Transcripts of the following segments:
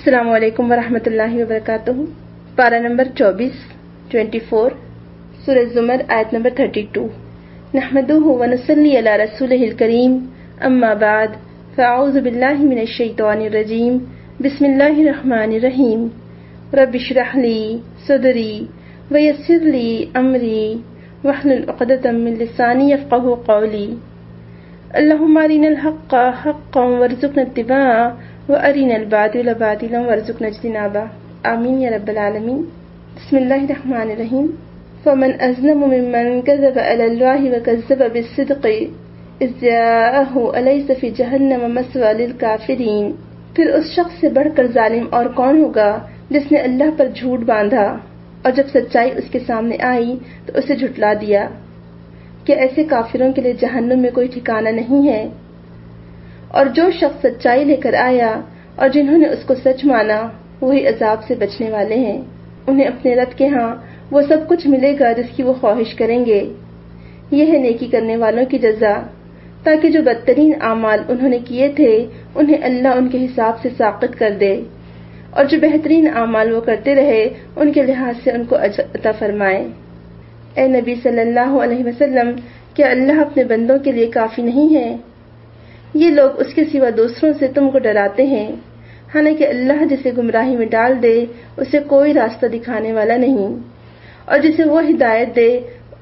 السلام علیکم ورحمۃ اللہ وبرکاتہ۔ پارہ نمبر 24 سورہ زمر آیت نمبر 32۔ نحمدہ ونصلی علی رسولہ الکریم، اما بعد فاعوذ باللہ من الشیطان الرجیم، بسم اللہ الرحمن الرحیم۔ رب اشرح لی صدری ویسر لی امری واحلل عقدۃ من لسانی یفقہوا قولی۔ اللہم ارنا الحق حقا وارزقنا اتباعہ وارنا الباطل باطلا وارزقنا اجتنابہ، آمین یا رب العالمین۔ بسم اللہ الرحمن الرحیم۔ فمن اظلم ممن کذب علی اللہ وکذب بالصدق اذ جاءہ الیس فی جہنم مثوی للکافرین۔ پھر اس شخص سے بڑھ کر ظالم اور کون ہوگا جس نے اللہ پر جھوٹ باندھا اور جب سچائی اس کے سامنے آئی تو اسے جھٹلا دیا۔ کہ ایسے کافروں کے لیے جہنم میں کوئی ٹھکانہ نہیں ہے۔ اور جو شخص سچائی لے کر آیا اور جنہوں نے اس کو سچ مانا وہی عذاب سے بچنے والے ہیں۔ انہیں اپنے رب کے ہاں وہ سب کچھ ملے گا جس کی وہ خواہش کریں گے۔ یہ ہے نیکی کرنے والوں کی جزا، تاکہ جو بدترین اعمال انہوں نے کیے تھے انہیں اللہ ان کے حساب سے ساقط کر دے، اور جو بہترین اعمال وہ کرتے رہے ان کے لحاظ سے ان کو اجر عطا فرمائے۔ اے نبی صلی اللہ علیہ وسلم، کیا اللہ اپنے بندوں کے لیے کافی نہیں ہے؟ یہ لوگ اس کے سوا دوسروں سے تم کو ڈراتے ہیں، حالانکہ اللہ جسے گمراہی میں ڈال دے اسے کوئی راستہ دکھانے والا نہیں، اور جسے وہ ہدایت دے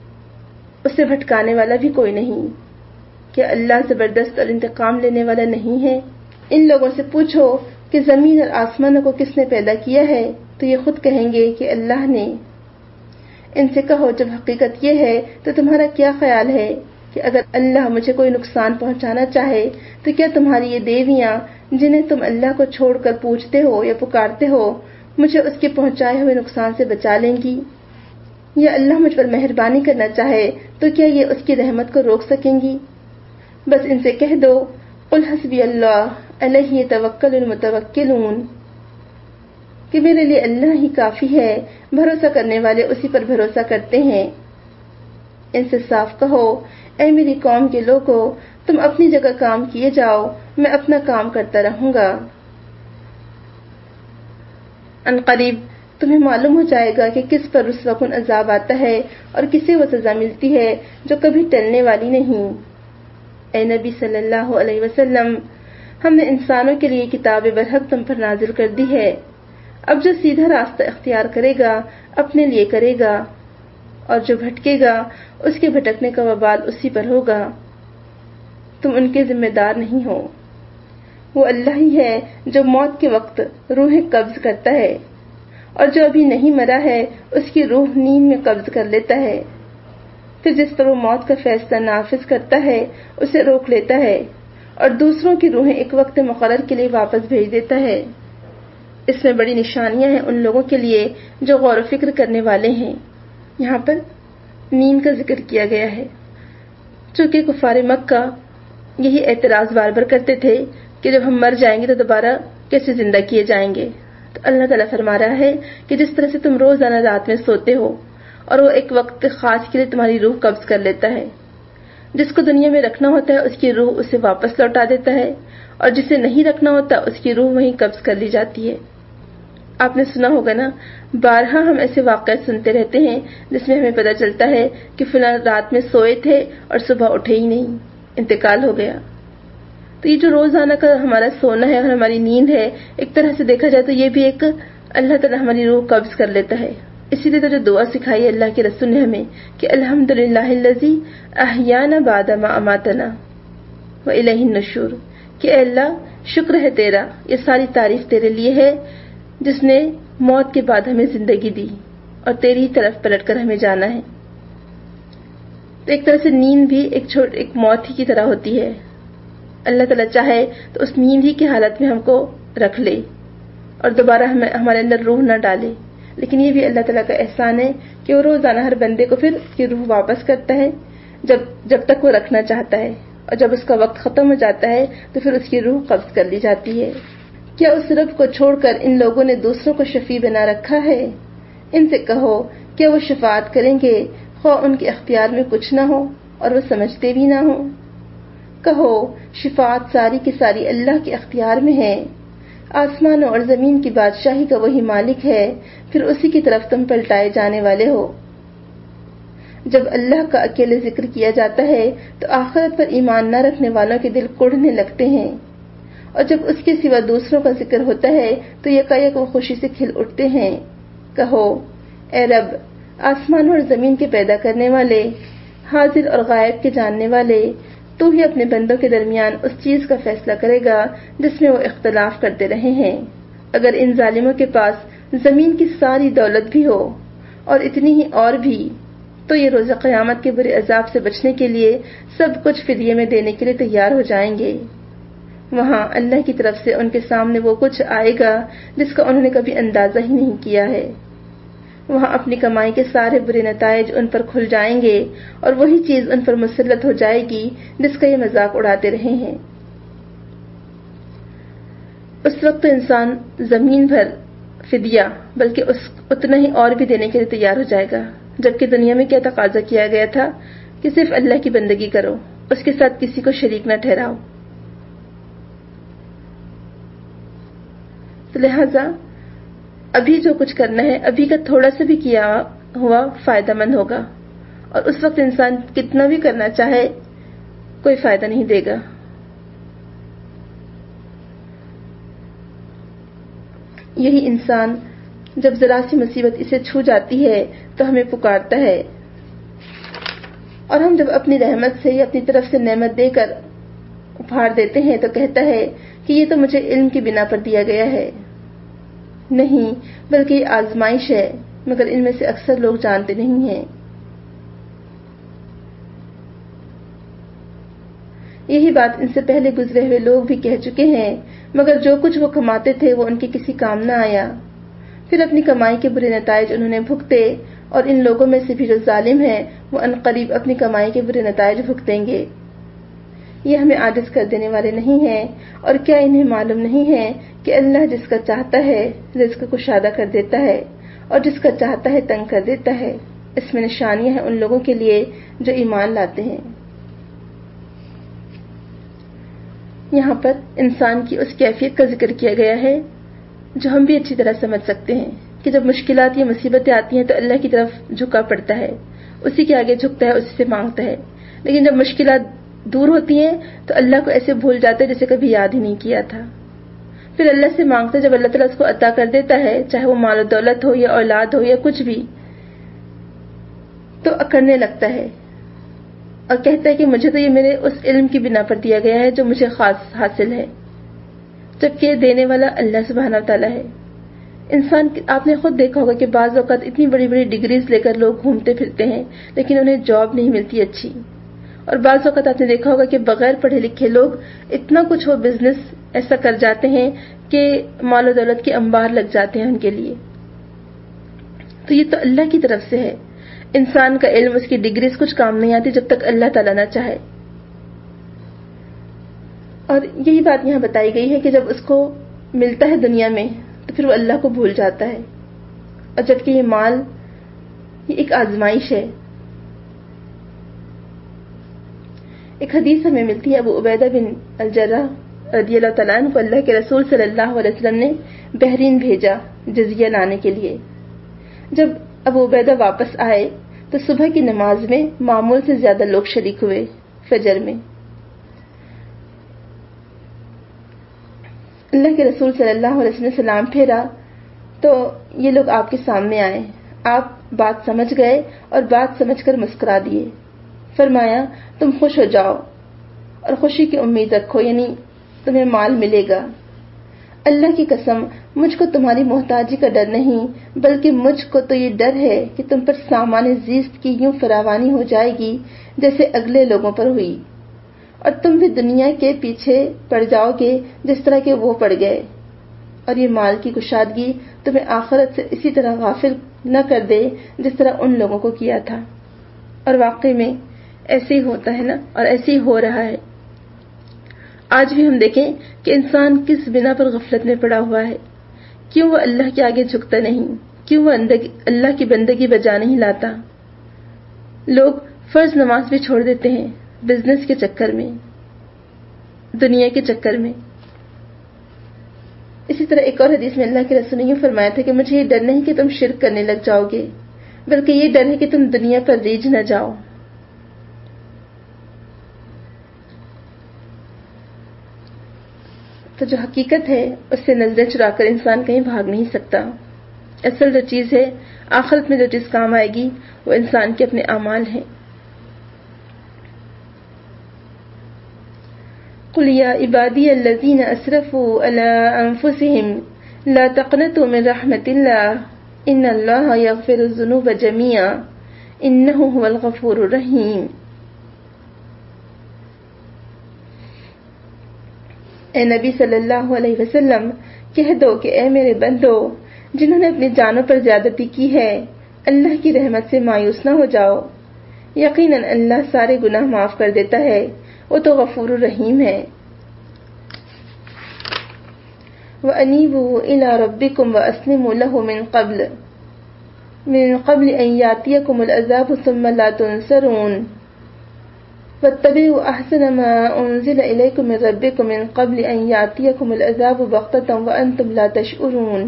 اسے بھٹکانے والا بھی کوئی نہیں۔ کیا اللہ زبردست اور انتقام لینے والا نہیں ہے؟ ان لوگوں سے پوچھو کہ زمین اور آسمانوں کو کس نے پیدا کیا ہے تو یہ خود کہیں گے کہ اللہ نے۔ ان سے کہو جب حقیقت یہ ہے تو تمہارا کیا خیال ہے کہ اگر اللہ مجھے کوئی نقصان پہنچانا چاہے تو کیا تمہاری یہ دیویاں جنہیں تم اللہ کو چھوڑ کر پوجتے ہو یا پکارتے ہو مجھے اس کے پہنچائے ہوئے نقصان سے بچا لیں گی؟ یا اللہ مجھ پر مہربانی کرنا چاہے تو کیا یہ اس کی رحمت کو روک سکیں گی؟ بس ان سے کہہ دو قل حسبی اللہ علیہ یتوکل المتوکلون، کہ میرے لیے اللہ ہی کافی ہے، بھروسہ کرنے والے اسی پر بھروسہ کرتے ہیں۔ ان سے صاف کہو اے میری قوم کے لوگو، تم اپنی جگہ کام کیے جاؤ، میں اپنا کام کرتا رہوں گا۔ ان قریب تمہیں معلوم ہو جائے گا کہ کس پر رسوا کن عذاب آتا ہے اور کسے وہ سزا ملتی ہے جو کبھی ٹلنے والی نہیں۔ اے نبی صلی اللہ علیہ وسلم، ہم نے انسانوں کے لیے کتاب برحق تم پر نازل کر دی ہے۔ اب جو سیدھا راستہ اختیار کرے گا اپنے لیے کرے گا، اور جو بھٹکے گا اس کے بھٹکنے کا وبال اسی پر ہوگا۔ تم ان کے ذمہ دار نہیں ہو۔ وہ اللہ ہی ہے جو موت کے وقت روحیں قبض کرتا ہے، اور جو ابھی نہیں مرا ہے اس کی روح نیند میں قبض کر لیتا ہے، پھر جس پر وہ موت کا فیصلہ نافذ کرتا ہے اسے روک لیتا ہے، اور دوسروں کی روحیں ایک وقت مقرر کے لیے واپس بھیج دیتا ہے۔ اس میں بڑی نشانیاں ہیں ان لوگوں کے لیے جو غور و فکر کرنے والے ہیں۔ یہاں پر نیند کا ذکر کیا گیا ہے، چونکہ کفار مکہ یہی اعتراض بار بار کرتے تھے کہ جب ہم مر جائیں گے تو دوبارہ کیسے زندہ کیے جائیں گے۔ تو اللہ تعالیٰ فرما رہا ہے کہ جس طرح سے تم روزانہ رات میں سوتے ہو اور وہ ایک وقت خاص کے لیے تمہاری روح قبض کر لیتا ہے، جس کو دنیا میں رکھنا ہوتا ہے اس کی روح اسے واپس لوٹا دیتا ہے، اور جسے نہیں رکھنا ہوتا اس کی روح وہیں قبض کر لی جاتی ہے۔ آپ نے سنا ہوگا نا، بارہا ہم ایسے واقعات سنتے رہتے ہیں جس میں ہمیں پتہ چلتا ہے کہ فلاں رات میں سوئے تھے اور صبح اٹھے ہی نہیں، انتقال ہو گیا۔ تو یہ جو روزانہ کا ہمارا سونا ہے اور ہماری نیند ہے، ایک طرح سے دیکھا جائے تو یہ بھی ایک اللہ تعالیٰ ہماری روح قبض کر لیتا ہے۔ اسی لیے تو جو دعا سکھائی ہے اللہ کے رسول نے ہمیں کہ الحمدللہ الذی احیانا بعد ما اماتنا والیہ النشور، کہ اے اللہ شکر ہے تیرا، یہ ساری تعریف تیرے لیے ہے جس نے موت کے بعد ہمیں زندگی دی اور تیری طرف پلٹ کر ہمیں جانا ہے۔ تو ایک طرح سے نیند بھی ایک موت ہی کی طرح ہوتی ہے۔ اللہ تعالیٰ چاہے تو اس نیند ہی کی حالت میں ہم کو رکھ لے اور دوبارہ ہمارے اندر روح نہ ڈالے، لیکن یہ بھی اللہ تعالیٰ کا احسان ہے کہ وہ روزانہ ہر بندے کو پھر اس کی روح واپس کرتا ہے جب تک وہ رکھنا چاہتا ہے، اور جب اس کا وقت ختم ہو جاتا ہے تو پھر اس کی روح قبض کر لی جاتی ہے۔ کیا اس رب کو چھوڑ کر ان لوگوں نے دوسروں کو شفیع بنا رکھا ہے؟ ان سے کہو کیا وہ شفاعت کریں گے خواہ ان کے اختیار میں کچھ نہ ہو اور وہ سمجھتے بھی نہ ہو؟ کہو شفاعت ساری کی ساری اللہ کے اختیار میں ہے، آسمانوں اور زمین کی بادشاہی کا وہی مالک ہے، پھر اسی کی طرف تم پلٹائے جانے والے ہو۔ جب اللہ کا اکیلے ذکر کیا جاتا ہے تو آخرت پر ایمان نہ رکھنے والوں کے دل کڑھنے لگتے ہیں، اور جب اس کے سوا دوسروں کا ذکر ہوتا ہے تو یکایک وہ خوشی سے کھل اٹھتے ہیں۔ کہو، اے رب، آسمانوں اور زمین کے پیدا کرنے والے، حاضر اور غائب کے جاننے والے، تو ہی اپنے بندوں کے درمیان اس چیز کا فیصلہ کرے گا جس میں وہ اختلاف کرتے رہے ہیں۔ اگر ان ظالموں کے پاس زمین کی ساری دولت بھی ہو اور اتنی ہی اور بھی، تو یہ روز قیامت کے برے عذاب سے بچنے کے لیے سب کچھ فدیے میں دینے کے لیے تیار ہو جائیں گے۔ وہاں اللہ کی طرف سے ان کے سامنے وہ کچھ آئے گا جس کا انہوں نے کبھی اندازہ ہی نہیں کیا ہے۔ وہاں اپنی کمائی کے سارے برے نتائج ان پر کھل جائیں گے اور وہی چیز ان پر مسلط ہو جائے گی جس کا یہ مذاق اڑاتے رہے ہیں۔ اس وقت تو انسان زمین بھر فدیہ بلکہ اتنا ہی اور بھی دینے کے لیے تیار ہو جائے گا، جبکہ دنیا میں کیا تقاضا کیا گیا تھا کہ صرف اللہ کی بندگی کرو، اس کے ساتھ کسی کو شریک نہ ٹھہراؤ۔ تو لہذا ابھی جو کچھ کرنا ہے، ابھی کا تھوڑا سا بھی کیا ہوا فائدہ مند ہوگا، اور اس وقت انسان کتنا بھی کرنا چاہے کوئی فائدہ نہیں دے گا۔ یہی انسان جب ذرا سی مصیبت اسے چھو جاتی ہے تو ہمیں پکارتا ہے، اور ہم جب اپنی رحمت سے یا اپنی طرف سے نعمت دے کر پھاڑ دیتے ہیں تو کہتا ہے کہ یہ تو مجھے علم کی بنا پر دیا گیا ہے۔ نہیں، بلکہ یہ آزمائش ہے، مگر ان میں سے اکثر لوگ جانتے نہیں ہیں۔ یہی بات ان سے پہلے گزرے ہوئے لوگ بھی کہہ چکے ہیں، مگر جو کچھ وہ کماتے تھے وہ ان کے کسی کام نہ آیا۔ پھر اپنی کمائی کے برے نتائج انہوں نے بھگتے، اور ان لوگوں میں سے بھی جو ظالم ہیں وہ عنقریب اپنی کمائی کے برے نتائج بھگتیں گے۔ یہ ہمیں عاجز کر دینے والے نہیں ہیں، اور کیا انہیں معلوم نہیں ہے کہ اللہ جس کا چاہتا ہے رزق کشادہ کر دیتا ہے اور جس کا چاہتا ہے تنگ کر دیتا ہے۔ اس میں نشانیاں ہیں ان لوگوں کے لیے جو ایمان لاتے ہیں۔ یہاں پر انسان کی اس کیفیت کا ذکر کیا گیا ہے جو ہم بھی اچھی طرح سمجھ سکتے ہیں کہ جب مشکلات یا مصیبتیں آتی ہیں تو اللہ کی طرف جھکا پڑتا ہے، اسی کے آگے جھکتا ہے، اسی سے مانگتا ہے۔ لیکن جب مشکلات دور ہوتی ہیں تو اللہ کو ایسے بھول جاتا ہے جیسے کبھی یاد ہی نہیں کیا تھا۔ پھر اللہ سے مانگتا ہے، جب اللہ تعالیٰ اس کو عطا کر دیتا ہے، چاہے وہ مال و دولت ہو یا اولاد ہو یا کچھ بھی، تو اکڑنے لگتا ہے اور کہتا ہے کہ مجھے تو یہ میرے اس علم کی بنا پر دیا گیا ہے جو مجھے خاص حاصل ہے، جبکہ دینے والا اللہ سبحانہ و تعالیٰ ہے۔ انسان، آپ نے خود دیکھا ہوگا کہ بعض اوقات اتنی بڑی بڑی ڈگریز لے کر لوگ گھومتے پھرتے ہیں لیکن انہیں جاب نہیں ملتی اچھی، اور بعض اوقات آپ نے دیکھا ہوگا کہ بغیر پڑھے لکھے لوگ اتنا کچھ وہ بزنس ایسا کر جاتے ہیں کہ مال و دولت کے انبار لگ جاتے ہیں ان کے لیے۔ تو یہ تو اللہ کی طرف سے ہے۔ انسان کا علم، اس کی ڈگریز کچھ کام نہیں آتی جب تک اللہ تعالیٰ نہ چاہے۔ اور یہی بات یہاں بتائی گئی ہے کہ جب اس کو ملتا ہے دنیا میں تو پھر وہ اللہ کو بھول جاتا ہے، اور جبکہ یہ مال یہ ایک آزمائش ہے۔ ایک حدیث ہمیں ملتی ہے، ابو عبیدہ بن الجراح رضی اللہ تعالیٰ عنہ کو اللہ کے رسول صلی اللہ علیہ وسلم نے بحرین بھیجا جزیہ لانے کے لیے۔ جب ابو عبیدہ واپس آئے تو صبح کی نماز میں معمول سے زیادہ لوگ شریک ہوئے۔ فجر میں اللہ کے رسول صلی اللہ علیہ وسلم نے سلام پھیرا تو یہ لوگ آپ کے سامنے آئے۔ آپ بات سمجھ گئے اور بات سمجھ کر مسکرا دیے۔ فرمایا، تم خوش ہو جاؤ اور خوشی کی امید رکھو، یعنی تمہیں مال ملے گا۔ اللہ کی قسم، مجھ کو تمہاری محتاجی کا ڈر نہیں، بلکہ مجھ کو تو یہ ڈر ہے کہ تم پر سامان زیست کی یوں فراوانی ہو جائے گی جیسے اگلے لوگوں پر ہوئی، اور تم بھی دنیا کے پیچھے پڑ جاؤ گے جس طرح کے وہ پڑ گئے، اور یہ مال کی کشادگی تمہیں آخرت سے اسی طرح غافل نہ کر دے جس طرح ان لوگوں کو کیا تھا۔ اور واقعی میں ایسے ہی ہوتا ہے نا، اور ایسے ہی ہو رہا ہے۔ آج بھی ہم دیکھیں کہ انسان کس بنا پر غفلت میں پڑا ہوا ہے، کیوں وہ اللہ کے آگے جھکتا نہیں، کیوں وہ اللہ کی بندگی بجا نہیں لاتا۔ لوگ فرض نماز بھی چھوڑ دیتے ہیں بزنس کے چکر میں، دنیا کے چکر میں۔ اسی طرح ایک اور حدیث میں اللہ کے رسول نے یوں فرمایا تھا کہ مجھے یہ ڈر نہیں کہ تم شرک کرنے لگ جاؤ گے، بلکہ یہ ڈر ہے کہ تم دنیا پر ریجھ نہ جاؤ۔ تو جو حقیقت ہے اس سے نظریں چرا کر انسان کہیں بھاگ نہیں سکتا۔ اصل جو چیز ہے، آخرت میں جو چیز کام آئے گی، وہ انسان کے اپنے اعمال ہیں۔ قل یا عبادی الذین اسرفوا علی انفسهم لا تقنطوا من رحمت اللہ ان اللہ یغفر الذنوب جميعا انہ هو الغفور الرحیم۔ اے نبی صلی اللہ علیہ وسلم، کہہ دو کہ اے میرے بندو جنہوں نے اپنی جانوں پر زیادتی کی ہے، اللہ کی رحمت سے مایوس نہ ہو جاؤ، یقیناً اللہ سارے گناہ معاف کر دیتا ہے، وہ تو غفور الرحیم ہے۔ وَأَنِيبُوا إِلَىٰ رَبِّكُمْ وَأَسْلِمُوا لَهُ مِن قَبْلِ أَن يَأْتِيَكُمُ الْعَذَابُ ثُمَّ لَا تُنصَرُونَ وَاتَّبِعُوا أَحْسَنَ مَا أُنزِلَ إِلَيْكُم مِّن رَّبِّكُم مِّن قَبْلِ أَن يَأْتِيَكُمُ الْعَذَابُ بَغْتَةً وَأَنتُمْ لَا تَشْعُرُونَ۔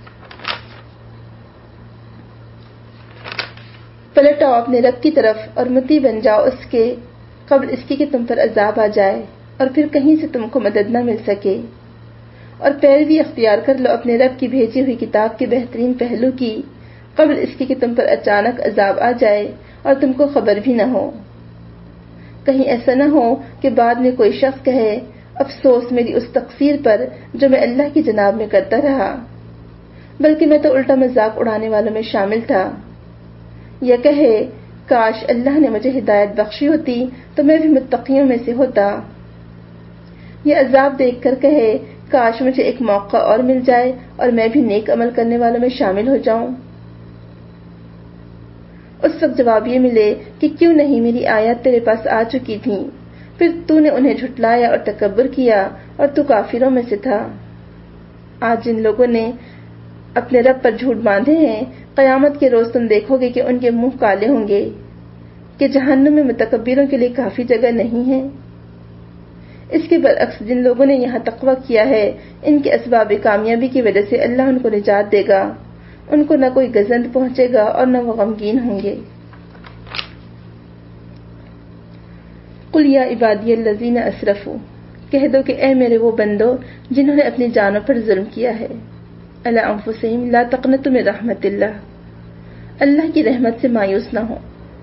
پلٹ آؤ اپنے رب کی طرف اور مطیع بن جاؤ اس کے قبل اس کی کہ تم پر عذاب آ جائے اور پھر کہیں سے تم کو مدد نہ مل سکے، اور پیروی اختیار کر لو اپنے رب کی بھیجی ہوئی کتاب کے بہترین پہلو کی قبل اس کی کہ تم پر اچانک عذاب آ جائے اور تم کو خبر بھی نہ ہو۔ کہیں ایسا نہ ہو کہ بعد میں کوئی شخص کہے افسوس میری اس تقصیر پر جو میں اللہ کی جناب میں کرتا رہا، بلکہ میں تو الٹا مذاق اڑانے والوں میں شامل تھا، یا کہے کاش اللہ نے مجھے ہدایت بخشی ہوتی تو میں بھی متقیوں میں سے ہوتا، یا عذاب دیکھ کر کہے کاش مجھے ایک موقع اور مل جائے اور میں بھی نیک عمل کرنے والوں میں شامل ہو جاؤں۔ اس وقت جواب یہ ملے کہ کیوں نہیں، میری آیات تیرے پاس آ چکی تھیں، پھر تو نے انہیں جھٹلایا اور تکبر کیا اور تو کافروں میں سے تھا۔ آج جن لوگوں نے اپنے رب پر جھوٹ باندھے ہیں، قیامت کے روز تم دیکھو گے کہ ان کے منہ کالے ہوں گے کہ جہنم میں متکبروں کے لیے کافی جگہ نہیں ہے۔ اس کے برعکس جن لوگوں نے یہاں تقوی کیا ہے، ان کے اسباب کامیابی کی وجہ سے اللہ ان کو نجات دے گا، ان کو نہ کوئی گزند پہنچے گا اور نہ وہ غمگین ہوں گے۔ قل یا عبادی الذین اسرفوا، کہہ دو کہ اے میرے وہ بندو جنہوں نے اپنی جانوں پر ظلم کیا ہے، علی انفسہم لا تقنطوا من رحمت اللہ کی رحمت سے مایوس نہ ہو۔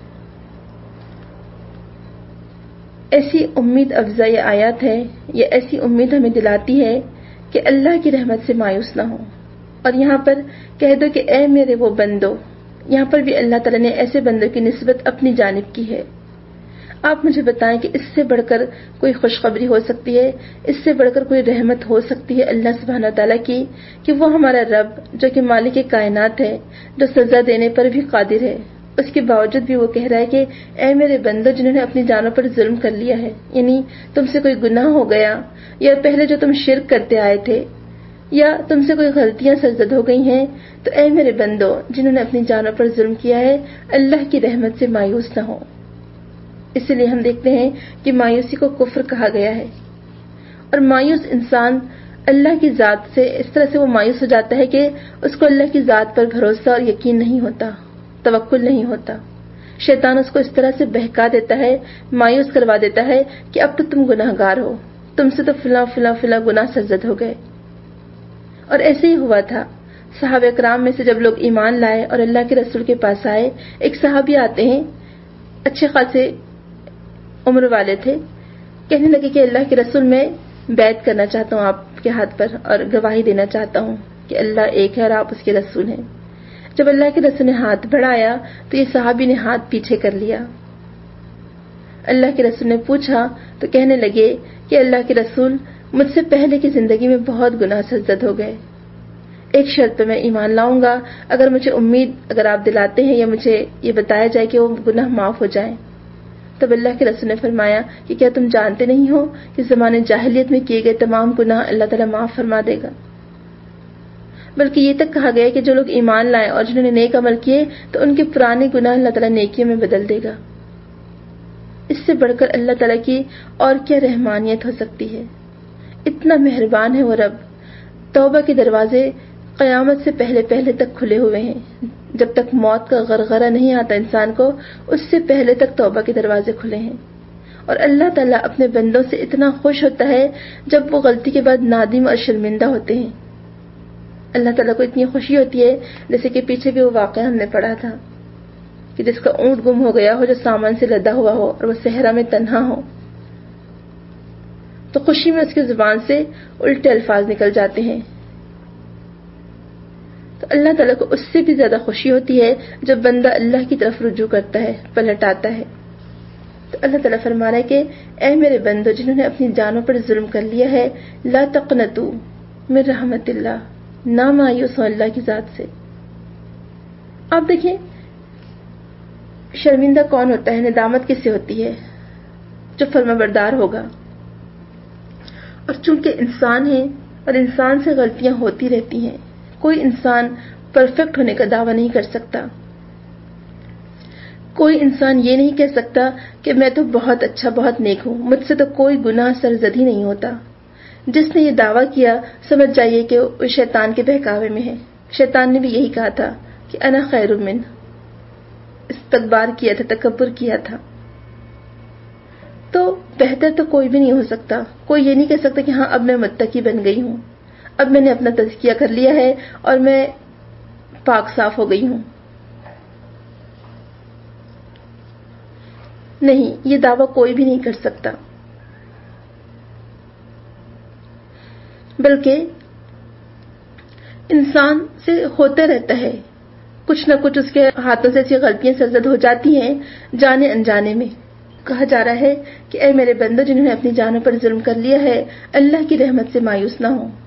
ایسی امید افزا یہ آیات ہے، یہ ایسی امید ہمیں دلاتی ہے کہ اللہ کی رحمت سے مایوس نہ ہو۔ اور یہاں پر کہہ دو کہ اے میرے وہ بندو، یہاں پر بھی اللہ تعالیٰ نے ایسے بندوں کی نسبت اپنی جانب کی ہے۔ آپ مجھے بتائیں کہ اس سے بڑھ کر کوئی خوشخبری ہو سکتی ہے، اس سے بڑھ کر کوئی رحمت ہو سکتی ہے اللہ سبحانہ تعالیٰ کی کہ وہ ہمارا رب جو کہ مالک کائنات ہے، جو سزا دینے پر بھی قادر ہے، اس کے باوجود بھی وہ کہہ رہا ہے کہ اے میرے بندو جنہوں نے اپنی جانوں پر ظلم کر لیا ہے، یعنی تم سے کوئی گناہ ہو گیا، یا پہلے جو تم شرک کرتے آئے تھے، یا تم سے کوئی غلطیاں سرزد ہو گئی ہیں، تو اے میرے بندو جنہوں نے اپنی جانوں پر ظلم کیا ہے، اللہ کی رحمت سے مایوس نہ ہو۔ اس لیے ہم دیکھتے ہیں کہ مایوسی کو کفر کہا گیا ہے، اور مایوس انسان اللہ کی ذات سے اس طرح سے وہ مایوس ہو جاتا ہے کہ اس کو اللہ کی ذات پر بھروسہ اور یقین نہیں ہوتا، توکل نہیں ہوتا۔ شیطان اس کو اس طرح سے بہکا دیتا ہے، مایوس کروا دیتا ہے کہ اب تو تم گناہ گار ہو، تم سے تو فلاں فلاں فلاں گناہ سرزد ہو گئے۔ اور ایسے ہی ہوا تھا، صحابہ کرام میں سے جب لوگ ایمان لائے اور اللہ کے رسول کے پاس آئے، ایک صحابی آتے ہیں، اچھے خاصے عمر والے تھے، کہنے لگے کہ اللہ کے رسول میں بیعت کرنا چاہتا ہوں آپ کے ہاتھ پر اور گواہی دینا چاہتا ہوں کہ اللہ ایک ہے اور آپ اس کے رسول ہیں۔ جب اللہ کے رسول نے ہاتھ بڑھایا تو یہ صحابی نے ہاتھ پیچھے کر لیا۔ اللہ کے رسول نے پوچھا تو کہنے لگے کہ اللہ کے رسول مجھ سے پہلے کی زندگی میں بہت گناہ سرزد ہو گئے، ایک شرط پہ میں ایمان لاؤں گا اگر مجھے امید اگر آپ دلاتے ہیں یا مجھے یہ بتایا جائے کہ وہ گناہ معاف ہو جائیں۔ تب اللہ کے رسول نے فرمایا کہ کیا تم جانتے نہیں ہو کہ زمانے جاہلیت میں کیے گئے تمام گناہ اللہ تعالیٰ معاف فرما دے گا؟ بلکہ یہ تک کہا گیا کہ جو لوگ ایمان لائیں اور جنہوں نے نیک عمل کیے تو ان کے پرانے گناہ اللہ تعالیٰ نیکیوں میں بدل دے گا۔ اس سے بڑھ کر اللہ تعالیٰ کی اور کیا رحمانیت ہو سکتی ہے؟ اتنا مہربان ہے وہ رب، توبہ کے دروازے قیامت سے پہلے پہلے تک کھلے ہوئے ہیں. جب تک موت کا غرغرہ نہیں آتا انسان کو، اس سے پہلے تک توبہ کے دروازے کھلے ہیں. اور اللہ تعالیٰ اپنے بندوں سے اتنا خوش ہوتا ہے جب وہ غلطی کے بعد نادم اور شرمندہ ہوتے ہیں. اللہ تعالیٰ کو اتنی خوشی ہوتی ہے، جیسے کہ پیچھے بھی وہ واقعہ ہم نے پڑھا تھا کہ جس کا اونٹ گم ہو گیا ہو، جو سامان سے لدا ہوا ہو اور وہ صحرا میں تنہا ہو، تو خوشی میں اس کی زبان سے الٹے الفاظ نکل جاتے ہیں. تو اللہ تعالیٰ کو اس سے بھی زیادہ خوشی ہوتی ہے جب بندہ اللہ کی طرف رجوع کرتا ہے، پلٹ آتا ہے. تو اللہ تعالیٰ فرما رہا ہے کہ اے میرے بندو جنہوں نے اپنی جانوں پر ظلم کر لیا ہے، لا تقنطوا من رحمت اللہ، نہ مایوس ہو اللہ کی ذات سے. آپ دیکھیں شرمندہ کون ہوتا ہے، ندامت کس سے ہوتی ہے؟ جو فرما بردار ہوگا. اور چونکہ انسان ہے اور انسان سے غلطیاں ہوتی رہتی ہیں، کوئی انسان پرفیکٹ ہونے کا دعویٰ نہیں کر سکتا. کوئی انسان یہ نہیں کہہ سکتا کہ میں تو بہت اچھا، بہت نیک ہوں، مجھ سے تو کوئی گناہ سرزد ہی نہیں ہوتا. جس نے یہ دعویٰ کیا سمجھ جائیے کہ وہ شیطان کے بہکاوے میں ہے. شیطان نے بھی یہی کہا تھا کہ انا خیر من، استکبار کیا تھا، تکبر کیا تھا. تو بہتر تو کوئی بھی نہیں ہو سکتا. کوئی یہ نہیں کہہ سکتا کہ ہاں اب میں متقی بن گئی ہوں، اب میں نے اپنا تزکیہ کر لیا ہے اور میں پاک صاف ہو گئی ہوں. نہیں، یہ دعویٰ کوئی بھی نہیں کر سکتا. بلکہ انسان سے ہوتا رہتا ہے، کچھ نہ کچھ اس کے ہاتھوں سے ایسی غلطیاں سرزد ہو جاتی ہیں جانے انجانے میں. کہا جا رہا ہے کہ اے میرے بندو جنہوں نے اپنی جانوں پر ظلم کر لیا ہے، اللہ کی رحمت سے مایوس نہ ہو.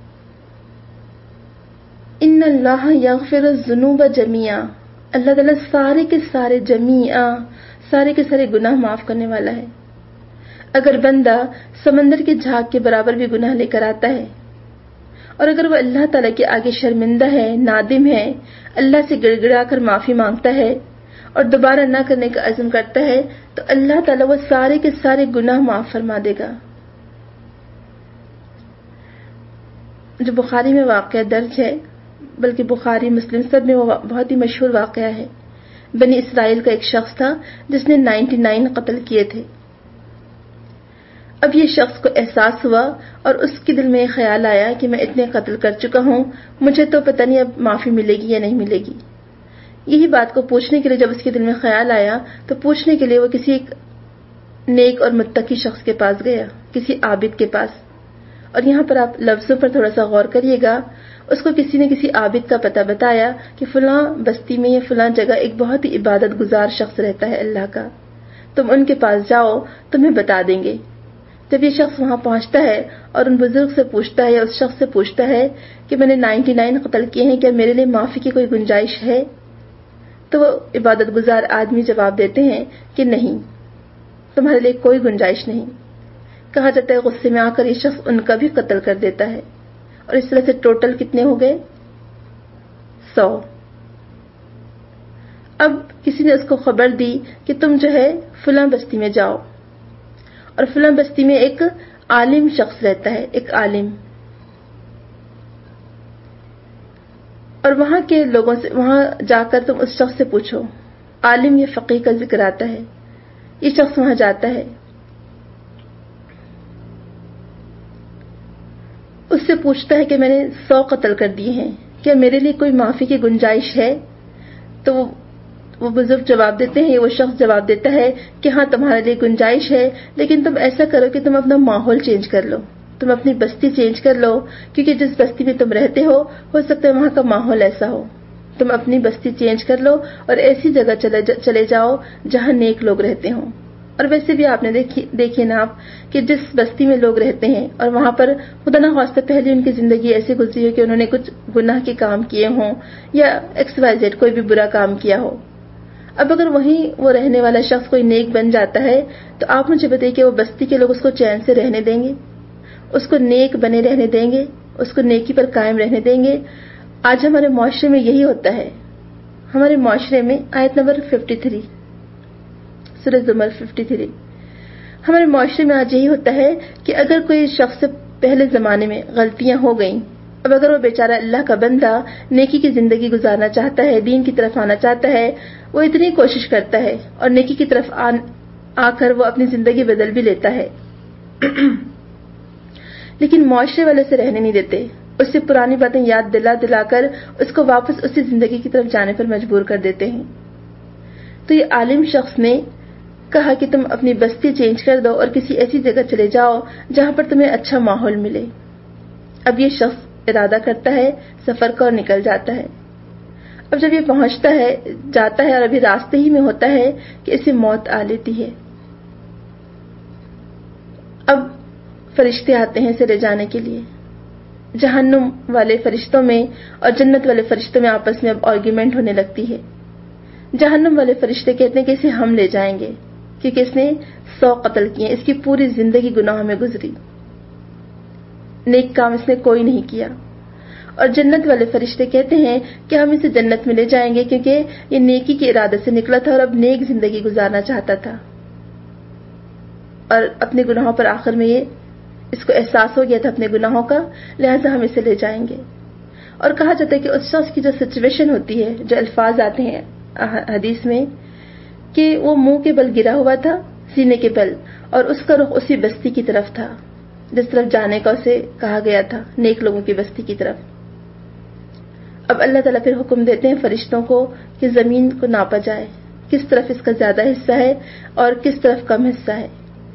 ان اللہ یغفر الذنوب جمیعا، اللہ تعالیٰ سارے کے سارے جمیعا، سارے کے سارے گناہ معاف کرنے والا ہے. اگر بندہ سمندر کے جھاگ کے برابر بھی گناہ لے کر آتا ہے اور اگر وہ اللہ تعالیٰ کے آگے شرمندہ ہے، نادم ہے، اللہ سے گڑ گڑا کر معافی مانگتا ہے اور دوبارہ نہ کرنے کا عزم کرتا ہے، تو اللہ تعالیٰ وہ سارے کے سارے گناہ معاف فرما دے گا. جو بخاری میں واقعہ درج ہے، بلکہ بخاری مسلم سب میں وہ بہت ہی مشہور واقعہ ہے. بنی اسرائیل کا ایک شخص تھا جس نے 99 قتل کیے تھے. اب یہ شخص کو احساس ہوا اور اس کے دل میں خیال آیا کہ میں اتنے قتل کر چکا ہوں، مجھے تو پتہ نہیں اب معافی ملے گی یا نہیں ملے گی. یہی بات کو پوچھنے کے لیے جب اس کے دل میں خیال آیا تو پوچھنے کے لیے وہ کسی ایک نیک اور متقی شخص کے پاس گیا، کسی عابد کے پاس. اور یہاں پر آپ لفظوں پر تھوڑا سا غور کریے گا. اس کو کسی نے کسی عابد کا پتہ بتایا کہ فلاں بستی میں یا فلاں جگہ ایک بہت ہی عبادت گزار شخص رہتا ہے اللہ کا، تم ان کے پاس جاؤ، تمہیں بتا دیں گے. جب یہ شخص وہاں پہنچتا ہے اور ان بزرگ سے پوچھتا ہے یا اس شخص سے پوچھتا ہے کہ میں نے 99 قتل کیے ہیں، کیا میرے لیے معافی کی کوئی گنجائش ہے؟ تو وہ عبادت گزار آدمی جواب دیتے ہیں کہ نہیں، تمہارے لیے کوئی گنجائش نہیں. کہا جاتا ہے غصے میں آ کر یہ شخص ان کا بھی قتل کر دیتا ہے اور اس طرح سے ٹوٹل کتنے ہو گئے؟ 100. اب کسی نے اس کو خبر دی کہ تم جو ہے فلاں بستی میں جاؤ، اور فلاں بستی میں ایک عالم شخص رہتا ہے، ایک عالم، اور وہاں کے لوگوں سے وہاں جا کر تم اس شخص سے پوچھو. عالم یا فقیہ کا ذکر آتا ہے. یہ شخص وہاں جاتا ہے، اس سے پوچھتا ہے کہ میں نے 100 قتل کر دیے ہیں، کیا میرے لیے کوئی معافی کی گنجائش ہے؟ تو وہ بزرگ جواب دیتے ہیں، وہ شخص جواب دیتا ہے کہ ہاں تمہارے لیے گنجائش ہے، لیکن تم ایسا کرو کہ تم اپنا ماحول چینج کر لو، تم اپنی بستی چینج کر لو، کیونکہ جس بستی میں تم رہتے ہو سکتا ہے وہاں کا ماحول ایسا ہو. تم اپنی بستی چینج کر لو اور ایسی جگہ چلے جاؤ جہاں نیک لوگ رہتے ہوں. اور ویسے بھی آپ نے دیکھیے نا آپ کہ جس بستی میں لوگ رہتے ہیں اور وہاں پر خدا نہ خواستہ پہلے ان کی زندگی ایسی گزری ہو کہ انہوں نے کچھ گناہ کے کام کیے ہوں یا XYZ کوئی بھی برا کام کیا ہو. اب اگر وہیں وہ رہنے والا شخص کوئی نیک بن جاتا ہے تو آپ مجھے بتائیے کہ وہ بستی کے لوگ اس کو چین سے رہنے دیں گے؟ اس کو نیک بنے رہنے دیں گے؟ اس کو نیکی پر قائم رہنے دیں گے؟ آج ہمارے معاشرے میں یہی ہوتا ہے. ہمارے معاشرے میں آیت نمبر 53 سورہ زمر 53، ہمارے معاشرے میں آج یہی ہوتا ہے کہ اگر کوئی شخص سے پہلے زمانے میں غلطیاں ہو گئیں اب اگر وہ بیچارہ اللہ کا بندہ نیکی کی زندگی گزارنا چاہتا ہے، دین کی طرف آنا چاہتا ہے، وہ اتنی کوشش کرتا ہے اور نیکی کی طرف آ کر وہ اپنی زندگی بدل بھی لیتا ہے، لیکن معاشرے والے سے رہنے نہیں دیتے، اس سے پرانی باتیں یاد دلا کر اس کو واپس اسی زندگی کی طرف جانے پر مجبور کر دیتے ہیں۔ تو یہ عالم شخص نے کہا کہ تم اپنی بستی چینج کر دو اور کسی ایسی جگہ چلے جاؤ جہاں پر تمہیں اچھا ماحول ملے۔ اب یہ شخص ارادہ کرتا ہے سفر کا اور نکل جاتا ہے۔ اب جب یہ پہنچتا ہے، جاتا ہے اور ابھی راستے ہی میں ہوتا ہے کہ اسے موت آ لیتی ہے۔ اب فرشتے آتے ہیں اسے لے جانے کے لیے۔ جہنم والے فرشتوں میں اور جنت والے فرشتوں میں آپس میں اب آرگیومنٹ ہونے لگتی ہے۔ جہنم والے فرشتے کہتے ہیں کہ اسے ہم لے جائیں گے کیونکہ اس نے 100 قتل کیے، اس کی پوری زندگی گناہوں میں گزری، نیک کام اس نے کوئی نہیں کیا۔ اور جنت والے فرشتے کہتے ہیں کہ ہم اسے جنت میں لے جائیں گے کیونکہ یہ نیکی کے ارادے سے نکلا تھا اور اب نیک زندگی گزارنا چاہتا تھا، اور اپنے گناہوں پر آخر میں اس کو احساس ہو گیا تھا اپنے گناہوں کا، لہذا ہم اسے لے جائیں گے۔ اور کہا جاتا ہے کہ اس شخص کی جو سچویشن ہوتی ہے، جو الفاظ آتے ہیں حدیث میں، کہ وہ منہ کے بل گرا ہوا تھا، سینے کے بل، اور اس کا رخ اسی بستی کی طرف تھا جس طرف جانے کا اسے کہا گیا تھا، نیک لوگوں کی بستی کی طرف۔ اب اللہ تعالیٰ پھر حکم دیتے ہیں فرشتوں کو کہ زمین کو ناپا جائے، کس طرف اس کا زیادہ حصہ ہے اور کس طرف کم حصہ ہے۔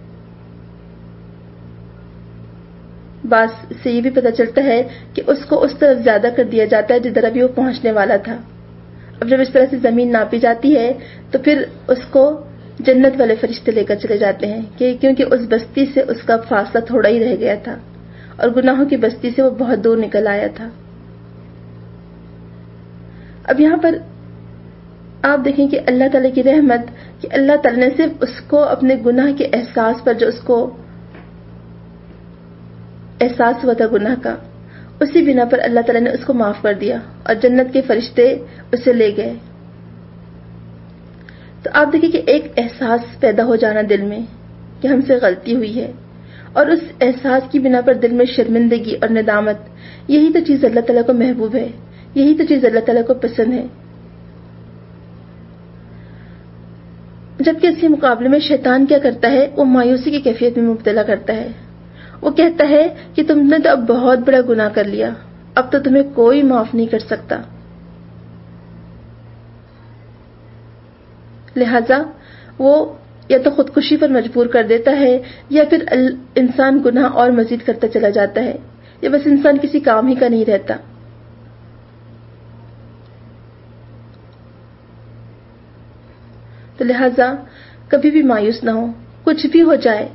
بعض سے یہ بھی پتہ چلتا ہے کہ اس کو اس طرف زیادہ کر دیا جاتا ہے جدھر ابھی وہ پہنچنے والا تھا۔ اب جب اس طرح سے زمین ناپی جاتی ہے تو پھر اس کو جنت والے فرشتے لے کر چلے جاتے ہیں کیونکہ اس بستی سے اس کا فاصلہ تھوڑا ہی رہ گیا تھا اور گناہوں کی بستی سے وہ بہت دور نکل آیا تھا۔ اب یہاں پر آپ دیکھیں کہ اللہ تعالیٰ کی رحمت کہ اللہ تعالیٰ نے صرف اس کو اپنے گناہ کے احساس پر، جو اس کو احساس ہوا تھا گناہ کا، اسی بنا پر اللہ تعالیٰ نے اس کو معاف کر دیا اور جنت کے فرشتے اسے لے گئے۔ تو آپ دیکھیں کہ ایک احساس پیدا ہو جانا دل میں کہ ہم سے غلطی ہوئی ہے، اور اس احساس کی بنا پر دل میں شرمندگی اور ندامت، یہی تو چیز اللہ تعالیٰ کو محبوب ہے، یہی تو چیز اللہ تعالیٰ کو پسند ہے۔ جبکہ اس کے مقابلے میں شیطان کیا کرتا ہے، وہ مایوسی کی کیفیت میں مبتلا کرتا ہے۔ وہ کہتا ہے کہ تم نے تو اب بہت بڑا گناہ کر لیا، اب تو تمہیں کوئی معاف نہیں کر سکتا، لہذا وہ یا تو خودکشی پر مجبور کر دیتا ہے یا پھر انسان گناہ اور مزید کرتا چلا جاتا ہے، یا بس انسان کسی کام ہی کا نہیں رہتا۔ تو لہذا کبھی بھی مایوس نہ ہو، کچھ بھی ہو جائے،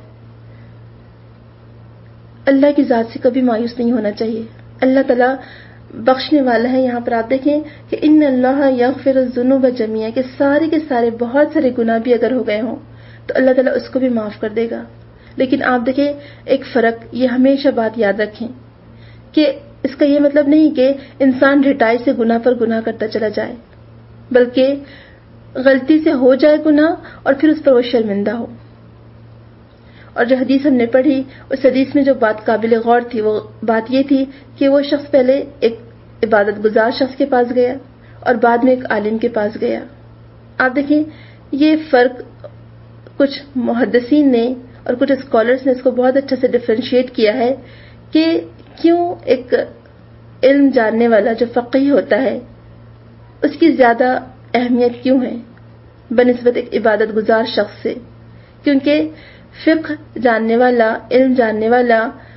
اللہ کی ذات سے کبھی مایوس نہیں ہونا چاہیے۔ اللہ تعالیٰ بخشنے والا ہے۔ یہاں پر آپ دیکھیں کہ ان اللہ یغفر الذنوب جميعا، کہ سارے کے سارے بہت سارے گناہ بھی اگر ہو گئے ہوں تو اللہ تعالیٰ اس کو بھی معاف کر دے گا۔ لیکن آپ دیکھیں ایک فرق، یہ ہمیشہ بات یاد رکھیں کہ اس کا یہ مطلب نہیں کہ انسان رٹائی سے گناہ پر گناہ کرتا چلا جائے، بلکہ غلطی سے ہو جائے گناہ اور پھر اس پر وہ شرمندہ ہو۔ اور جو حدیث ہم نے پڑھی، اس حدیث میں جو بات قابل غور تھی وہ بات یہ تھی کہ وہ شخص پہلے ایک عبادت گزار شخص کے پاس گیا اور بعد میں ایک عالم کے پاس گیا۔ آپ دیکھیں یہ فرق کچھ محدثین نے اور کچھ اسکالرز نے اس کو بہت اچھا سے ڈفرینشیٹ کیا ہے کہ کیوں ایک علم جاننے والا جو فقیہ ہوتا ہے اس کی زیادہ اہمیت کیوں ہے بنسبت ایک عبادت گزار شخص سے، کیونکہ فقہ جاننے والا، علم جاننے والا،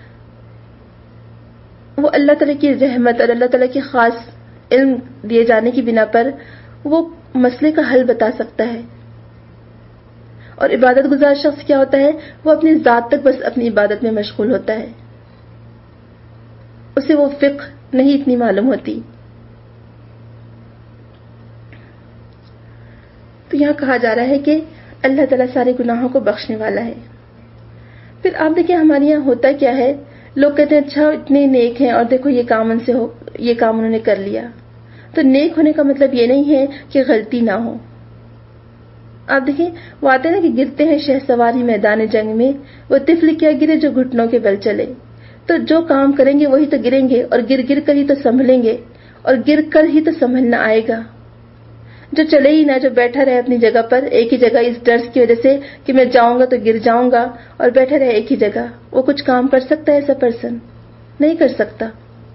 وہ اللہ تعالیٰ کی رحمت اور اللہ تعالیٰ کی خاص علم دیے جانے کی بنا پر وہ مسئلے کا حل بتا سکتا ہے، اور عبادت گزار شخص کیا ہوتا ہے، وہ اپنی ذات تک بس اپنی عبادت میں مشغول ہوتا ہے، اسے وہ فقہ نہیں اتنی معلوم ہوتی۔ تو یہاں کہا جا رہا ہے کہ اللہ تعالیٰ سارے گناہوں کو بخشنے والا ہے۔ پھر آپ دیکھیں ہمارے یہاں ہوتا کیا ہے، لوگ کہتے ہیں اچھا اتنے نیک ہیں اور دیکھو یہ کام انہوں نے کر لیا۔ تو نیک ہونے کا مطلب یہ نہیں ہے کہ غلطی نہ ہو۔ آپ دیکھیں وہ آتے ہیں نا کہ گرتے ہیں شہ سواری میدان جنگ میں، وہ طفل کیا گرے جو گھٹنوں کے بل چلے۔ تو جو کام کریں گے وہی تو گریں گے، اور گر گر کر ہی تو سنبھلیں گے، اور گر کر ہی تو سنبھلنا آئے گا۔ جو چلے ہی نہ، جو بیٹھا رہے اپنی جگہ پر ایک ہی جگہ اس ڈر کی وجہ سے کہ میں جاؤں گا تو گر جاؤں گا، اور بیٹھا رہے ایک ہی جگہ، وہ کچھ کام کر سکتا ہے؟ ایسا پرسن نہیں کر سکتا۔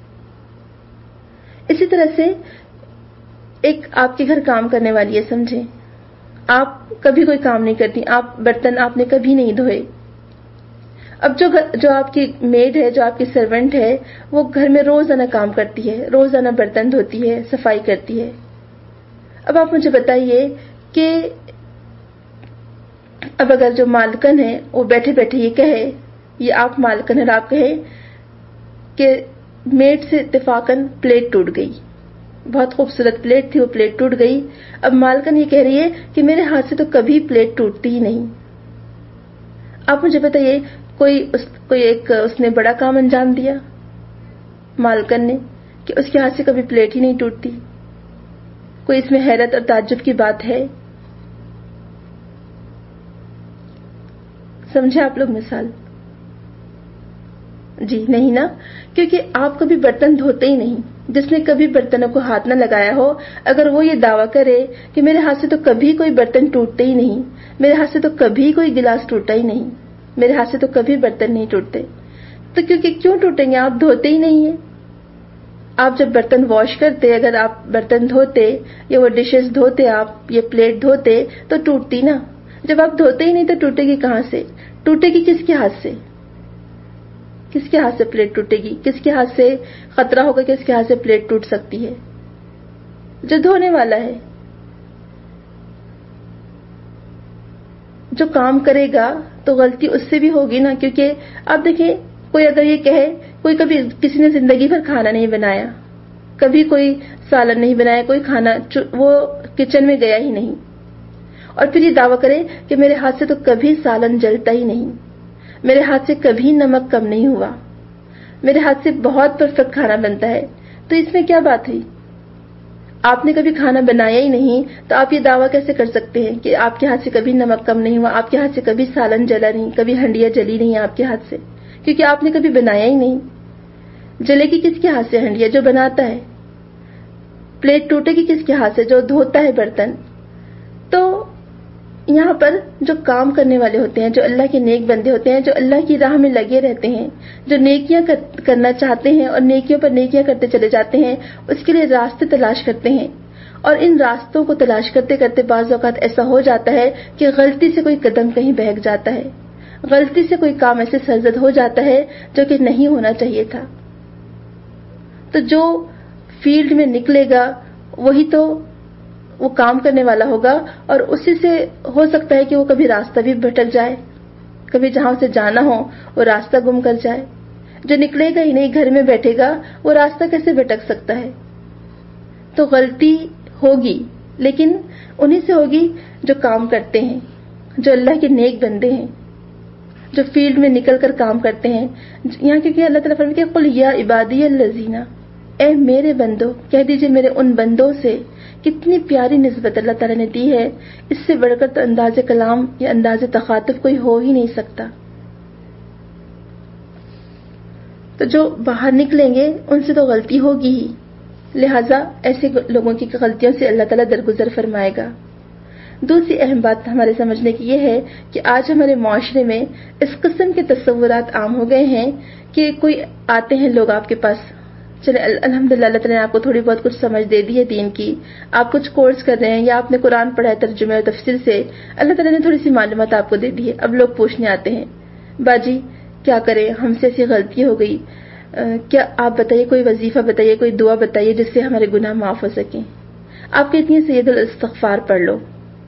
اسی طرح سے ایک آپ کے گھر کام کرنے والی ہے، سمجھیں آپ کبھی کوئی کام نہیں کرتی، آپ برتن آپ نے کبھی نہیں دھوئے۔ اب جو آپ کی میڈ ہے، جو آپ کی سرونٹ ہے، وہ گھر میں روزانہ کام کرتی ہے، روزانہ برتن دھوتی ہے، صفائی کرتی ہے۔ اب آپ مجھے بتائیے کہ اب اگر جو مالکن ہے وہ بیٹھے بیٹھے یہ کہے، یہ آپ مالکن اور آپ کہے کہ میڈ سے اتفاقاً پلیٹ ٹوٹ گئی، بہت خوبصورت پلیٹ تھی، وہ پلیٹ ٹوٹ گئی۔ اب مالکن یہ کہہ رہی ہے کہ میرے ہاتھ سے تو کبھی پلیٹ ٹوٹتی ہی نہیں۔ آپ مجھے بتائیے اس نے بڑا کام انجام دیا مالکن نے کہ اس کے ہاتھ سے کبھی پلیٹ ہی نہیں ٹوٹتی؟ کوئی اس میں حیرت اور تعجب کی بات ہے؟ سمجھے آپ لوگ مثال؟ جی نہیں نا، کیونکہ آپ کبھی برتن دھوتے ہی نہیں۔ جس نے کبھی برتنوں کو ہاتھ نہ لگایا ہو، اگر وہ یہ دعویٰ کرے کہ میرے ہاتھ سے تو کبھی کوئی برتن ٹوٹتے ہی نہیں، میرے ہاتھ سے تو کبھی کوئی گلاس ٹوٹا ہی نہیں، میرے ہاتھ سے تو کبھی برتن نہیں ٹوٹتے، تو کیوں ٹوٹیں گے؟ آپ دھوتے ہی نہیں ہیں۔ آپ جب برتن واش کرتے، اگر آپ برتن دھوتے یا وہ ڈشز دھوتے، آپ یہ پلیٹ دھوتے تو ٹوٹتی نا۔ جب آپ دھوتے ہی نہیں تو ٹوٹے گی کہاں سے؟ ٹوٹے گی کس کے ہاتھ سے؟ کس کے ہاتھ سے پلیٹ ٹوٹے گی؟ کس کے ہاتھ سے خطرہ ہوگا کہ اس کے ہاتھ سے پلیٹ ٹوٹ سکتی ہے؟ جو دھونے والا ہے، جو کام کرے گا تو غلطی اس سے بھی ہوگی نا۔ کیونکہ آپ دیکھیں، کوئی اگر یہ کہے، کوئی کبھی کسی نے زندگی بھر کھانا نہیں بنایا، کبھی کوئی سالن نہیں بنایا، کوئی کھانا وہ کچن میں گیا ہی نہیں، اور پھر یہ دعویٰ کرے کہ میرے ہاتھ سے تو کبھی سالن جلتا ہی نہیں، میرے ہاتھ سے کبھی نمک کم نہیں ہوا، میرے ہاتھ سے بہت پرفیکٹ کھانا بنتا ہے، تو اس میں کیا بات ہوئی؟ آپ نے کبھی کھانا بنایا ہی نہیں تو آپ یہ دعویٰ کیسے کر سکتے ہیں کہ آپ کے ہاتھ سے کبھی نمک کم نہیں ہوا، آپ کے ہاتھ سے کبھی سالن جلا نہیں، کبھی ہنڈیاں جلی نہیں آپ کے ہاتھ سے؟ کیونکہ آپ نے کبھی بنایا ہی نہیں۔ جلے گی کس کے ہاتھ سے ہنڈیا؟ جو بناتا ہے۔ پلیٹ ٹوٹے گی کس کے ہاتھ سے؟ جو دھوتا ہے برتن۔ تو یہاں پر جو کام کرنے والے ہوتے ہیں، جو اللہ کے نیک بندے ہوتے ہیں، جو اللہ کی راہ میں لگے رہتے ہیں، جو نیکیاں کرنا چاہتے ہیں اور نیکیوں پر نیکیاں کرتے چلے جاتے ہیں، اس کے لیے راستے تلاش کرتے ہیں، اور ان راستوں کو تلاش کرتے کرتے بعض اوقات ایسا ہو جاتا ہے کہ غلطی سے کوئی قدم کہیں بہک جاتا ہے، غلطی سے کوئی کام ایسے سرزد ہو جاتا ہے جو کہ نہیں ہونا چاہیے تھا۔ تو جو فیلڈ میں نکلے گا وہی تو وہ کام کرنے والا ہوگا، اور اسی سے ہو سکتا ہے کہ وہ کبھی راستہ بھی بھٹک جائے، کبھی جہاں اسے جانا ہو وہ راستہ گم کر جائے۔ جو نکلے گا ہی نہیں، گھر میں بیٹھے گا، وہ راستہ کیسے بھٹک سکتا ہے؟ تو غلطی ہوگی، لیکن انہی سے ہوگی جو کام کرتے ہیں، جو اللہ کے نیک بندے ہیں، جو فیلڈ میں نکل کر کام کرتے ہیں۔ یہاں کیونکہ اللہ تعالیٰ فرماتے ہیں قل یا عبادی الذین، اے میرے بندو، کہہ دیجئے میرے ان بندوں سے۔ کتنی پیاری نسبت اللہ تعالیٰ نے دی ہے، اس سے بڑھ کر تو انداز کلام یا انداز تخاطب کوئی ہو ہی نہیں سکتا۔ تو جو باہر نکلیں گے ان سے تو غلطی ہوگی ہی، لہذا ایسے لوگوں کی غلطیوں سے اللہ تعالیٰ درگزر فرمائے گا۔ دوسری اہم بات ہمارے سمجھنے کی یہ ہے کہ آج ہمارے معاشرے میں اس قسم کے تصورات عام ہو گئے ہیں کہ کوئی آتے ہیں لوگ آپ کے پاس، چلے الحمدللہ اللہ تعالیٰ نے آپ کو تھوڑی بہت کچھ سمجھ دے دی ہے دین کی، آپ کچھ کورس کر رہے ہیں یا آپ نے قرآن پڑھا ہے ترجمے اور تفسیر سے، اللہ تعالیٰ نے تھوڑی سی معلومات آپ کو دے دی ہے۔ اب لوگ پوچھنے آتے ہیں، باجی کیا کریں، ہم سے ایسی غلطی ہو گئی، کیا آپ بتائیے، کوئی وظیفہ بتائیے، کوئی دعا بتائیے جس سے ہمارے گناہ معاف ہو سکیں۔ آپ کہتی ہیں سید الاستغفار پڑھ لو،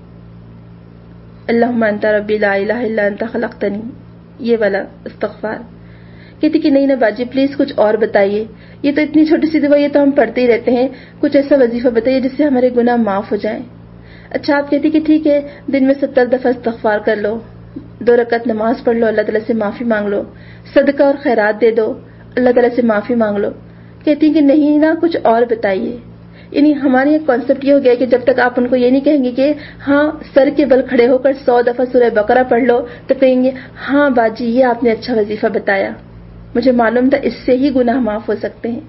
اللہم انت ربی لا الہ الا انت خلقتنی، یہ والا استغفار۔ کہتی کہ نہیں نا باجی پلیز کچھ اور بتائیے، یہ تو اتنی چھوٹی سی دعا، یہ تو ہم پڑھتے ہی رہتے ہیں، کچھ ایسا وظیفہ بتائیے جس سے ہمارے گناہ معاف ہو جائیں۔ اچھا آپ کہتی کہ ٹھیک ہے، دن میں 70 دفعہ استغفار کر لو، 2 رکعت نماز پڑھ لو، اللہ تعالیٰ سے معافی مانگ لو، صدقہ اور خیرات دے دو، اللہ تعالیٰ سے معافی مانگ لو۔ کہتی کہ نہیں نا کچھ اور بتائیے۔ یعنی ہماری ایک کانسیپٹ یہ ہو گیا کہ جب تک آپ ان کو یہ نہیں کہیں گے کہ ہاں سر کے بل کھڑے ہو کر 100 دفعہ سورہ بقرہ پڑھ لو، تو کہیں گے ہاں باجی یہ آپ نے اچھا وظیفہ بتایا۔ مجھے معلوم تھا اس سے ہی گناہ معاف ہو سکتے ہیں.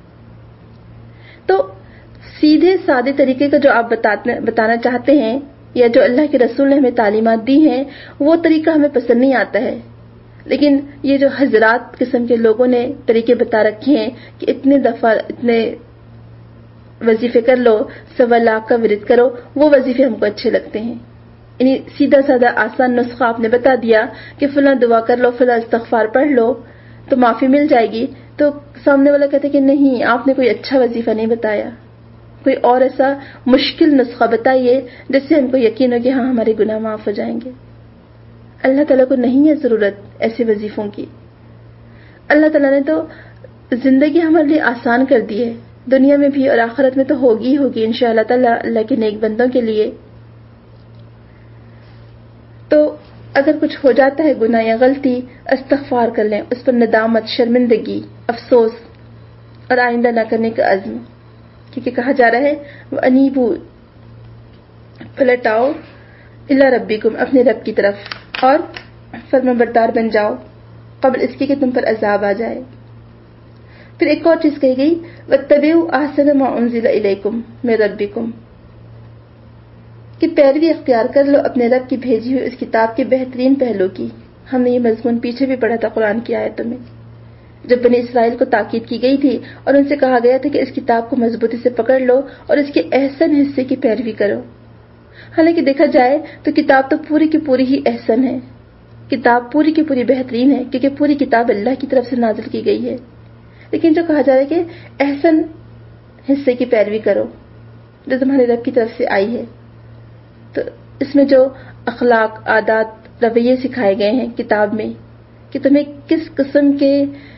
تو سیدھے سادے طریقے کا جو آپ بتانا چاہتے ہیں یا جو اللہ کے رسول نے ہمیں تعلیمات دی ہیں وہ طریقہ ہمیں پسند نہیں آتا ہے. لیکن یہ جو حضرات قسم کے لوگوں نے طریقے بتا رکھے ہیں کہ اتنے دفعہ اتنے وظیفے کر لو، 1.25 لاکھ کا ورد کرو، وہ وظیفے ہم کو اچھے لگتے ہیں. یعنی سیدھا سادہ آسان نسخہ آپ نے بتا دیا کہ فلاں دعا کر لو، فلاں استغفار پڑھ لو تو معافی مل جائے گی. تو سامنے والا کہتے کہ نہیں، آپ نے کوئی اچھا وظیفہ نہیں بتایا، کوئی اور ایسا مشکل نسخہ بتائیے جس سے ہم کو یقین ہو کہ ہاں ہمارے گناہ معاف ہو جائیں گے. اللہ تعالیٰ کو نہیں ہے ضرورت ایسے وظیفوں کی. اللہ تعالیٰ نے تو زندگی ہمارے لیے آسان کر دی ہے، دنیا میں بھی اور آخرت میں تو ہوگی انشاءاللہ تعالیٰ اللہ کے نیک بندوں کے لیے. تو اگر کچھ ہو جاتا ہے گناہ یا غلطی، استغفار کر لیں، اس پر ندامت، شرمندگی، افسوس اور آئندہ نہ کرنے کا عزم. کیونکہ کہا جا رہا ہے وَأَنِيبُوا، پلٹ آؤ، إِلَىٰ رَبِّكُمْ، اپنے رب کی طرف، اور فرمانبردار بن جاؤ قبل اس کے کہ تم پر عذاب آ جائے. پھر ایک اور چیز کہی گئی وَاتَّبِعُوا أَحْسَنَ مَا أُنزِلَ إِلَيْكُمْ مِن رَبِّكُمْ، کہ پیروی اختیار کر لو اپنے رب کی بھیجی ہوئی اس کتاب کے بہترین پہلو کی. ہم نے یہ مضمون پیچھے بھی پڑھا تھا قرآن کی آیتوں میں، جب بنی اسرائیل کو تاکید کی گئی تھی اور ان سے کہا گیا تھا کہ اس کتاب کو مضبوطی سے پکڑ لو اور اس کے احسن حصے کی پیروی کرو. حالانکہ دیکھا جائے تو کتاب تو پوری کی پوری ہی احسن ہے، کتاب پوری کی پوری بہترین ہے، کیونکہ پوری کتاب اللہ کی طرف سے نازل کی گئی ہے. لیکن جو کہا جا رہا ہے کہ احسن حصے کی پیروی کرو جو تمہارے رب کی طرف سے آئی ہے، تو اس میں جو اخلاق، عادات، رویے سکھائے گئے ہیں کتاب میں کہ تمہیں کس قسم کے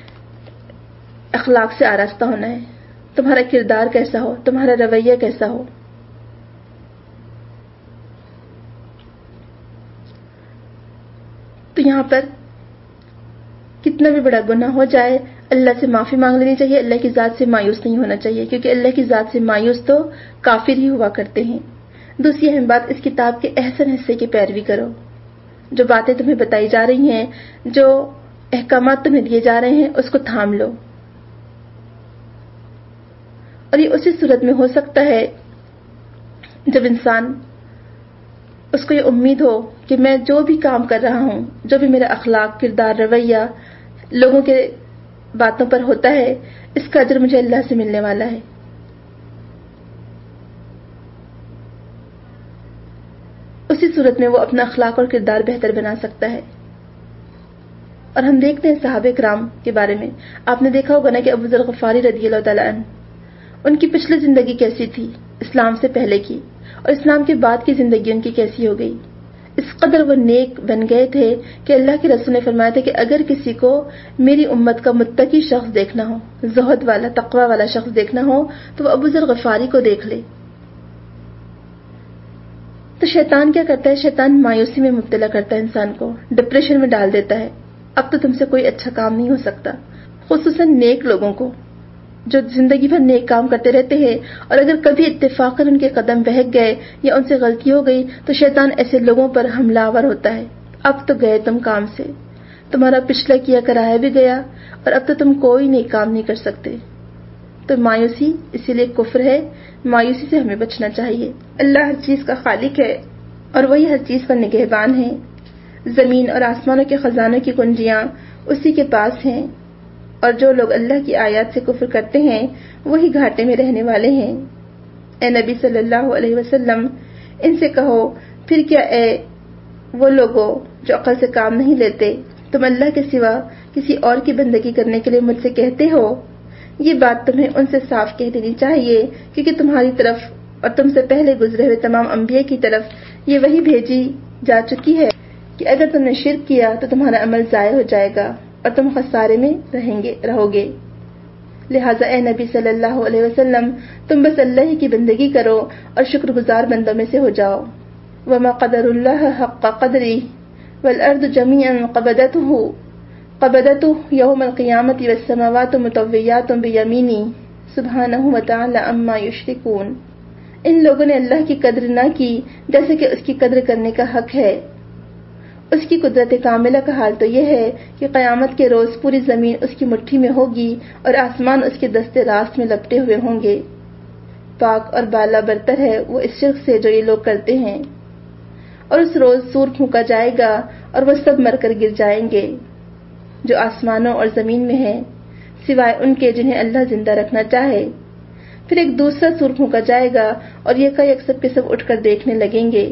اخلاق سے آراستہ ہونا ہے، تمہارا کردار کیسا ہو، تمہارا رویہ کیسا ہو. تو یہاں پر کتنا بھی بڑا گناہ ہو جائے اللہ سے معافی مانگ لینی چاہیے، اللہ کی ذات سے مایوس نہیں ہونا چاہیے، کیونکہ اللہ کی ذات سے مایوس تو کافر ہی ہوا کرتے ہیں. دوسری اہم بات، اس کتاب کے احسن حصے کی پیروی کرو. جو باتیں تمہیں بتائی جا رہی ہیں، جو احکامات تمہیں دیے جا رہے ہیں، اس کو تھام لو. اور یہ اسی صورت میں ہو سکتا ہے جب انسان اس کو یہ امید ہو کہ میں جو بھی کام کر رہا ہوں، جو بھی میرا اخلاق، کردار، رویہ لوگوں کے باتوں پر ہوتا ہے، اس کا اجر مجھے اللہ سے ملنے والا ہے. اسی صورت میں وہ اپنا اخلاق اور کردار بہتر بنا سکتا ہے. اور ہم دیکھتے ہیں صحابہ کرام کے بارے میں، آپ نے دیکھا ہوگا نا کہ ابو ذر غفاری رضی اللہ تعالیٰ عنہ، ان کی پچھلی زندگی کیسی تھی اسلام سے پہلے کی، اور اسلام کے بعد کی زندگی ان کی کیسی ہو گئی. اس قدر وہ نیک بن گئے تھے کہ اللہ کے رسول نے فرمایا تھا کہ اگر کسی کو میری امت کا متقی شخص دیکھنا ہو، زہد والا، تقوی والا شخص دیکھنا ہو، تو وہ ابو ذر غفاری کو دیکھ لے. تو شیطان کیا کرتا ہے؟ شیطان مایوسی میں مبتلا کرتا ہے انسان کو، ڈپریشن میں ڈال دیتا ہے. اب تو تم سے کوئی اچھا کام نہیں ہو سکتا. خصوصاً نیک لوگوں کو جو زندگی بھر نیک کام کرتے رہتے ہیں، اور اگر کبھی اتفاقاً ان کے قدم بہک گئے یا ان سے غلطی ہو گئی تو شیطان ایسے لوگوں پر حملہ آور ہوتا ہے. اب تو گئے تم کام سے، تمہارا پچھلا کیا کرایا بھی گیا، اور اب تو تم کوئی نیک کام نہیں کر سکتے. تو مایوسی اسی لیے کفر ہے. مایوسی سے ہمیں بچنا چاہیے. اللہ ہر چیز کا خالق ہے اور وہی ہر چیز پر نگہبان ہے. زمین اور آسمانوں کے خزانوں کی کنجیاں اسی کے پاس ہیں، اور جو لوگ اللہ کی آیات سے کفر کرتے ہیں وہی گھاٹے میں رہنے والے ہیں. اے نبی صلی اللہ علیہ وسلم، ان سے کہو پھر کیا اے وہ لوگوں جو عقل سے کام نہیں لیتے، تم اللہ کے سوا کسی اور کی بندگی کرنے کے لیے مجھ سے کہتے ہو؟ یہ بات تمہیں ان سے صاف کہہ دینی چاہیے، کیونکہ تمہاری طرف اور تم سے پہلے گزرے ہوئے تمام انبیاء کی طرف یہ وحی بھیجی جا چکی ہے کہ اگر تم نے شرک کیا تو تمہارا عمل ضائع ہو جائے گا اور تم خسارے میں رہو گے. لہٰذا اے نبی صلی اللہ علیہ وسلم، تم بس اللہ ہی کی بندگی کرو اور شکر گزار بندوں میں سے ہو جاؤ. وما قدر اللہ حق قدری والارض جميعا قبضته یوم القیامت والسماوات مطویات بیمینی سبحانہ وتعالی عما یشرکون. ان لوگوں نے اللہ کی قدر نہ کی جیسے کہ اس کی قدر کرنے کا حق ہے، اس کی قدرت کاملہ کا حال تو یہ ہے کہ قیامت کے روز پوری زمین اس کی مٹھی میں ہوگی اور آسمان اس کے دستے راست میں لپٹے ہوئے ہوں گے۔ پاک اور بالا برتر ہے وہ اس شرک سے جو یہ لوگ کرتے ہیں۔ اور اس روز سور پھونکا جائے گا اور وہ سب مر کر گر جائیں گے جو آسمانوں اور زمین میں ہیں، سوائے ان کے جنہیں اللہ زندہ رکھنا چاہے۔ پھر ایک دوسرا سور پھونکا جائے گا اور یکایک سب کے سب اٹھ کر دیکھنے لگیں گے۔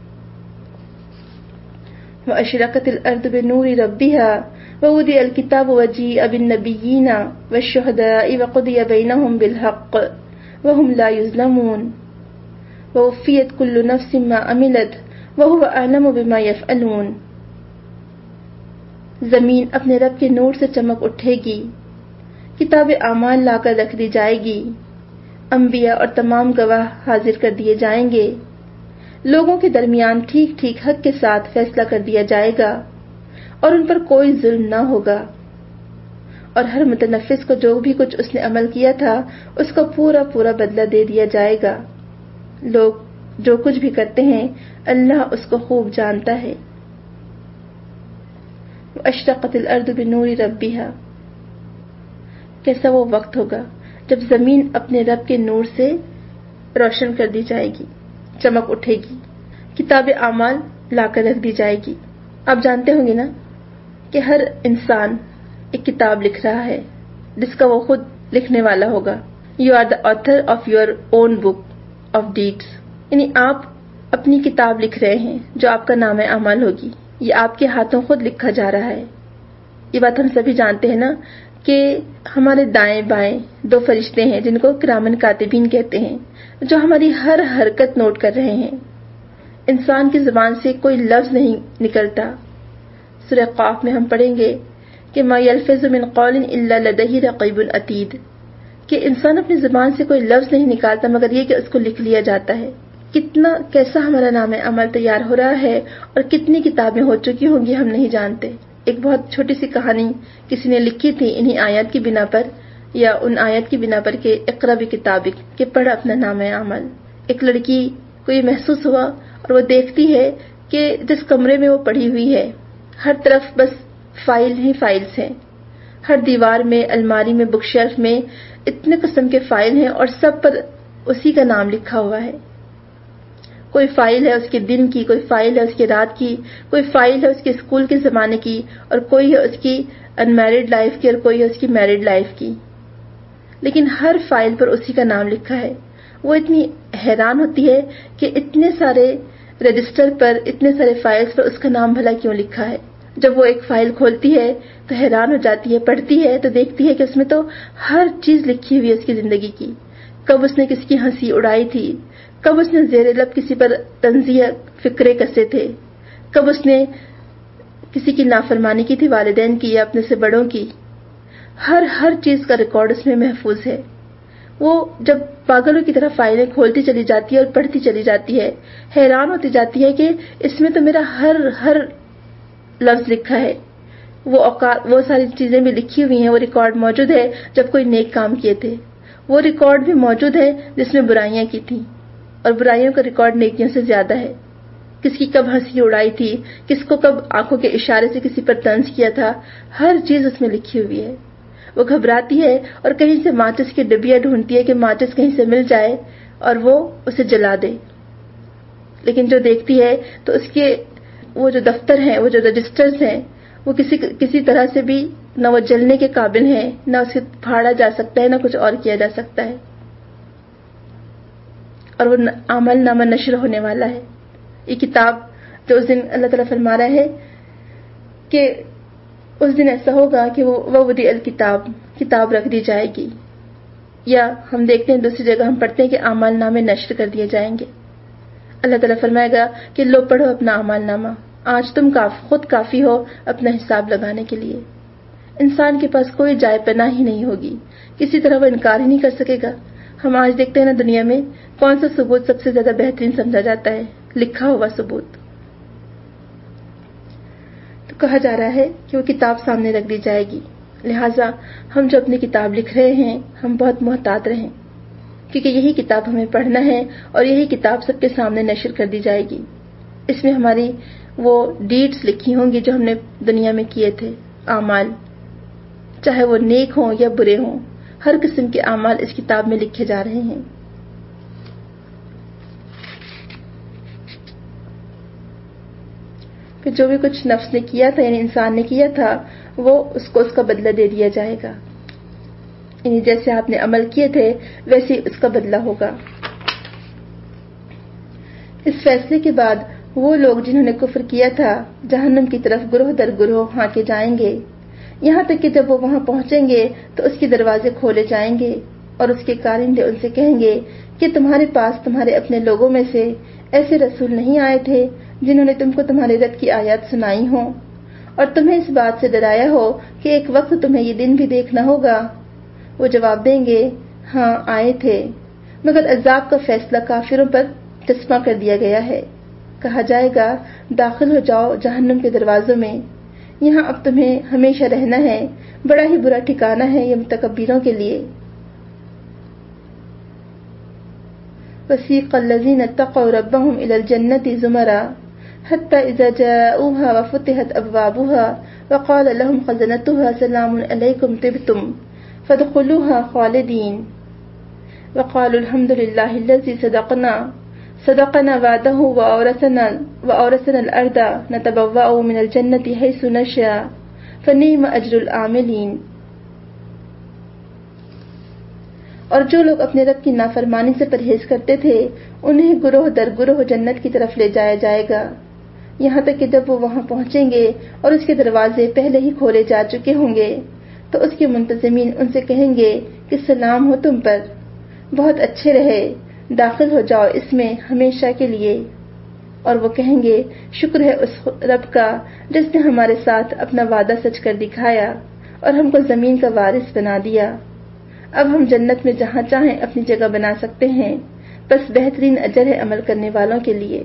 وَأَشْرَقَتِ الْأَرْضُ بِنُورِ رَبِّهَا وَوُضِعَ الْكِتَابُ وَجِيءَ بِالنَّبِيِّينَ وَالشُّهَدَاءِ وَقُضِيَ بَيْنَهُم بِالْحَقِّ وَهُمْ لَا يُظْلَمُونَ وَوُفِّيَتْ كُلُّ نَفْسٍ مَّا عَمِلَتْ وَهُوَ أَعْلَمُ بِمَا يَفْعَلُونَ۔ زمین اپنے رب کے نور سے چمک اٹھے گی، کتاب اعمال لا کر رکھ دی جائے گی، انبیاء اور تمام گواہ حاضر کر دیے جائیں گے، لوگوں کے درمیان ٹھیک ٹھیک حق کے ساتھ فیصلہ کر دیا جائے گا اور ان پر کوئی ظلم نہ ہوگا، اور ہر متنفس کو جو بھی کچھ اس نے عمل کیا تھا اس کا پورا پورا بدلہ دے دیا جائے گا۔ لوگ جو کچھ بھی کرتے ہیں اللہ اس کو خوب جانتا ہے۔ وَأَشْرَقَتِ الْأَرْضُ بِنُورِ رَبِّهَا، کیسا وہ وقت ہوگا جب زمین اپنے رب کے نور سے روشن کر دی جائے گی، چمک اٹھے گی، کتاب اعمال لا کر رکھ دی جائے گی۔ آپ جانتے ہوں گے نا کہ ہر انسان ایک کتاب لکھ رہا ہے جس کا وہ خود لکھنے والا ہوگا۔ You are the author of your own book of deeds, یعنی آپ اپنی کتاب لکھ رہے ہیں جو آپ کا نام اعمال ہوگی، یہ آپ کے ہاتھوں خود لکھا جا رہا ہے۔ یہ بات ہم سبھی جانتے ہیں نا کہ ہمارے دائیں بائیں دو فرشتے ہیں جن کو کرامن کاتبین کہتے ہیں، جو ہماری ہر حرکت نوٹ کر رہے ہیں۔ انسان کی زبان سے کوئی لفظ نہیں نکلتا۔ سورہ قاف میں ہم پڑھیں گے کہ ما یلفظ من قول الا لدیہ رقیب عتید، کہ انسان اپنی زبان سے کوئی لفظ نہیں نکالتا مگر یہ کہ اس کو لکھ لیا جاتا ہے۔ کتنا کیسا ہمارا نام عمل تیار ہو رہا ہے اور کتنی کتابیں ہو چکی ہوں گی ہم نہیں جانتے۔ ایک بہت چھوٹی سی کہانی کسی نے لکھی تھی انہی آیات کی بنا پر، یا ان آیات کی بنا پر کہ اقرا بکتابک، کہ پڑھ اپنا نام عمل۔ ایک لڑکی کو یہ محسوس ہوا اور وہ دیکھتی ہے کہ جس کمرے میں وہ پڑی ہوئی ہے ہر طرف بس فائل ہی فائلز ہیں، ہر دیوار میں، الماری میں، بک شیلف میں اتنے قسم کے فائل ہیں اور سب پر اسی کا نام لکھا ہوا ہے۔ کوئی فائل ہے اس کے دن کی، کوئی فائل ہے اس کے رات کی، کوئی فائل ہے اس کے اسکول کے زمانے کی، اور کوئی ہے اس کی ان میرڈ لائف کی، اور کوئی ہے اس کی میرڈ لائف کی، لیکن ہر فائل پر اسی کا نام لکھا ہے۔ وہ اتنی حیران ہوتی ہے کہ اتنے سارے رجسٹر پر، اتنے سارے فائلز پر اس کا نام بھلا کیوں لکھا ہے۔ جب وہ ایک فائل کھولتی ہے تو حیران ہو جاتی ہے، پڑھتی ہے تو دیکھتی ہے کہ اس میں تو ہر چیز لکھی ہوئی ہے اس کی زندگی کی، کب اس نے کس کی ہنسی اڑائی تھی، کب اس نے زیر لب کسی پر طنزیہ فکرے کسے تھے، کب اس نے کسی کی نافرمانی کی تھی، والدین کی یا اپنے سے بڑوں کی، ہر چیز کا ریکارڈ اس میں محفوظ ہے۔ وہ جب پاگلوں کی طرح فائلیں کھولتی چلی جاتی ہے اور پڑھتی چلی جاتی ہے، حیران ہوتی جاتی ہے کہ اس میں تو میرا ہر لفظ لکھا ہے، وہ ساری چیزیں بھی لکھی ہوئی ہیں، وہ ریکارڈ موجود ہے جب کوئی نیک کام کیے تھے، وہ ریکارڈ بھی موجود ہے جس میں برائیاں کی تھیں، اور برائیوں کا ریکارڈ نیکیوں سے زیادہ ہے۔ کس کی کب ہنسی اڑائی تھی، کس کو کب آنکھوں کے اشارے سے کسی پر طنز کیا تھا، ہر چیز اس میں لکھی ہوئی ہے۔ وہ گھبراتی ہے اور کہیں سے ماچس کی ڈبیا ڈھونڈتی ہے کہ ماچس کہیں سے مل جائے اور وہ اسے جلا دے، لیکن جو دیکھتی ہے تو اس کے وہ جو دفتر ہیں، وہ جو رجسٹرز ہیں، وہ کسی طرح سے بھی نہ وہ جلنے کے قابل ہیں، نہ اسے پھاڑا جا سکتا ہے، نہ کچھ اور کیا جا سکتا ہے، اور وہ عمل نامہ نشر ہونے والا ہے۔ یہ کتاب جو اس دن اللہ تعالیٰ فرما رہا ہے کہ اس دن ایسا ہوگا کہ وہ وضع الکتاب، کتاب رکھ دی جائے گی، یا ہم دیکھتے ہیں دوسری جگہ ہم پڑھتے ہیں کہ اعمال نامے نشر کر دیے جائیں گے۔ اللہ تعالیٰ فرمائے گا کہ لو پڑھو اپنا اعمال نامہ، آج تم خود کافی ہو اپنا حساب لگانے کے لیے۔ انسان کے پاس کوئی جائے پناہ ہی نہیں ہوگی، کسی طرح وہ انکار ہی نہیں کر سکے گا۔ ہم آج دیکھتے ہیں نا دنیا میں کون سا ثبوت سب سے زیادہ بہترین سمجھا جاتا ہے، لکھا ہوا ثبوت۔ تو کہا جا رہا ہے کہ وہ کتاب سامنے رکھ دی جائے گی، لہٰذا ہم جو اپنی کتاب لکھ رہے ہیں ہم بہت محتاط رہیں، کیونکہ یہی کتاب ہمیں پڑھنا ہے اور یہی کتاب سب کے سامنے نشر کر دی جائے گی۔ اس میں ہماری وہ ڈیڈز لکھی ہوں گی جو ہم نے دنیا میں کیے تھے، اعمال، چاہے وہ نیک ہوں یا برے ہوں، ہر قسم کے اعمال اس کتاب میں لکھے جا رہے ہیں۔ کہ جو بھی کچھ نفس نے کیا تھا، یعنی انسان نے کیا تھا، وہ اس کو اس کا بدلہ دے دیا جائے گا، یعنی جیسے آپ نے عمل کیے تھے ویسے ہی اس کا بدلہ ہوگا۔ اس فیصلے کے بعد وہ لوگ جنہوں نے کفر کیا تھا جہنم کی طرف گروہ در گروہ ہانکے جائیں گے، یہاں تک کہ جب وہ وہاں پہنچیں گے تو اس کے دروازے کھولے جائیں گے اور اس کے کارندے ان سے کہیں گے کہ تمہارے پاس تمہارے اپنے لوگوں میں سے ایسے رسول نہیں آئے تھے جنہوں نے تم کو تمہارے رب کی آیات سنائی ہوں اور تمہیں اس بات سے ڈرایا ہو کہ ایک وقت تمہیں یہ دن بھی دیکھنا ہوگا؟ وہ جواب دیں گے ہاں آئے تھے، مگر عذاب کا فیصلہ کافروں پر چسپاں کر دیا گیا ہے۔ کہا جائے گا داخل ہو جاؤ جہنم کے دروازوں میں، یہاں اب تمہیں ہمیشہ رہنا ہے، بڑا ہی برا ٹھکانہ ہے یہ متکبروں کے لیے۔ وسیق الذین اتقوا ربهم إلى الجنة زمرا حتى إذا جاءوها وفتحت أبوابها وقال لهم خزنتها سلام عليكم طبتم فادخلوها خالدين وقالوا الحمد لله الذي صدقنا وعده وأورثنا الأرض نتبوأ من الجنة حيث نشاء فنعم أجر العاملين۔ اور جو لوگ اپنے رب کی نافرمانی سے پرہیز کرتے تھے انہیں گروہ در گروہ جنت کی طرف لے جایا جائے گا، یہاں تک کہ جب وہ وہاں پہنچیں گے اور اس کے دروازے پہلے ہی کھولے جا چکے ہوں گے تو اس کے منتظمین ان سے کہیں گے کہ سلام ہو تم پر، بہت اچھے رہے، داخل ہو جاؤ اس میں ہمیشہ کے لیے۔ اور وہ کہیں گے شکر ہے اس رب کا جس نے ہمارے ساتھ اپنا وعدہ سچ کر دکھایا اور ہم کو زمین کا وارث بنا دیا، اب ہم جنت میں جہاں چاہیں اپنی جگہ بنا سکتے ہیں، بس بہترین اجر ہے عمل کرنے والوں کے لیے۔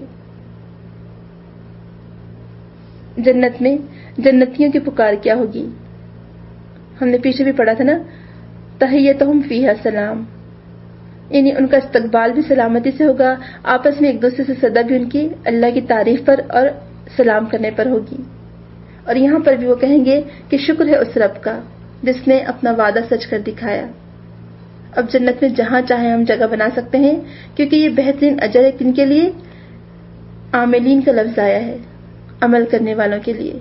جنت میں جنتیوں کی پکار کیا ہوگی؟ ہم نے پیچھے بھی پڑھا تھا نا، تحیتہم فیہا سلام، یعنی ان کا استقبال بھی سلامتی سے ہوگا، آپس میں ایک دوسرے سے صدا بھی ان کی اللہ کی تعریف پر اور سلام کرنے پر ہوگی۔ اور یہاں پر بھی وہ کہیں گے کہ شکر ہے اس رب کا جس نے اپنا وعدہ سچ کر دکھایا۔ اب جنت میں جہاں چاہیں ہم جگہ بنا سکتے ہیں کیونکہ یہ بہترین اجر ہے کن کے لیے؟ عاملین کا لفظ آیا ہے، عمل کرنے والوں کے لیے۔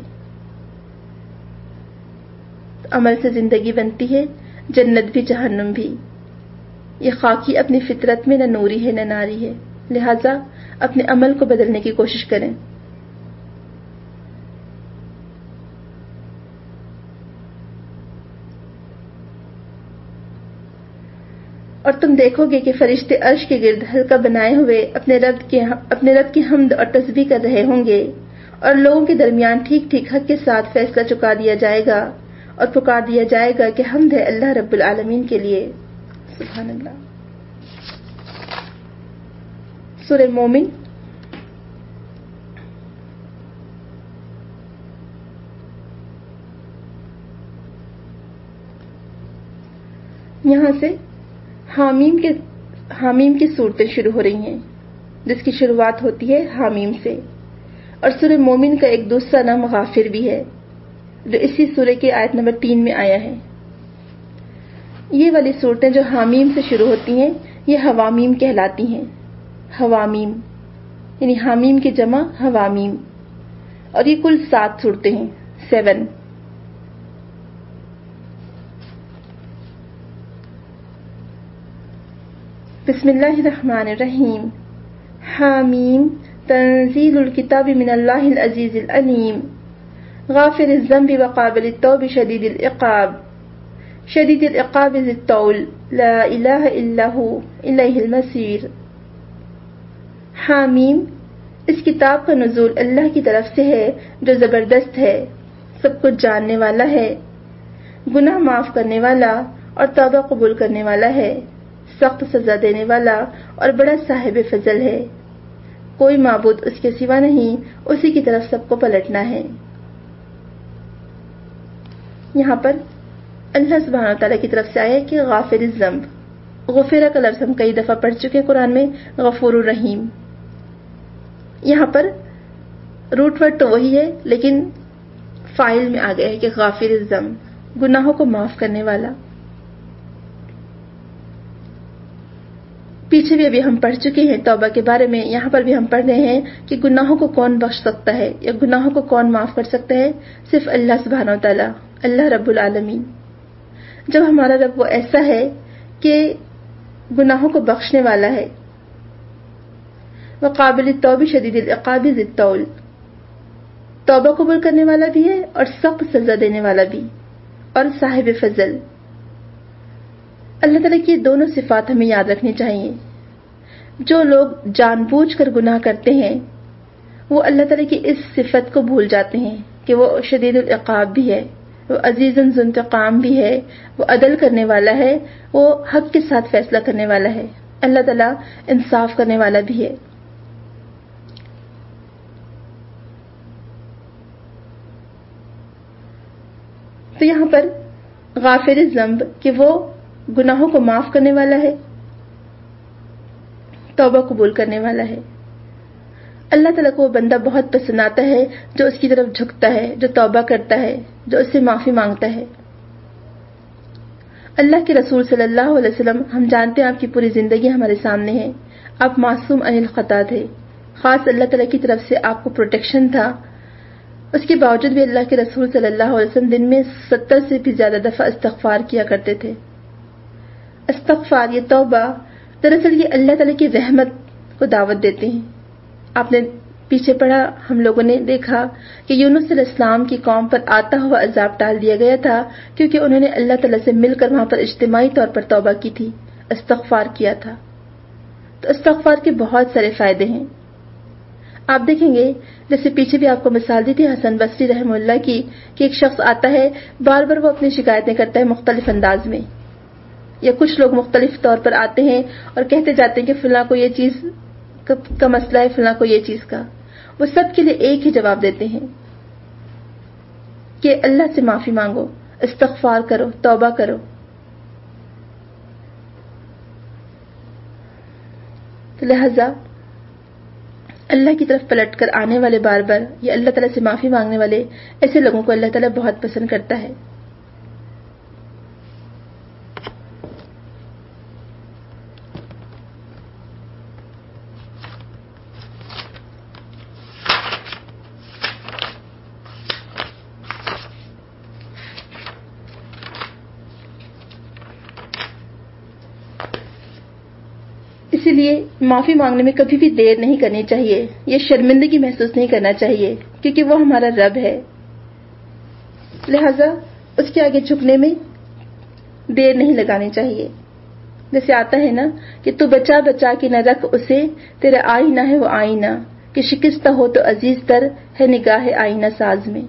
عمل سے زندگی بنتی ہے، جنت بھی جہنم بھی۔ یہ خاکی اپنی فطرت میں نہ نوری ہے نہ ناری ہے، لہذا اپنے عمل کو بدلنے کی کوشش کریں۔ اور تم دیکھو گے کہ فرشتے عرش کے گرد حلقہ بنائے ہوئے اپنے رب کی حمد اور تسبیح کر رہے ہوں گے، اور لوگوں کے درمیان ٹھیک ٹھیک حق کے ساتھ فیصلہ چکا دیا جائے گا اور پکار دیا جائے گا کہ حمد ہے اللہ رب العالمین کے لیے۔ سبحان اللہ۔ سورہ مومن یہاں سے حامیم کی صورتیں شروع ہو رہی ہیں، جس کی شروعات ہوتی ہے حامیم سے، اور سورہ مومن کا ایک دوسرا نام غافر بھی ہے جو اسی سورہ کے آیت نمبر 3 میں آیا ہے۔ یہ والی صورتیں جو حامیم سے شروع ہوتی ہیں یہ حوامیم کہلاتی ہیں۔ حوامیم یعنی حامیم کی جمع حوامیم، اور یہ کل 7 صورتیں ہیں، 7۔ بسم اللہ الرحمن الرحیم۔ حامیم تنزیل الکتاب من اللہ العزیز العلیم، غافر الذنب وقابل التوب شدید العقاب ذی الطول، لا الہ الا ہو الیہ المصیر۔ حامیم اس کتاب کا نزول اللہ کی طرف سے ہے جو زبردست ہے، سب کچھ جاننے والا ہے، گناہ معاف کرنے والا اور توبہ قبول کرنے والا ہے، سخت سزا دینے والا اور بڑا صاحب فضل ہے، کوئی معبود اس کے سوا نہیں، اسی کی طرف سب کو پلٹنا ہے۔ یہاں پر اللہ سبحانہ وتعالیٰ کی طرف سے آیا کہ غافر الذنب، غفرہ کا لفظ ہم کئی دفعہ پڑھ چکے ہیں قرآن میں، غفور الرحیم۔ یہاں پر روٹ ورڈ تو وہی ہے لیکن فائل میں آ گیا ہے کہ غافر الذنب، گناہوں کو معاف کرنے والا۔ پیچھے بھی ابھی ہم پڑھ چکے ہیں توبہ کے بارے میں، یہاں پر بھی ہم پڑھ رہے ہیں کہ گناہوں کو کون بخش سکتا ہے یا گناہوں کو کون معاف کر سکتا ہے؟ صرف اللہ سبحانہ و تعالی، اللہ رب العالمین۔ جب ہمارا رب وہ ایسا ہے کہ گناہوں کو بخشنے والا ہے، وقابل التوب شدید العقاب ذی الطول، توبہ قبول کرنے والا بھی ہے اور سخت سزا دینے والا بھی، اور صاحب فضل۔ اللہ تعالیٰ کی دونوں صفات ہمیں یاد رکھنی چاہیے۔ جو لوگ جان بوجھ کر گناہ کرتے ہیں وہ اللہ تعالیٰ کی اس صفت کو بھول جاتے ہیں کہ وہ شدید العقاب بھی ہے، وہ عزیز ذو انتقام بھی ہے، وہ عدل کرنے والا ہے، وہ حق کے ساتھ فیصلہ کرنے والا ہے، اللہ تعالیٰ انصاف کرنے والا بھی ہے۔ تو یہاں پر غافر الذنب کہ وہ گناہوں کو معاف کرنے والا ہے، توبہ قبول کرنے والا ہے۔ اللہ تعالیٰ کو وہ بندہ بہت پسند آتا ہے جو اس کی طرف جھکتا ہے، جو توبہ کرتا ہے، جو اس سے معافی مانگتا ہے۔ اللہ کے رسول صلی اللہ علیہ وسلم، ہم جانتے ہیں آپ کی پوری زندگی ہمارے سامنے ہے، آپ معصوم عن الخطا تھے، خاص اللہ تعالیٰ کی طرف سے آپ کو پروٹیکشن تھا۔ اس کے باوجود بھی اللہ کے رسول صلی اللہ علیہ وسلم دن میں 70 سے بھی زیادہ دفعہ استغفار کیا کرتے تھے۔ استغفار، یہ توبہ، دراصل یہ اللہ تعالیٰ کی رحمت کو دعوت دیتے ہیں۔ آپ نے پیچھے پڑھا، ہم لوگوں نے دیکھا کہ یونس علیہ السلام کی قوم پر آتا ہوا عذاب ٹال دیا گیا تھا کیونکہ انہوں نے اللہ تعالیٰ سے مل کر وہاں پر اجتماعی طور پر توبہ کی تھی، استغفار کیا تھا۔ تو استغفار کے بہت سارے فائدے ہیں۔ آپ دیکھیں گے جیسے پیچھے بھی آپ کو مثال دی تھی حسن بصری رحمہ اللہ کی، کہ ایک شخص آتا ہے، بار بار وہ اپنی شکایتیں کرتا ہے مختلف انداز میں، یا کچھ لوگ مختلف طور پر آتے ہیں اور کہتے جاتے ہیں کہ فلاں کو یہ چیز کا مسئلہ ہے، فلاں کو یہ چیز کا۔ وہ سب کے لیے ایک ہی جواب دیتے ہیں کہ اللہ سے معافی مانگو، استغفار کرو، توبہ کرو۔ تو لہذا اللہ کی طرف پلٹ کر آنے والے بار بار یا اللہ تعالیٰ سے معافی مانگنے والے ایسے لوگوں کو اللہ تعالیٰ بہت پسند کرتا ہے۔ اسی لیے معافی مانگنے میں کبھی بھی دیر نہیں کرنی چاہیے، یہ شرمندگی محسوس نہیں کرنا چاہیے کیونکہ وہ ہمارا رب ہے، لہذا اس کے آگے جھکنے میں دیر نہیں لگانی چاہیے۔ جیسے آتا ہے نا کہ تو بچا بچا کے نہ رکھ اسے، تیرا آئینہ ہے وہ آئینہ، کہ شکستہ ہو تو عزیز تر ہے نگاہ آئینہ ساز میں۔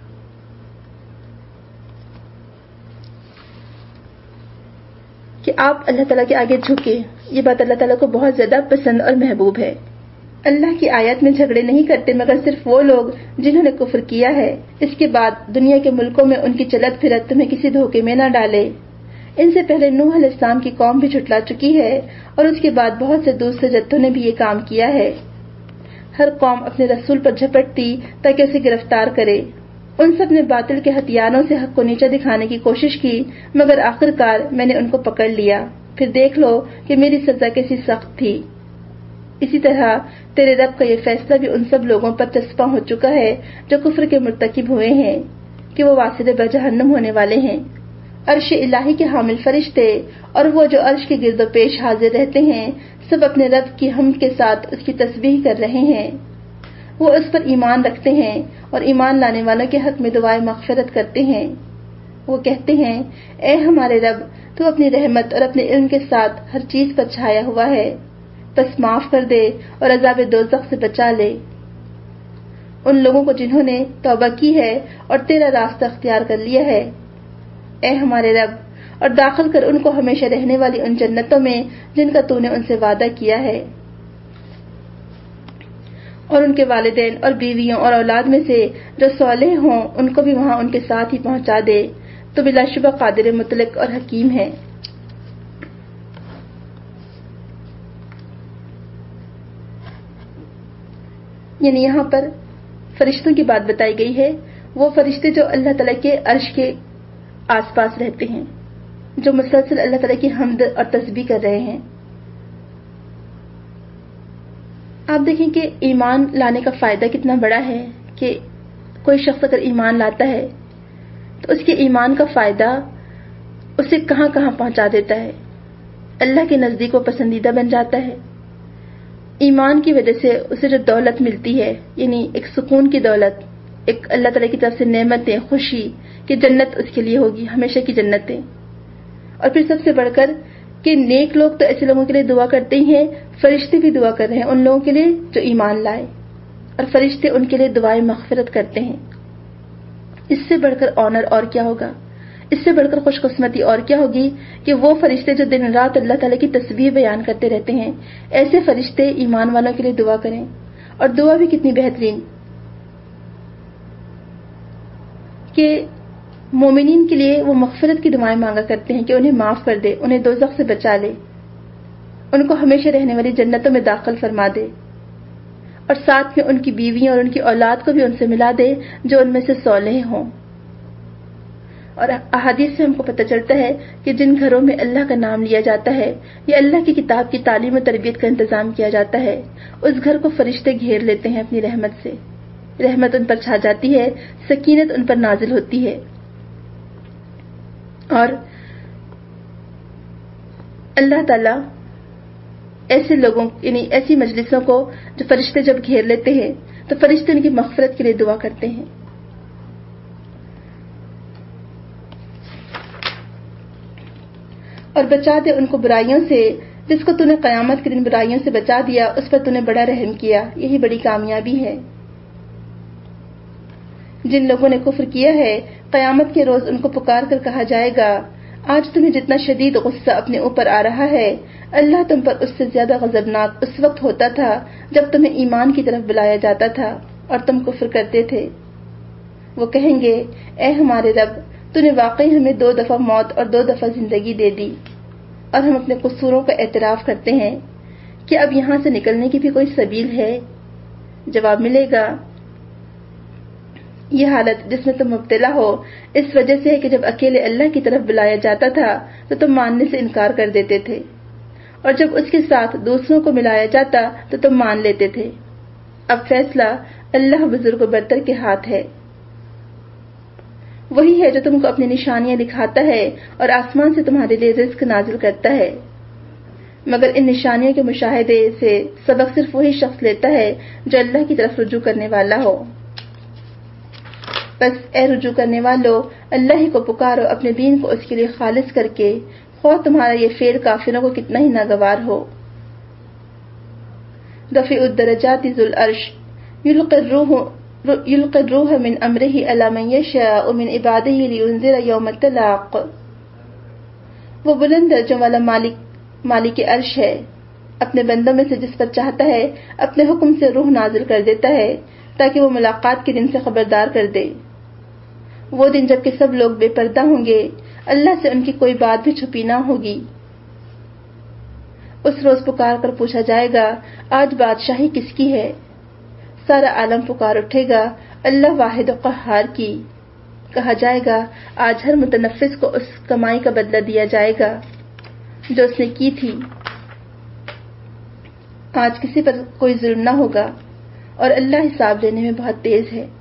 کہ آپ اللہ تعالیٰ کے آگے جھکے، یہ بات اللہ تعالیٰ کو بہت زیادہ پسند اور محبوب ہے۔ اللہ کی آیت میں جھگڑے نہیں کرتے مگر صرف وہ لوگ جنہوں نے کفر کیا ہے، اس کے بعد دنیا کے ملکوں میں ان کی چلت پھرت تمہیں کسی دھوکے میں نہ ڈالے۔ ان سے پہلے نوح علیہ السلام کی قوم بھی جھٹلا چکی ہے اور اس کے بعد بہت سے دوسرے جتوں نے بھی یہ کام کیا ہے۔ ہر قوم اپنے رسول پر جھپٹتی تاکہ اسے گرفتار کرے، ان سب نے باطل کے ہتھیاروں سے حق کو نیچا دکھانے کی کوشش کی مگر آخرکار میں نے ان کو پکڑ لیا، پھر دیکھ لو کہ میری سزا کیسی سخت تھی۔ اسی طرح تیرے رب کا یہ فیصلہ بھی ان سب لوگوں پر چسپاں ہو چکا ہے جو کفر کے مرتکب ہوئے ہیں کہ وہ واسطے بجہنم ہونے والے ہیں۔ عرش الہی کے حامل فرشتے اور وہ جو عرش کے گرد و پیش حاضر رہتے ہیں سب اپنے رب کی حمد کے ساتھ اس کی تسبیح کر رہے ہیں، وہ اس پر ایمان رکھتے ہیں اور ایمان لانے والوں کے حق میں دعائے مغفرت کرتے ہیں۔ وہ کہتے ہیں اے ہمارے رب، تو اپنی رحمت اور اپنے علم کے ساتھ ہر چیز پر چھایا ہوا ہے، بس معاف کر دے اور عذاب دوزخ سے بچا لے ان لوگوں کو جنہوں نے توبہ کی ہے اور تیرا راستہ اختیار کر لیا ہے، اے ہمارے رب، اور داخل کر ان کو ہمیشہ رہنے والی ان جنتوں میں جن کا تو نے ان سے وعدہ کیا ہے، اور ان کے والدین اور بیویوں اور اولاد میں سے جو صالح ہوں ان کو بھی وہاں ان کے ساتھ ہی پہنچا دے، تو بلا شبہ قادر مطلق اور حکیم ہے۔ یعنی یہاں پر فرشتوں کی بات بتائی گئی ہے، وہ فرشتے جو اللہ تعالیٰ کے عرش کے آس پاس رہتے ہیں، جو مسلسل اللہ تعالیٰ کی حمد اور تسبیح کر رہے ہیں۔ آپ دیکھیں کہ ایمان لانے کا فائدہ کتنا بڑا ہے کہ کوئی شخص اگر ایمان لاتا ہے تو اس کے ایمان کا فائدہ اسے کہاں کہاں پہنچا دیتا ہے، اللہ کے نزدیک وہ پسندیدہ بن جاتا ہے۔ ایمان کی وجہ سے اسے جو دولت ملتی ہے، یعنی ایک سکون کی دولت، ایک اللہ تعالیٰ کی طرف سے نعمتیں، خوشی کہ جنت اس کے لیے ہوگی، ہمیشہ کی جنتیں۔ اور پھر سب سے بڑھ کر کہ نیک لوگ تو ایسے لوگوں کے لیے دعا کرتے ہی ہیں، فرشتے بھی دعا کر رہے ہیں ان لوگوں کے لیے جو ایمان لائے، اور فرشتے ان کے لیے دعائیں مغفرت کرتے ہیں۔ اس سے بڑھ کر آنر اور کیا ہوگا، اس سے بڑھ کر خوش قسمتی اور کیا ہوگی کہ وہ فرشتے جو دن رات اللہ تعالیٰ کی تسبیح بیان کرتے رہتے ہیں، ایسے فرشتے ایمان والوں کے لیے دعا کریں، اور دعا بھی کتنی بہترین کہ مومنین کے لیے وہ مغفرت کی دعائیں مانگا کرتے ہیں کہ انہیں معاف کر دے، انہیں دوزخ سے بچا لے، ان کو ہمیشہ رہنے والی جنتوں میں داخل فرما دے، اور ساتھ میں ان کی بیویوں اور ان کی اولاد کو بھی ان سے ملا دے جو ان میں سے صالح ہوں۔ اور احادیث سے ہم کو پتہ چلتا ہے کہ جن گھروں میں اللہ کا نام لیا جاتا ہے یا اللہ کی کتاب کی تعلیم و تربیت کا انتظام کیا جاتا ہے، اس گھر کو فرشتے گھیر لیتے ہیں اپنی رحمت سے، رحمت ان پر چھا جاتی ہے، سکینت ان پر نازل ہوتی ہے۔ اور اللہ تعالیٰ ایسے لوگوں یعنی ایسی مجلسوں کو جو فرشتے جب گھیر لیتے ہیں تو فرشتے ان کی مغفرت کے لیے دعا کرتے ہیں۔ اور بچا دے ان کو برائیوں سے، جس کو تو نے قیامت کے دن برائیوں سے بچا دیا، اس پر تو نے بڑا رحم کیا، یہی بڑی کامیابی ہے۔ جن لوگوں نے کفر کیا ہے، قیامت کے روز ان کو پکار کر کہا جائے گا، آج تمہیں جتنا شدید غصہ اپنے اوپر آ رہا ہے، اللہ تم پر اس سے زیادہ غضبناک اس وقت ہوتا تھا جب تمہیں ایمان کی طرف بلایا جاتا تھا اور تم کفر کرتے تھے۔ وہ کہیں گے، اے ہمارے رب، تو نے واقعی ہمیں 2 دفعہ موت اور 2 دفعہ زندگی دے دی، اور ہم اپنے قصوروں کا اعتراف کرتے ہیں کہ اب یہاں سے نکلنے کی بھی کوئی سبیل ہے؟ جواب ملے گا، یہ حالت جس میں تم مبتلا ہو اس وجہ سے ہے کہ جب اکیلے اللہ کی طرف بلایا جاتا تھا تو تم ماننے سے انکار کر دیتے تھے، اور جب اس کے ساتھ دوسروں کو ملایا جاتا تو تم مان لیتے تھے۔ اب فیصلہ اللہ بزرگ و برتر کے ہاتھ ہے، وہی ہے جو تم کو اپنی نشانیاں دکھاتا ہے اور آسمان سے تمہارے لیے رزق نازل کرتا ہے، مگر ان نشانیوں کے مشاہدے سے سبق صرف وہی شخص لیتا ہے جو اللہ کی طرف رجوع کرنے والا ہو۔ بس اے رجوع کرنے والو، اللہ ہی کو پکارو اپنے دین کو اس کے لیے خالص کر کے، خواہ تمہارا یہ فعل کافروں کو کتنا ہی ناگوار ہو۔ رفیع الدرجات ذو العرش یلقی الروح من امرہ علی من یشاء من عبادہ لینذر یوم التلاق۔ وہ بلند درجوں والا مالک عرش ہے، اپنے بندوں میں سے جس پر چاہتا ہے اپنے حکم سے روح نازل کر دیتا ہے تاکہ وہ ملاقات کے دن سے خبردار کر دے۔ وہ دن جب کہ سب لوگ بے پردہ ہوں گے، اللہ سے ان کی کوئی بات بھی چھپی نہ ہوگی۔ اس روز پکار کر پوچھا جائے گا، آج بادشاہی کس کی ہے؟ سارا عالم پکار اٹھے گا، اللہ واحد و قہار کی۔ کہا جائے گا، آج ہر متنفس کو اس کمائی کا بدلہ دیا جائے گا جو اس نے کی تھی۔ آج کسی پر کوئی ظلم نہ ہوگا، اور اللہ حساب لینے میں بہت تیز ہے۔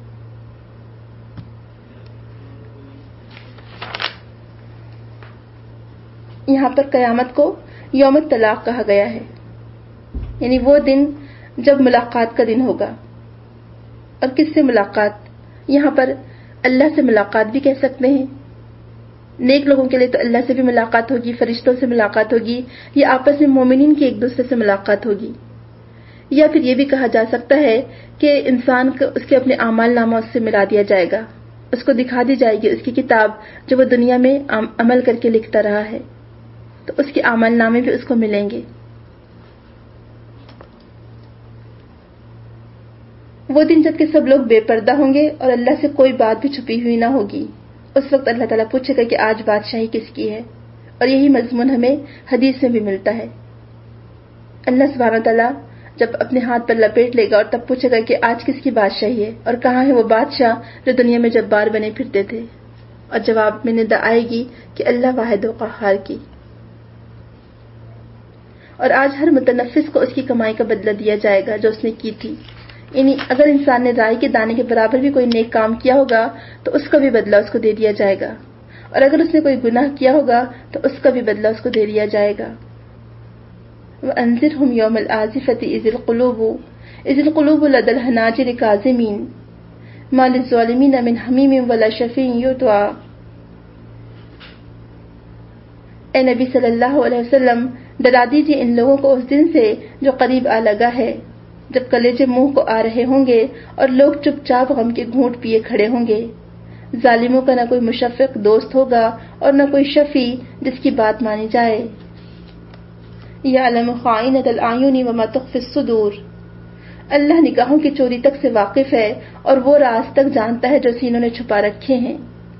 یہاں پر قیامت کو یوم الطلاق کہا گیا ہے، یعنی وہ دن جب ملاقات کا دن ہوگا۔ اور کس سے ملاقات؟ یہاں پر اللہ سے ملاقات بھی کہہ سکتے ہیں، نیک لوگوں کے لیے تو اللہ سے بھی ملاقات ہوگی، فرشتوں سے ملاقات ہوگی، یا آپس میں مومنین کی ایک دوسرے سے ملاقات ہوگی، یا پھر یہ بھی کہا جا سکتا ہے کہ انسان کو اس کے اپنے اعمال نامہ اس سے ملا دیا جائے گا، اس کو دکھا دی جائے گی اس کی کتاب جو وہ دنیا میں عمل کر کے لکھتا رہا ہے، تو اس کے اعمال نامے بھی اس کو ملیں گے۔ وہ دن جب کہ سب لوگ بے پردہ ہوں گے اور اللہ سے کوئی بات بھی چھپی ہوئی نہ ہوگی، اس وقت اللہ تعالیٰ پوچھے گا کہ آج بادشاہی کس کی ہے، اور یہی مضمون ہمیں حدیث میں بھی ملتا ہے۔ اللہ سبحانہ تعالیٰ جب اپنے ہاتھ پر لپیٹ لے گا اور تب پوچھے گا کہ آج کس کی بادشاہی ہے اور کہاں ہے وہ بادشاہ جو دنیا میں جبار بنے پھرتے تھے، اور جواب میں ندا آئے گی کہ اللہ واحد و قہار کی۔ اور آج ہر متنفس کو اس کی کمائی کا بدلہ دیا جائے گا جو اس نے کی تھی، یعنی اگر انسان نے رائی کے دانے کے برابر بھی کوئی نیک کام کیا ہوگا تو اس کا بھی بدلہ اس کو دے دیا جائے گا، اور اگر اس نے کوئی گناہ کیا ہوگا تو اس کا بھی بدلہ اس کو دے دیا جائے گا۔ وَأَنذِرْهُمْ يَوْمَ الْآزِفَةِ إِذِ الْقُلُوبُ لَدَى الْحَنَاجِرِ كَاظِمِينَ مَا لِلظَّالِمِينَ مِنْ حَمِيمٍ وَلَا شَفِيعٍ يُطَاعُ۔ اے نبی صلی اللہ علیہ وسلم، ڈرا دیجیے ان لوگوں کو اس دن سے جو قریب آ لگا ہے، جب کلیجے منہ کو آ رہے ہوں گے اور لوگ چپ چاپ غم کے گھونٹ پیے کھڑے ہوں گے۔ ظالموں کا نہ کوئی مشفق دوست ہوگا اور نہ کوئی شفیع جس کی بات مانی جائے۔ یعلم خائنۃ الاعین وما تخفی الصدور، اللہ نگاہوں کی چوری تک سے واقف ہے اور وہ راز تک جانتا ہے جو سینوں نے چھپا رکھے ہیں۔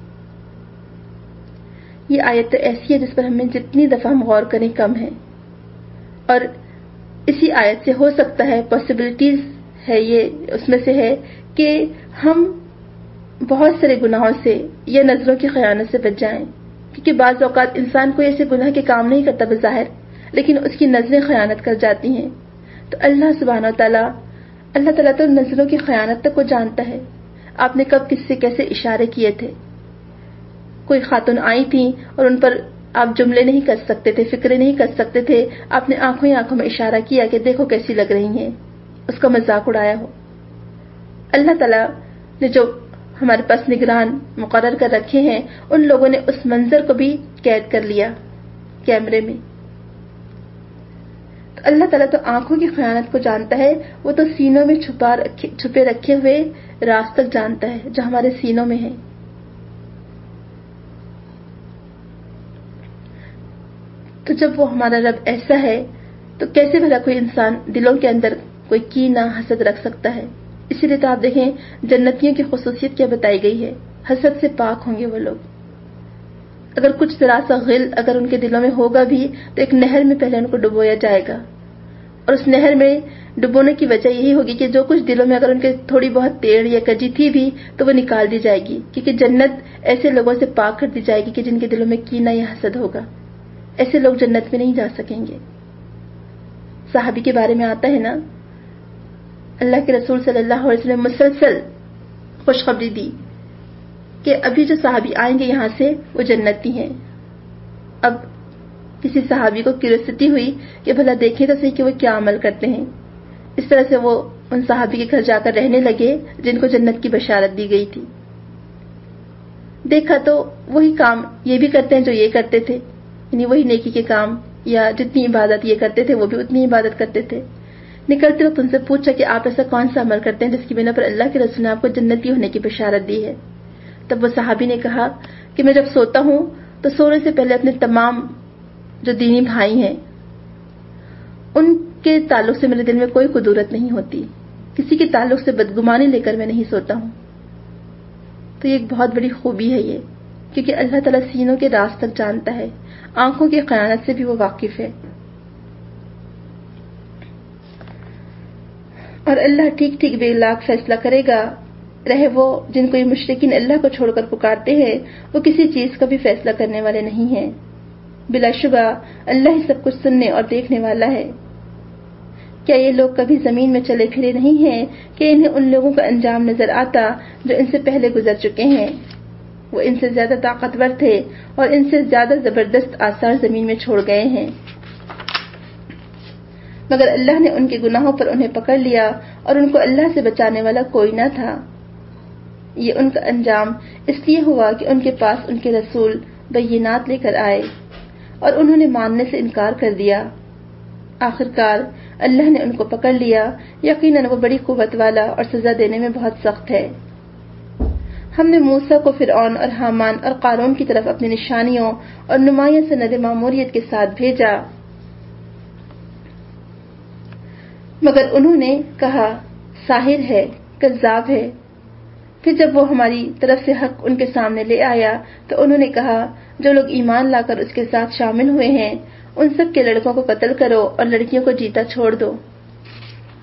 یہ آیت ایسی ہے جس پر ہمیں جتنی دفعہ ہم غور کریں کم ہے، اور اسی آیت سے ہو سکتا ہے پاسبلٹیز ہے، یہ اس میں سے ہے کہ ہم بہت سارے گناہوں سے یا نظروں کی خیانت سے بچ جائیں، کیونکہ بعض اوقات انسان کوئی ایسے گناہ کے کام نہیں کرتا بظاہر، لیکن اس کی نظریں خیانت کر جاتی ہیں، تو اللہ سبحانہ وتعالیٰ تو نظروں کی خیانت تک کو جانتا ہے۔ آپ نے کب کس سے کیسے اشارے کیے تھے، کوئی خاتون آئی تھیں اور ان پر آپ جملے نہیں کر سکتے تھے، فکرے نہیں کر سکتے تھے، آپ نے آنکھوں ہی آنکھوں میں اشارہ کیا کہ دیکھو کیسی لگ رہی ہیں، اس کا مذاق اڑایا ہو۔ اللہ تعالیٰ نے جو ہمارے پاس نگران مقرر کر رکھے ہیں، ان لوگوں نے اس منظر کو بھی قید کر لیا کیمرے میں۔ تو اللہ تعالیٰ تو آنکھوں کی خیانت کو جانتا ہے، وہ تو سینوں میں چھپے رکھے ہوئے راز تک جانتا ہے جو ہمارے سینوں میں ہے۔ تو جب وہ ہمارا رب ایسا ہے تو کیسے بھلا کوئی انسان دلوں کے اندر کوئی کینہ حسد رکھ سکتا ہے؟ اسی لیے تو آپ دیکھیں جنتیوں کی خصوصیت کیا بتائی گئی ہے، حسد سے پاک ہوں گے وہ لوگ۔ اگر کچھ ذرا سا غل اگر ان کے دلوں میں ہوگا بھی تو ایک نہر میں پہلے ان کو ڈبویا جائے گا، اور اس نہر میں ڈبونے کی وجہ یہی ہوگی کہ جو کچھ دلوں میں اگر ان کے تھوڑی بہت ٹیڑھ یا کجی تھی بھی تو وہ نکال دی جائے گی، کیونکہ جنت ایسے لوگوں سے پاک کر دی جائے گی کہ جن کے دلوں میں کینہ یا حسد ہوگا۔ ایسے لوگ جنت میں نہیں جا سکیں گے۔ صحابی کے بارے میں آتا ہے نا، اللہ کے رسول صلی اللہ علیہ وسلم مسلسل خوشخبری دی کہ ابھی جو صحابی آئیں گے یہاں سے وہ جنتی ہیں۔ اب کسی صحابی کو کیوریوسٹی ہوئی کہ بھلا دیکھیں تو صحیح کہ وہ کیا عمل کرتے ہیں۔ اس طرح سے وہ ان صحابی کے گھر جا کر رہنے لگے جن کو جنت کی بشارت دی گئی تھی۔ دیکھا تو وہی کام یہ بھی کرتے ہیں جو یہ کرتے تھے، یعنی وہی نیکی کے کام، یا جتنی عبادت یہ کرتے تھے وہ بھی اتنی عبادت کرتے تھے۔ نکلتے وقت ان سے پوچھا کہ آپ ایسا کون سا عمل کرتے ہیں جس کی بنا پر اللہ کے رسول نے آپ کو جنتی ہونے کی بشارت دی ہے؟ تب وہ صحابی نے کہا کہ میں جب سوتا ہوں تو سونے سے پہلے اپنے تمام جو دینی بھائی ہیں ان کے تعلق سے میرے دل میں کوئی قدورت نہیں ہوتی، کسی کے تعلق سے بدگمانی لے کر میں نہیں سوتا ہوں۔ تو یہ ایک بہت بڑی خوبی ہے یہ، کیونکہ اللہ تعالیٰ سینوں کے راز تک جانتا ہے، آنکھوں کی خیانت سے بھی وہ واقف ہے، اور اللہ ٹھیک ٹھیک بے لاکھ فیصلہ کرے گا۔ رہے وہ جن کو یہ مشرکین اللہ کو چھوڑ کر پکارتے ہیں، وہ کسی چیز کا بھی فیصلہ کرنے والے نہیں ہیں۔ بلا شبہ اللہ ہی سب کچھ سننے اور دیکھنے والا ہے۔ کیا یہ لوگ کبھی زمین میں چلے پھرے نہیں ہیں کہ انہیں ان لوگوں کا انجام نظر آتا جو ان سے پہلے گزر چکے ہیں؟ وہ ان سے زیادہ طاقتور تھے اور ان سے زیادہ زبردست آثار زمین میں چھوڑ گئے ہیں، مگر اللہ نے ان کے گناہوں پر انہیں پکڑ لیا اور ان کو اللہ سے بچانے والا کوئی نہ تھا۔ یہ ان کا انجام اس لیے ہوا کہ ان کے پاس ان کے رسول بینات لے کر آئے اور انہوں نے ماننے سے انکار کر دیا۔ آخرکار اللہ نے ان کو پکڑ لیا، یقیناً وہ بڑی قوت والا اور سزا دینے میں بہت سخت ہے۔ ہم نے موسیٰ کو فرعون اور حامان اور قارون کی طرف اپنی نشانیوں اور نمایاں سند ماموریت کے ساتھ بھیجا، مگر انہوں نے کہا ساحر ہے، کذاب ہے۔ پھر جب وہ ہماری طرف سے حق ان کے سامنے لے آیا تو انہوں نے کہا جو لوگ ایمان لا کر اس کے ساتھ شامل ہوئے ہیں ان سب کے لڑکوں کو قتل کرو اور لڑکیوں کو جیتا چھوڑ دو۔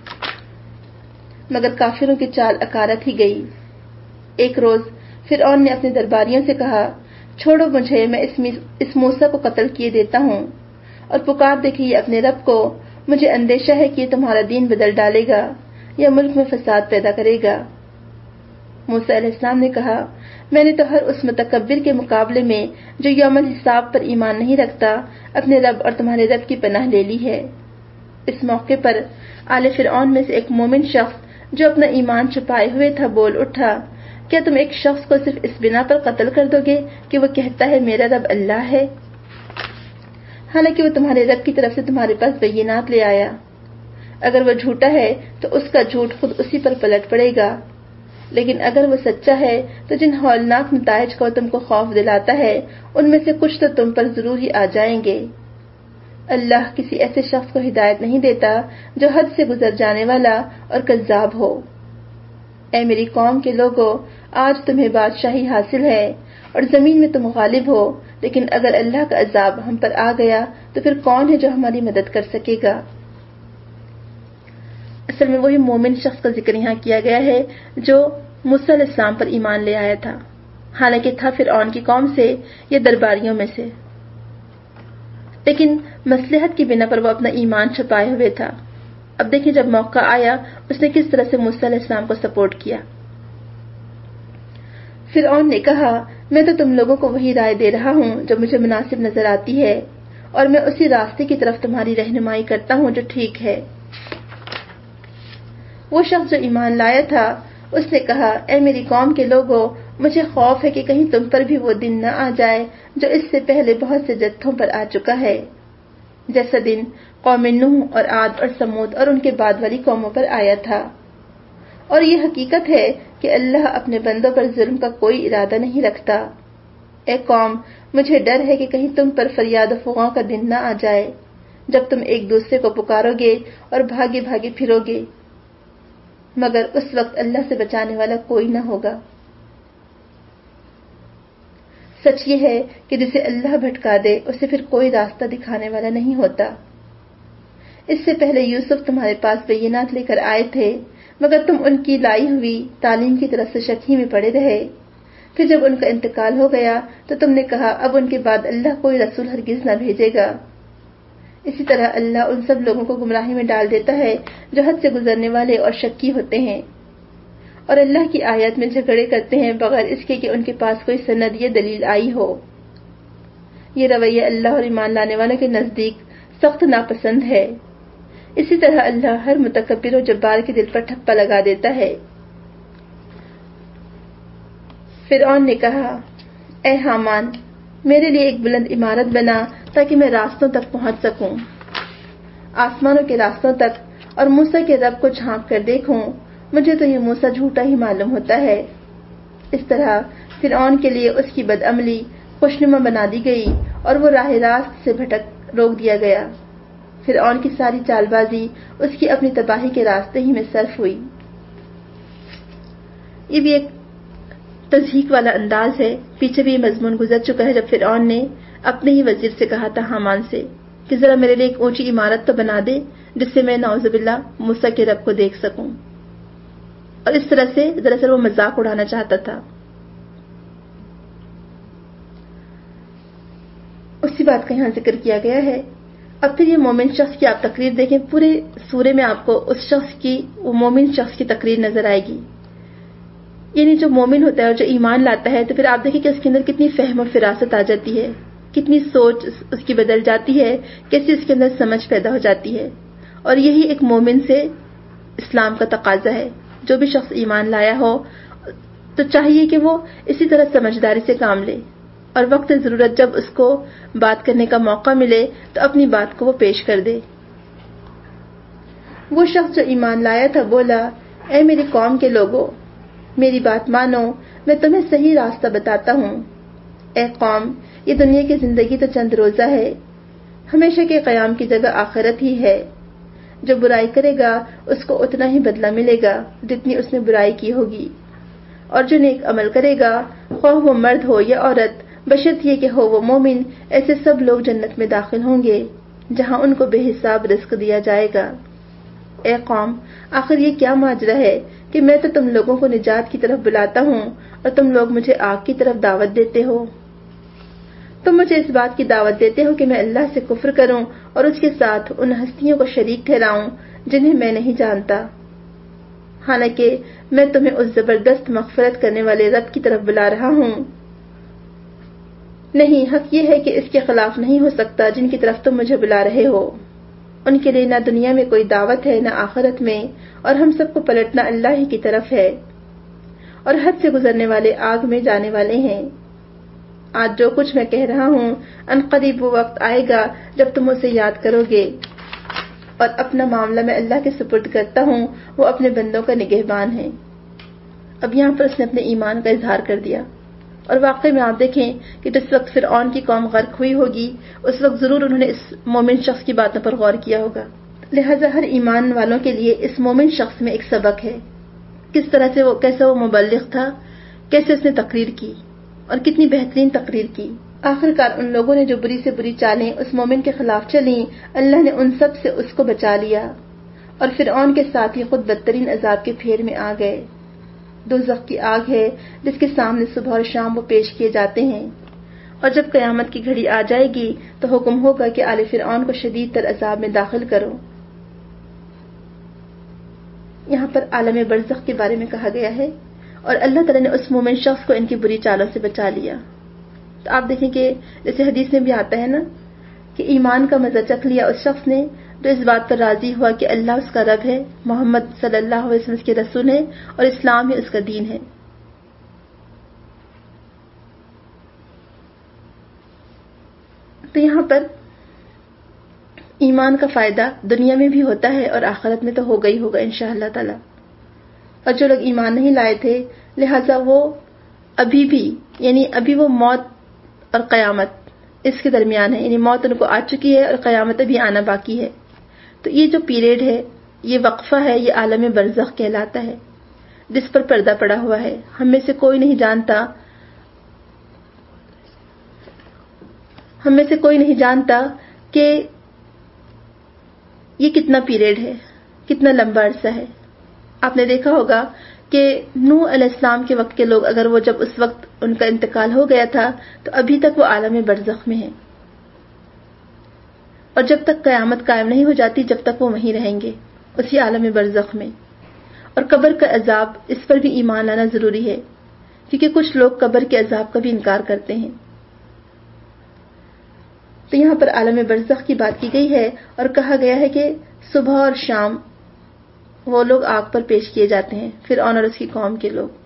مگر کافروں کی چال اکارت ہی گئی۔ ایک روز فرعون نے اپنے درباریوں سے کہا، چھوڑو مجھے، میں اس موسیٰ کو قتل کیے دیتا ہوں، اور پکار دے کہ یہ اپنے رب کو، مجھے اندیشہ ہے کہ یہ تمہارا دین بدل ڈالے گا یا ملک میں فساد پیدا کرے گا۔ موسیٰ علیہ السلام نے کہا، میں نے تو ہر اس متکبر کے مقابلے میں جو یوم الحساب پر ایمان نہیں رکھتا اپنے رب اور تمہارے رب کی پناہ لے لی ہے۔ اس موقع پر آل فرعون میں سے ایک مومن شخص جو اپنا ایمان چھپائے ہوئے تھا بول اٹھا، کیا تم ایک شخص کو صرف اس بنا پر قتل کر دو گے کہ وہ کہتا ہے میرا رب اللہ ہے، حالانکہ وہ تمہارے رب کی طرف سے تمہارے پاس بینات لے آیا؟ اگر وہ جھوٹا ہے تو اس کا جھوٹ خود اسی پر پلٹ پڑے گا، لیکن اگر وہ سچا ہے تو جن ہولناک نتائج کا وہ تم کو خوف دلاتا ہے ان میں سے کچھ تو تم پر ضرور ہی آ جائیں گے۔ اللہ کسی ایسے شخص کو ہدایت نہیں دیتا جو حد سے گزر جانے والا اور کذاب ہو۔ اے میری قوم کے لوگو، آج تمہیں بادشاہی حاصل ہے اور زمین میں تم غالب ہو، لیکن اگر اللہ کا عذاب ہم پر آ گیا تو پھر کون ہے جو ہماری مدد کر سکے گا؟ اصل میں وہی مومن شخص کا ذکر یہاں کیا گیا ہے جو موسیٰ علیہ السلام پر ایمان لے آیا تھا، حالانکہ تھا فرعون کی قوم سے یا درباریوں میں سے، لیکن مصلحت کی بنا پر وہ اپنا ایمان چھپائے ہوئے تھا۔ اب دیکھیں جب موقع آیا اس نے کس طرح سے موسیٰ علیہ السلام کو سپورٹ کیا۔ فرعون نے کہا، میں تو تم لوگوں کو وہی رائے دے رہا ہوں جو مجھے مناسب نظر آتی ہے، اور میں اسی راستے کی طرف تمہاری رہنمائی کرتا ہوں جو ٹھیک ہے۔ وہ شخص جو ایمان لایا تھا اس نے کہا، اے میری قوم کے لوگوں، مجھے خوف ہے کہ کہیں تم پر بھی وہ دن نہ آ جائے جو اس سے پہلے بہت سے جتھوں پر آ چکا ہے، جیسا دن قوم نوح اور عاد اور سمود اور ان کے بعد والی قوموں پر آیا تھا۔ اور یہ حقیقت ہے کہ اللہ اپنے بندوں پر ظلم کا کوئی ارادہ نہیں رکھتا۔ اے قوم، مجھے ڈر ہے کہ کہیں تم پر فریاد و فغاں کا دن نہ آ جائے جب تم ایک دوسرے کو پکارو گے اور بھاگے بھاگے پھرو گے، مگر اس وقت اللہ سے بچانے والا کوئی نہ ہوگا۔ سچ یہ ہے کہ جسے اللہ بھٹکا دے اسے پھر کوئی راستہ دکھانے والا نہیں ہوتا۔ اس سے پہلے یوسف تمہارے پاس بینات لے کر آئے تھے، مگر تم ان کی لائی ہوئی تعلیم کی طرف سے شک ہی میں پڑے رہے۔ پھر جب ان کا انتقال ہو گیا تو تم نے کہا اب ان کے بعد اللہ کوئی رسول ہرگز نہ بھیجے گا۔ اسی طرح اللہ ان سب لوگوں کو گمراہی میں ڈال دیتا ہے جو حد سے گزرنے والے اور شکی ہوتے ہیں، اور اللہ کی آیات میں جھگڑے کرتے ہیں بغیر اس کے کہ ان کے پاس کوئی سند یا دلیل آئی ہو۔ یہ رویہ اللہ اور ایمان لانے والوں کے نزدیک سخت ناپسند ہے۔ اسی طرح اللہ ہر متکبر و جبار کے دل پر ٹھپا لگا دیتا ہے۔ فرعون نے کہا، اے حامان، میرے لیے ایک بلند عمارت بنا تاکہ میں راستوں تک پہنچ سکوں، آسمانوں کے راستوں تک، اور موسیٰ کے رب کو جھانک کر دیکھوں۔ مجھے تو یہ موسیٰ جھوٹا ہی معلوم ہوتا ہے۔ اس طرح فرعون کے لیے اس کی بدعملی خوشنما بنا دی گئی اور وہ راہ راست سے روک دیا گیا۔ فرعون کی ساری چال بازی اس کی اپنی تباہی کے راستے ہی میں صرف ہوئی۔ یہ بھی ایک تضحیک والا انداز ہے۔ پیچھے بھی یہ مضمون گزر چکا ہے جب فرعون نے اپنے ہی وزیر سے کہا تھا حامان سے کہ ذرا میرے لیے ایک اونچی عمارت تو بنا دے جس سے میں نعوذ باللہ موسیٰ کے رب کو دیکھ سکوں، اور اس طرح سے دراصل وہ مذاق اڑانا چاہتا تھا۔ اسی بات کا یہاں ذکر کیا گیا ہے۔ اب پھر یہ مومن شخص کی آپ تقریر دیکھیں، پورے سورے میں آپ کو اس شخص کی، وہ مومن شخص کی تقریر نظر آئے گی، یعنی جو مومن ہوتا ہے اور جو ایمان لاتا ہے تو پھر آپ دیکھیں کہ اس کے اندر کتنی فہم اور فراست آ جاتی ہے، کتنی سوچ اس کی بدل جاتی ہے، کیسے اس کے اندر سمجھ پیدا ہو جاتی ہے۔ اور یہی ایک مومن سے اسلام کا تقاضا ہے۔ جو بھی شخص ایمان لایا ہو تو چاہیے کہ وہ اسی طرح سمجھداری سے کام لے، اور وقت ضرورت جب اس کو بات کرنے کا موقع ملے تو اپنی بات کو وہ پیش کر دے۔ وہ شخص جو ایمان لایا تھا بولا، اے میری قوم کے لوگوں، میری بات مانو، میں تمہیں صحیح راستہ بتاتا ہوں۔ اے قوم، یہ دنیا کی زندگی تو چند روزہ ہے، ہمیشہ کے قیام کی جگہ آخرت ہی ہے۔ جو برائی کرے گا اس کو اتنا ہی بدلہ ملے گا جتنی اس نے برائی کی ہوگی، اور جو نیک عمل کرے گا خواہ وہ مرد ہو یا عورت، بشرط یہ کہ ہو وہ مومن، ایسے سب لوگ جنت میں داخل ہوں گے جہاں ان کو بے حساب رزق دیا جائے گا۔ اے قوم، آخر یہ کیا ماجرا ہے کہ میں تو تم لوگوں کو نجات کی طرف بلاتا ہوں اور تم لوگ مجھے آگ کی طرف دعوت دیتے ہو۔ تم مجھے اس بات کی دعوت دیتے ہو کہ میں اللہ سے کفر کروں اور اس کے ساتھ ان ہستیوں کو شریک ٹھہراؤں جنہیں میں نہیں جانتا، حالانکہ میں تمہیں اس زبردست مغفرت کرنے والے رب کی طرف بلا رہا ہوں۔ نہیں، حق یہ ہے کہ اس کے خلاف نہیں ہو سکتا جن کی طرف تم مجھے بلا رہے ہو۔ ان کے لیے نہ دنیا میں کوئی دعوت ہے نہ آخرت میں، اور ہم سب کو پلٹنا اللہ ہی کی طرف ہے، اور حد سے گزرنے والے آگ میں جانے والے ہیں۔ آج جو کچھ میں کہہ رہا ہوں، ان قریب وہ وقت آئے گا جب تم اسے یاد کرو گے، اور اپنا معاملہ میں اللہ کے سپرد کرتا ہوں، وہ اپنے بندوں کا نگہبان ہے۔ اب یہاں پر اس نے اپنے ایمان کا اظہار کر دیا، اور واقعی میں آپ دیکھیں کہ جس وقت فرعون کی قوم غرق ہوئی ہوگی اس وقت ضرور انہوں نے اس مومن شخص کی باتوں پر غور کیا ہوگا، لہذا ہر ایمان والوں کے لیے اس مومن شخص میں ایک سبق ہے، کس طرح سے کیسا وہ مبلغ تھا، کیسے اس نے تقریر کی اور کتنی بہترین تقریر کی۔ آخرکار ان لوگوں نے جو بری سے بری چالیں اس مومن کے خلاف چلیں، اللہ نے ان سب سے اس کو بچا لیا، اور فرعون کے ساتھ ہی خود بدترین عذاب کے پھیر میں آ گئے۔ دوزخ کی آگ ہے جس کے سامنے صبح اور شام وہ پیش کیے جاتے ہیں، اور جب قیامت کی گھڑی آ جائے گی تو حکم ہوگا کہ آل فرعون کو شدید تر عذاب میں داخل کرو۔ یہاں پر عالم برزخ کے بارے میں کہا گیا ہے، اور اللہ تعالیٰ نے اس مومن شخص کو ان کی بری چالوں سے بچا لیا۔ تو آپ دیکھیں کہ جیسے حدیث میں بھی آتا ہے نا کہ ایمان کا مزہ چکھ لیا اس شخص نے جو اس بات پر راضی ہوا کہ اللہ اس کا رب ہے، محمد صلی اللہ علیہ وسلم اس کے رسول ہے، اور اسلام ہی اس کا دین ہے۔ تو یہاں پر ایمان کا فائدہ دنیا میں بھی ہوتا ہے اور آخرت میں تو ہوگا ہی ہوگا انشاءاللہ تعالی۔ اور جو لوگ ایمان نہیں لائے تھے لہٰذا وہ ابھی بھی، یعنی ابھی وہ موت اور قیامت اس کے درمیان ہے، یعنی موت ان کو آ چکی ہے اور قیامت ابھی آنا باقی ہے۔ تو یہ جو پیریڈ ہے، یہ وقفہ ہے، یہ عالم برزخ کہلاتا ہے جس پر پردہ پڑا ہوا ہے۔ ہم میں سے کوئی نہیں جانتا کہ یہ کتنا پیریڈ ہے، کتنا لمبا عرصہ ہے۔ آپ نے دیکھا ہوگا کہ نوح علیہ السلام کے وقت کے لوگ اگر وہ جب اس وقت ان کا انتقال ہو گیا تھا تو ابھی تک وہ عالم برزخ میں ہیں، اور جب تک قیامت قائم نہیں ہو جاتی جب تک وہ وہیں رہیں گے اسی عالم برزخ میں۔ اور قبر کا عذاب، اس پر بھی ایمان لانا ضروری ہے، کیونکہ کچھ لوگ قبر کے عذاب کا بھی انکار کرتے ہیں۔ تو یہاں پر عالم برزخ کی بات کی گئی ہے اور کہا گیا ہے کہ صبح اور شام وہ لوگ آگ پر پیش کیے جاتے ہیں، فرعون اور اس کی قوم کے لوگ۔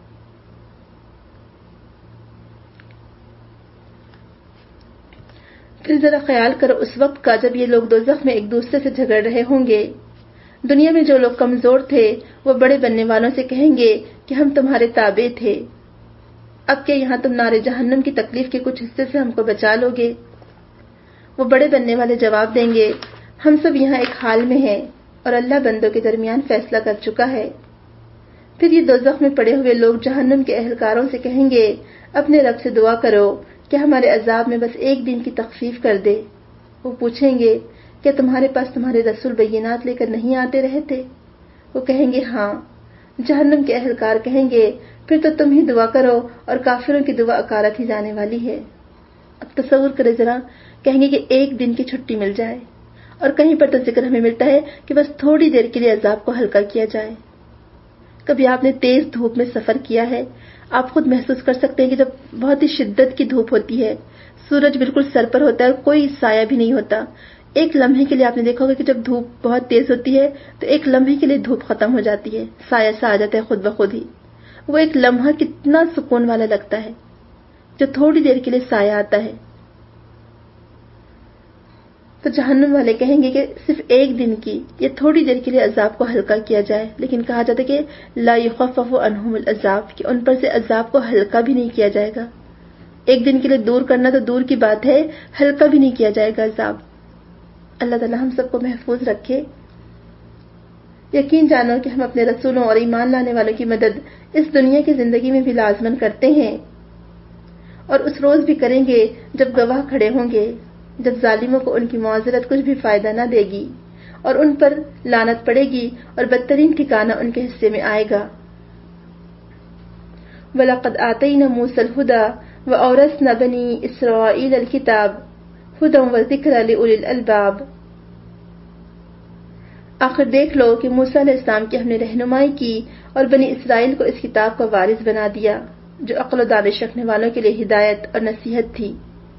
پھر ذرا خیال کرو اس وقت کا جب یہ لوگ دوزخ میں ایک دوسرے سے جھگڑ رہے ہوں گے۔ دنیا میں جو لوگ کمزور تھے وہ بڑے بننے والوں سے کہیں گے کہ ہم تمہارے تابع تھے، اب کیا یہاں تم نار جہنم کی تکلیف کے کچھ حصے سے ہم کو بچا لو گے؟ وہ بڑے بننے والے جواب دیں گے، ہم سب یہاں ایک حال میں ہیں اور اللہ بندوں کے درمیان فیصلہ کر چکا ہے۔ پھر یہ دوزخ میں پڑے ہوئے لوگ جہنم کے اہلکاروں سے کہیں گے، اپنے رب سے دعا کرو کہ ہمارے عذاب میں بس ایک دن کی تخفیف کر دے۔ وہ پوچھیں گے، کیا تمہارے پاس تمہارے رسول بینات لے کر نہیں آتے رہے تھے؟ وہ کہیں گے ہاں۔ جہنم کے اہلکار کہیں گے، پھر تو تم ہی دعا کرو اور کافروں کی دعا اکارت ہی جانے والی ہے۔ اب تصور کرے ذرا، کہیں گے کہ ایک دن کی چھٹی مل جائے، اور کہیں پر تو ذکر ہمیں ملتا ہے کہ بس تھوڑی دیر کے لیے عذاب کو ہلکا کیا جائے۔ کبھی آپ نے تیز دھوپ میں سفر کیا ہے؟ آپ خود محسوس کر سکتے ہیں کہ جب بہت ہی شدت کی دھوپ ہوتی ہے، سورج بالکل سر پر ہوتا ہے اور کوئی سایہ بھی نہیں ہوتا، ایک لمحے کے لیے آپ نے دیکھا ہوگا کہ جب دھوپ بہت تیز ہوتی ہے تو ایک لمحے کے لیے دھوپ ختم ہو جاتی ہے، سایہ سا آ جاتا ہے خود بخود ہی۔ وہ ایک لمحہ کتنا سکون والا لگتا ہے جو تھوڑی دیر کے لیے سایہ آتا ہے۔ تو جہنم والے کہیں گے کہ صرف ایک دن کی یا تھوڑی دیر کے لیے عذاب کو ہلکا کیا جائے، لیکن کہا جاتا ہے کہ لا یخفف عنہم العذاب، کہ ان پر سے عذاب کو ہلکا بھی نہیں کیا جائے گا۔ ایک دن کے لیے دور کرنا تو دور کی بات ہے، ہلکا بھی نہیں کیا جائے گا عذاب۔ اللہ تعالی ہم سب کو محفوظ رکھے۔ یقین جانو کہ ہم اپنے رسولوں اور ایمان لانے والوں کی مدد اس دنیا کی زندگی میں بھی لازمن کرتے ہیں، اور اس روز بھی کریں گے جب گواہ کھڑے ہوں گے، جب ظالموں کو ان کی معذرت کچھ بھی فائدہ نہ دے گی، اور ان پر لعنت پڑے گی اور بدترین ٹھکانہ ان کے حصے میں آئے گا۔ وَلَقَدْ آتَيْنَا مُوسَى الْهُدَى وَأَوْرَثْنَا بَنِي إِسْرَائِيلَ الْكِتَابَ هُدًى وَذِكْرًا لِأُولِي الْأَلْبَابِ۔ آخر دیکھ لو کہ موسیٰ علیہ السلام کی ہم نے رہنمائی کی اور بنی اسرائیل کو اس کتاب کا وارث بنا دیا جو عقل و دانش رکھنے والوں کے لیے ہدایت اور نصیحت تھی۔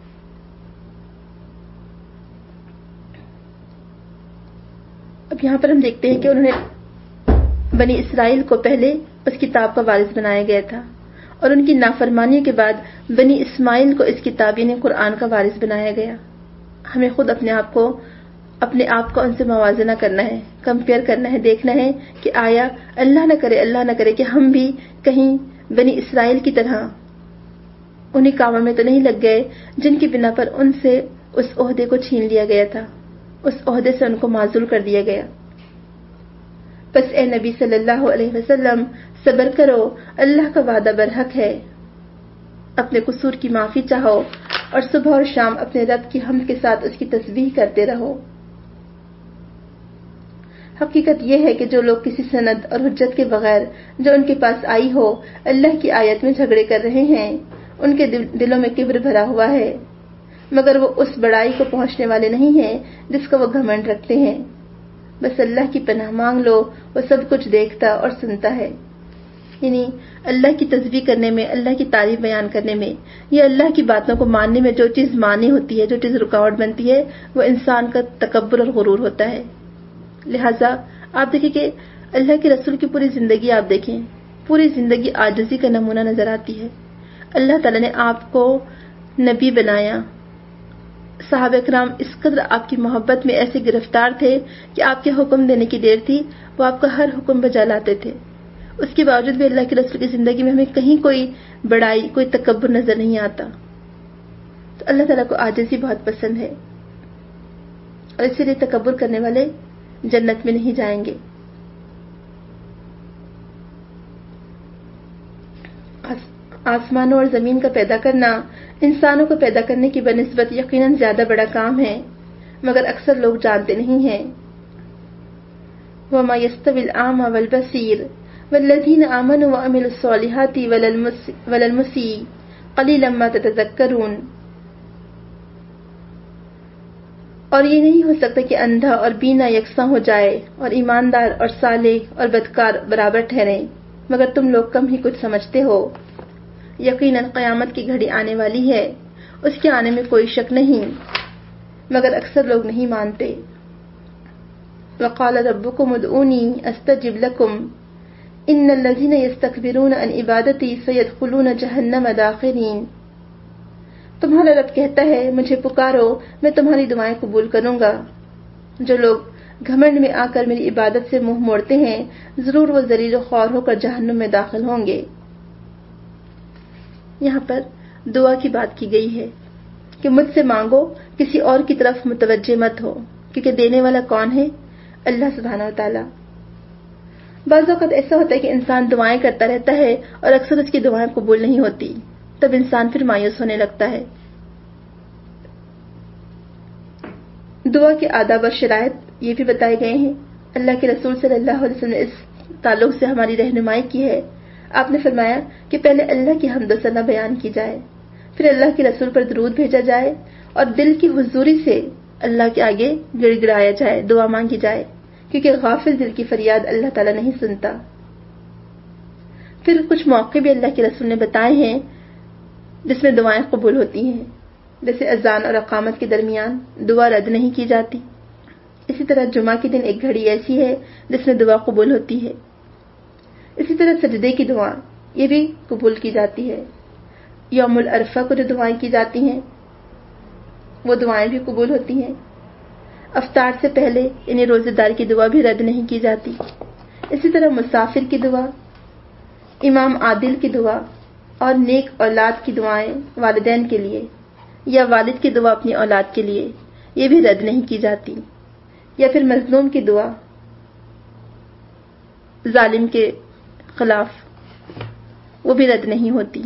اب یہاں پر ہم دیکھتے ہیں کہ انہوں نے بنی اسرائیل کو پہلے اس کتاب کا وارث بنایا گیا تھا اور ان کی نافرمانی کے بعد بنی اسماعیل کو اس کتاب یعنی قرآن کا وارث بنایا گیا۔ ہمیں خود اپنے آپ کو ان سے موازنہ کرنا ہے، کمپیئر کرنا ہے، دیکھنا ہے کہ آیا اللہ نہ کرے کہ ہم بھی کہیں بنی اسرائیل کی طرح انہی کاموں میں تو نہیں لگ گئے جن کی بنا پر ان سے اس عہدے کو چھین لیا گیا تھا، اس عہدے سے ان کو معزول کر دیا گیا۔ بس اے نبی صلی اللہ علیہ وسلم صبر کرو، اللہ کا وعدہ برحق ہے، اپنے قصور کی معافی چاہو اور صبح اور شام اپنے رب کی حمد کے ساتھ اس کی تسبیح کرتے رہو۔ حقیقت یہ ہے کہ جو لوگ کسی سند اور حجت کے بغیر جو ان کے پاس آئی ہو اللہ کی آیت میں جھگڑے کر رہے ہیں ان کے دلوں میں کبر بھرا ہوا ہے، مگر وہ اس بڑائی کو پہنچنے والے نہیں ہیں جس کو وہ گھمنڈ رکھتے ہیں۔ بس اللہ کی پناہ مانگ لو، وہ سب کچھ دیکھتا اور سنتا ہے۔ یعنی اللہ کی تسبیح کرنے میں، اللہ کی تعریف بیان کرنے میں یا اللہ کی باتوں کو ماننے میں جو چیز مانی ہوتی ہے، جو چیز رکاوٹ بنتی ہے، وہ انسان کا تکبر اور غرور ہوتا ہے۔ لہٰذا آپ دیکھیں کہ اللہ کے رسول کی پوری زندگی آپ دیکھیں، پوری زندگی عاجزی کا نمونہ نظر آتی ہے۔ اللہ تعالیٰ نے آپ کو نبی بنایا، صحابہ کرام اس قدر آپ کی محبت میں ایسے گرفتار تھے کہ آپ کے حکم دینے کی دیر تھی وہ آپ کا ہر حکم بجا لاتے تھے۔ اس کے باوجود بھی اللہ کے رسول کی زندگی میں ہمیں کہیں کوئی بڑائی، کوئی تکبر نظر نہیں آتا۔ تو اللہ تعالیٰ کو عاجزی بہت پسند ہے اور اسی لیے تکبر کرنے والے جنت میں نہیں جائیں گے۔ آسمانوں اور زمین کا پیدا کرنا انسانوں کو پیدا کرنے کی بنسبت یقیناً زیادہ بڑا کام ہے، مگر اکثر لوگ جانتے نہیں ہیں۔ وَمَا يَسْتَوِي الْأَعْمَى وَالْبَصِيرُ وَالَّذِينَ آمَنُوا وَعَمِلُوا الصَّالِحَاتِ وَلَا الْمُسِيءُ قَلِيلًا مَا تَتَذَكَّرُونَ۔ اور یہ نہیں ہو سکتا کہ اندھا اور بینا یکساں ہو جائے اور ایماندار اور صالح اور بدکار برابر ٹھہریں، مگر تم لوگ کم ہی کچھ سمجھتے ہو۔ یقیناً قیامت کی گھڑی آنے والی ہے، اس کے آنے میں کوئی شک نہیں، مگر اکثر لوگ نہیں مانتے۔ وَقَالَ رَبُّكُمُ ادْعُونِي أَسْتَجِبْ لَكُمْ إِنَّ الَّذِينَ يَسْتَكْبِرُونَ عَنْ عِبَادَتِي سَيَدْخُلُونَ جَهَنَّمَ دَاخِرِينَ۔ تمہارا رب کہتا ہے مجھے پکارو میں تمہاری دعائیں قبول کروں گا۔ جو لوگ گھمنڈ میں آ کر میری عبادت سے منہ موڑتے ہیں ضرور وہ ذلیل و خوار ہو کر جہنم میں داخل ہوں گے۔ یہاں پر دعا کی بات کی گئی ہے کہ مجھ سے مانگو، کسی اور کی طرف متوجہ مت ہو، کیونکہ دینے والا کون ہے؟ اللہ سبحانہ و تعالی۔ بعض اوقات ایسا ہوتا ہے کہ انسان دعائیں کرتا رہتا ہے اور اکثر اس کی دعائیں قبول نہیں ہوتی، تب انسان پھر مایوس ہونے لگتا ہے۔ دعا کے آداب اور شرائط یہ بھی بتائے گئے ہیں۔ اللہ کے رسول صلی اللہ علیہ وسلم نے اس تعلق سے ہماری رہنمائی کی ہے۔ آپ نے فرمایا کہ پہلے اللہ کی حمد و ثنا بیان کی جائے، پھر اللہ کے رسول پر درود بھیجا جائے اور دل کی حضوری سے اللہ کے آگے گڑ گڑایا جائے، دعا مانگی جائے، کیونکہ غافل دل کی فریاد اللہ تعالیٰ نہیں سنتا۔ پھر کچھ موقع بھی اللہ کے رسول نے بتائے ہیں جس میں دعائیں قبول ہوتی ہیں، جیسے اذان اور اقامت کے درمیان دعا رد نہیں کی جاتی۔ اسی طرح جمعہ کے دن ایک گھڑی ایسی ہے جس میں دعا قبول ہوتی ہے۔ اسی طرح سجدے کی دعا یہ بھی قبول کی جاتی ہے۔ یوم العرفہ کو جو دعائیں کی جاتی ہیں وہ دعائیں بھی قبول ہوتی ہیں۔ افطار سے پہلے یعنی روزے دار کی دعا بھی رد نہیں کی جاتی۔ اسی طرح مسافر کی دعا، امام عادل کی دعا اور نیک اولاد کی دعائیں والدین کے لیے یا والد کی دعا اپنی اولاد کے لیے یہ بھی رد نہیں کی جاتی، یا پھر مظلوم کی دعا ظالم کے خلاف وہ بھی رد نہیں ہوتی۔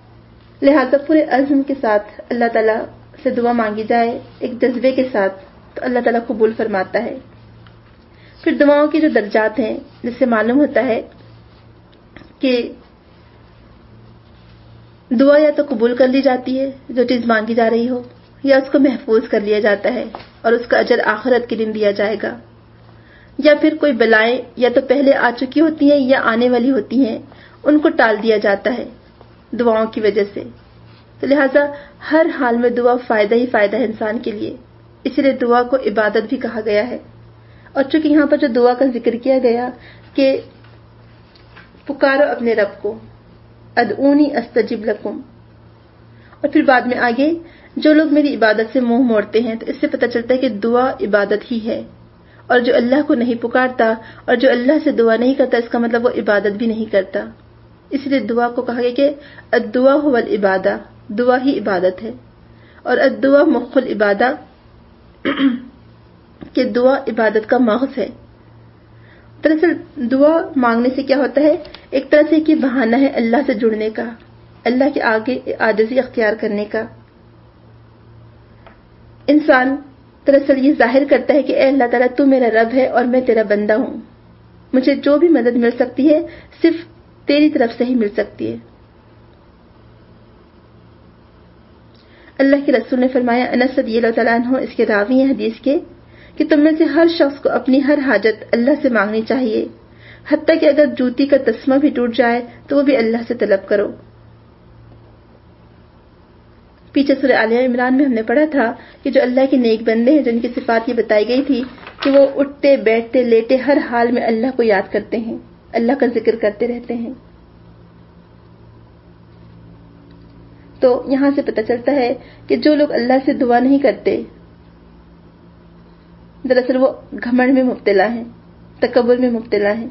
لہذا پورے عزم کے ساتھ اللہ تعالیٰ سے دعا مانگی جائے، ایک جذبے کے ساتھ تو اللہ تعالیٰ قبول فرماتا ہے۔ پھر دعاؤں کے جو درجات ہیں، جس سے معلوم ہوتا ہے کہ دعا یا تو قبول کر لی جاتی ہے جو چیز مانگی جا رہی ہو، یا اس کو محفوظ کر لیا جاتا ہے اور اس کا اجر آخرت کے دن دیا جائے گا، یا پھر کوئی بلائیں یا تو پہلے آ چکی ہوتی ہیں یا آنے والی ہوتی ہیں، ان کو ٹال دیا جاتا ہے دعاؤں کی وجہ سے۔ تو لہٰذا ہر حال میں دعا فائدہ ہی فائدہ ہے انسان کے لیے، اسی لیے دعا کو عبادت بھی کہا گیا ہے۔ اور چونکہ یہاں پر جو دعا کا ذکر کیا گیا کہ پکارو اپنے رب کو، ادعونی استجب لکم، اور پھر بعد میں آگے جو لوگ میری عبادت سے منہ موڑتے ہیں، تو اس سے پتہ چلتا ہے کہ دعا عبادت ہی ہے، اور جو اللہ کو نہیں پکارتا اور جو اللہ سے دعا نہیں کرتا، اس کا مطلب وہ عبادت بھی نہیں کرتا۔ اس لیے دعا کو کہا گیا کہ الدعا هو العبادہ، دعا ہی عبادت ہے، اور الدعا مخ العبادہ کہ دعا عبادت کا مغز ہے۔ دراصل دعا مانگنے سے کیا ہوتا ہے؟ ایک طرح سے کہ بہانہ ہے اللہ سے جڑنے کا، اللہ کے آگے عاجزی اختیار کرنے کا۔ انسان دراصل یہ ظاہر کرتا ہے کہ اے اللہ تعالیٰ تو میرا رب ہے اور میں تیرا بندہ ہوں، مجھے جو بھی مدد مل سکتی ہے صرف تیری طرف سے ہی مل سکتی ہے۔ اللہ کے رسول نے فرمایا، انس رضی اللہ تعالیٰ عنہ اس کے راوی ہیں حدیث کے، کہ تم میں سے ہر شخص کو اپنی ہر حاجت اللہ سے مانگنی چاہیے، حتیٰ کہ اگر جوتی کا تسمہ بھی ٹوٹ جائے تو وہ بھی اللہ سے طلب کرو۔ پیچھے سورہ آل عمران میں ہم نے پڑھا تھا کہ جو اللہ کے نیک بندے ہیں، جن کی صفات یہ بتائی گئی تھی کہ وہ اٹھتے بیٹھتے لیٹے ہر حال میں اللہ کو یاد کرتے ہیں، اللہ کا ذکر کرتے رہتے ہیں۔ تو یہاں سے پتہ چلتا ہے کہ جو لوگ اللہ سے دعا نہیں کرتے، دراصل وہ گھمنڈ میں مبتلا ہیں، تکبر میں مبتلا ہیں۔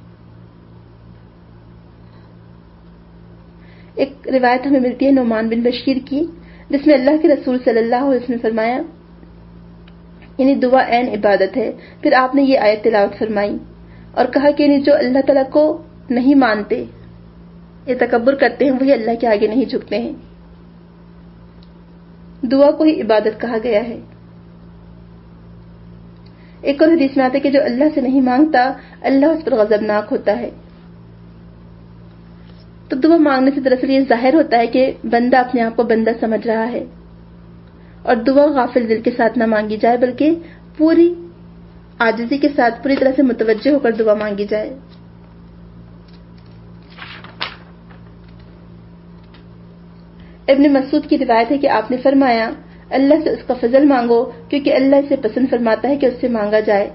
ایک روایت ہمیں ملتی ہے نعمان بن بشیر کی، جس میں اللہ کے رسول صلی اللہ علیہ وسلم نے فرمایا، یعنی دعا عین عبادت ہے۔ پھر آپ نے یہ آیت تلاوت فرمائی اور کہا کہ یعنی جو اللہ تعالیٰ کو نہیں مانتے، یہ تکبر کرتے ہیں، وہی اللہ کے آگے نہیں جھکتے ہیں۔ دعا کو ہی عبادت کہا گیا ہے۔ ایک اور حدیث میں آتا ہے کہ جو اللہ سے نہیں مانگتا، اللہ اس پر غضبناک ہوتا ہے۔ تو دعا مانگنے سے دراصل یہ ظاہر ہوتا ہے کہ بندہ اپنے آپ کو بندہ سمجھ رہا ہے، اور دعا غافل دل کے ساتھ نہ مانگی جائے، بلکہ پوری عاجزی کے ساتھ پوری طرح سے متوجہ ہو کر دعا مانگی جائے۔ ابن مسعود کی روایت ہے کہ آپ نے فرمایا، اللہ سے اس کا فضل مانگو، کیونکہ اللہ اسے پسند فرماتا ہے کہ اس سے مانگا جائے۔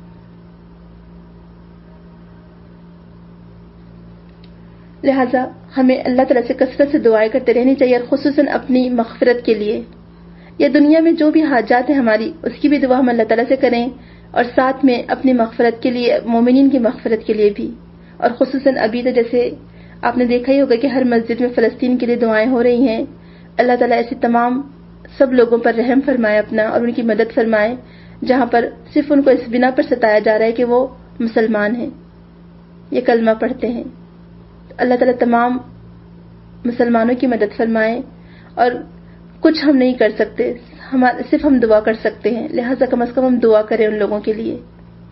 لہٰذا ہمیں اللہ تعالیٰ سے کثرت سے دعائیں کرتے رہنی چاہیے، اور خصوصاً اپنی مغفرت کے لیے، یا دنیا میں جو بھی حاجات ہیں ہماری، اس کی بھی دعا ہم اللہ تعالیٰ سے کریں، اور ساتھ میں اپنی مغفرت کے لیے، مومنین کی مغفرت کے لیے بھی۔ اور خصوصاً ابھی تو جیسے آپ نے دیکھا ہی ہوگا کہ ہر مسجد میں فلسطین کے لیے دعائیں ہو رہی ہیں، اللہ تعالیٰ ایسے تمام سب لوگوں پر رحم فرمائے اپنا، اور ان کی مدد فرمائے جہاں پر صرف ان کو اس بنا پر ستایا جا رہا ہے کہ وہ مسلمان ہیں، یہ کلمہ پڑھتے ہیں۔ اللہ تعالیٰ تمام مسلمانوں کی مدد فرمائے، اور کچھ ہم نہیں کر سکتے، صرف ہم دعا کر سکتے ہیں، لہٰذا کم از کم ہم دعا کریں ان لوگوں کے لیے۔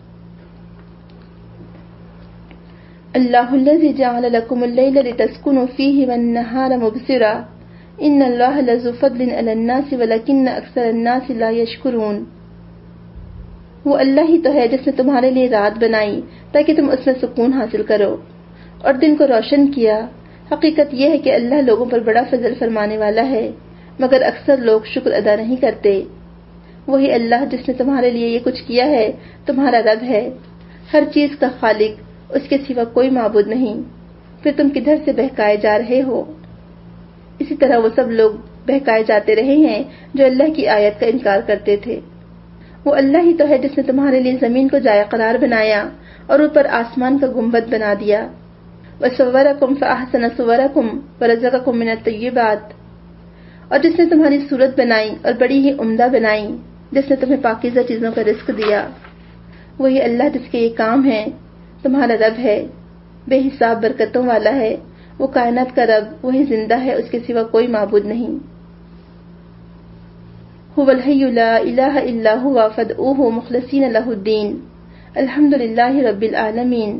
اللہ الذی جعل لکم اللیل لتسکنوا فیہ والنہار مبصرا ان اللہ لذو فضل علی الناس ولکن اکثر الناس لا یشکرون۔ وہ اللہ ہی تو ہے جس نے تمہارے لیے رات بنائی تاکہ تم اس میں سکون حاصل کرو، اور دن کو روشن کیا۔ حقیقت یہ ہے کہ اللہ لوگوں پر بڑا فضل فرمانے والا ہے، مگر اکثر لوگ شکر ادا نہیں کرتے۔ وہی اللہ جس نے تمہارے لیے یہ کچھ کیا ہے تمہارا رب ہے، ہر چیز کا خالق، اس کے سوا کوئی معبود نہیں، پھر تم کدھر سے بہکائے جا رہے ہو؟ اسی طرح وہ سب لوگ بہکائے جاتے رہے ہیں جو اللہ کی آیت کا انکار کرتے تھے۔ وہ اللہ ہی تو ہے جس نے تمہارے لیے زمین کو جائے قرار بنایا اور اوپر آسمان کا گنبد بنا دیا۔ وَصَوَّرَكُمْ فَأَحْسَنَ صُوَرَكُمْ وَرَزَقَكُمْ مِنَ الطَّيِّبَاتِ، اور جس نے تمہاری صورت بنائی اور بڑی ہی عمدہ بنائی، جس نے تمہیں پاکیزہ چیزوں کا رزق دیا۔ وہی اللہ جس کے یہ کام ہیں تمہارا رب ہے، بے حساب برکتوں والا ہے، وہ کائنات کا رب، وہی زندہ ہے، اس کے سوا کوئی معبود نہیں۔ هو الحی لا الہ الا هو فادعوہ مخلصین لہ الدین الحمد للہ رب العالمین۔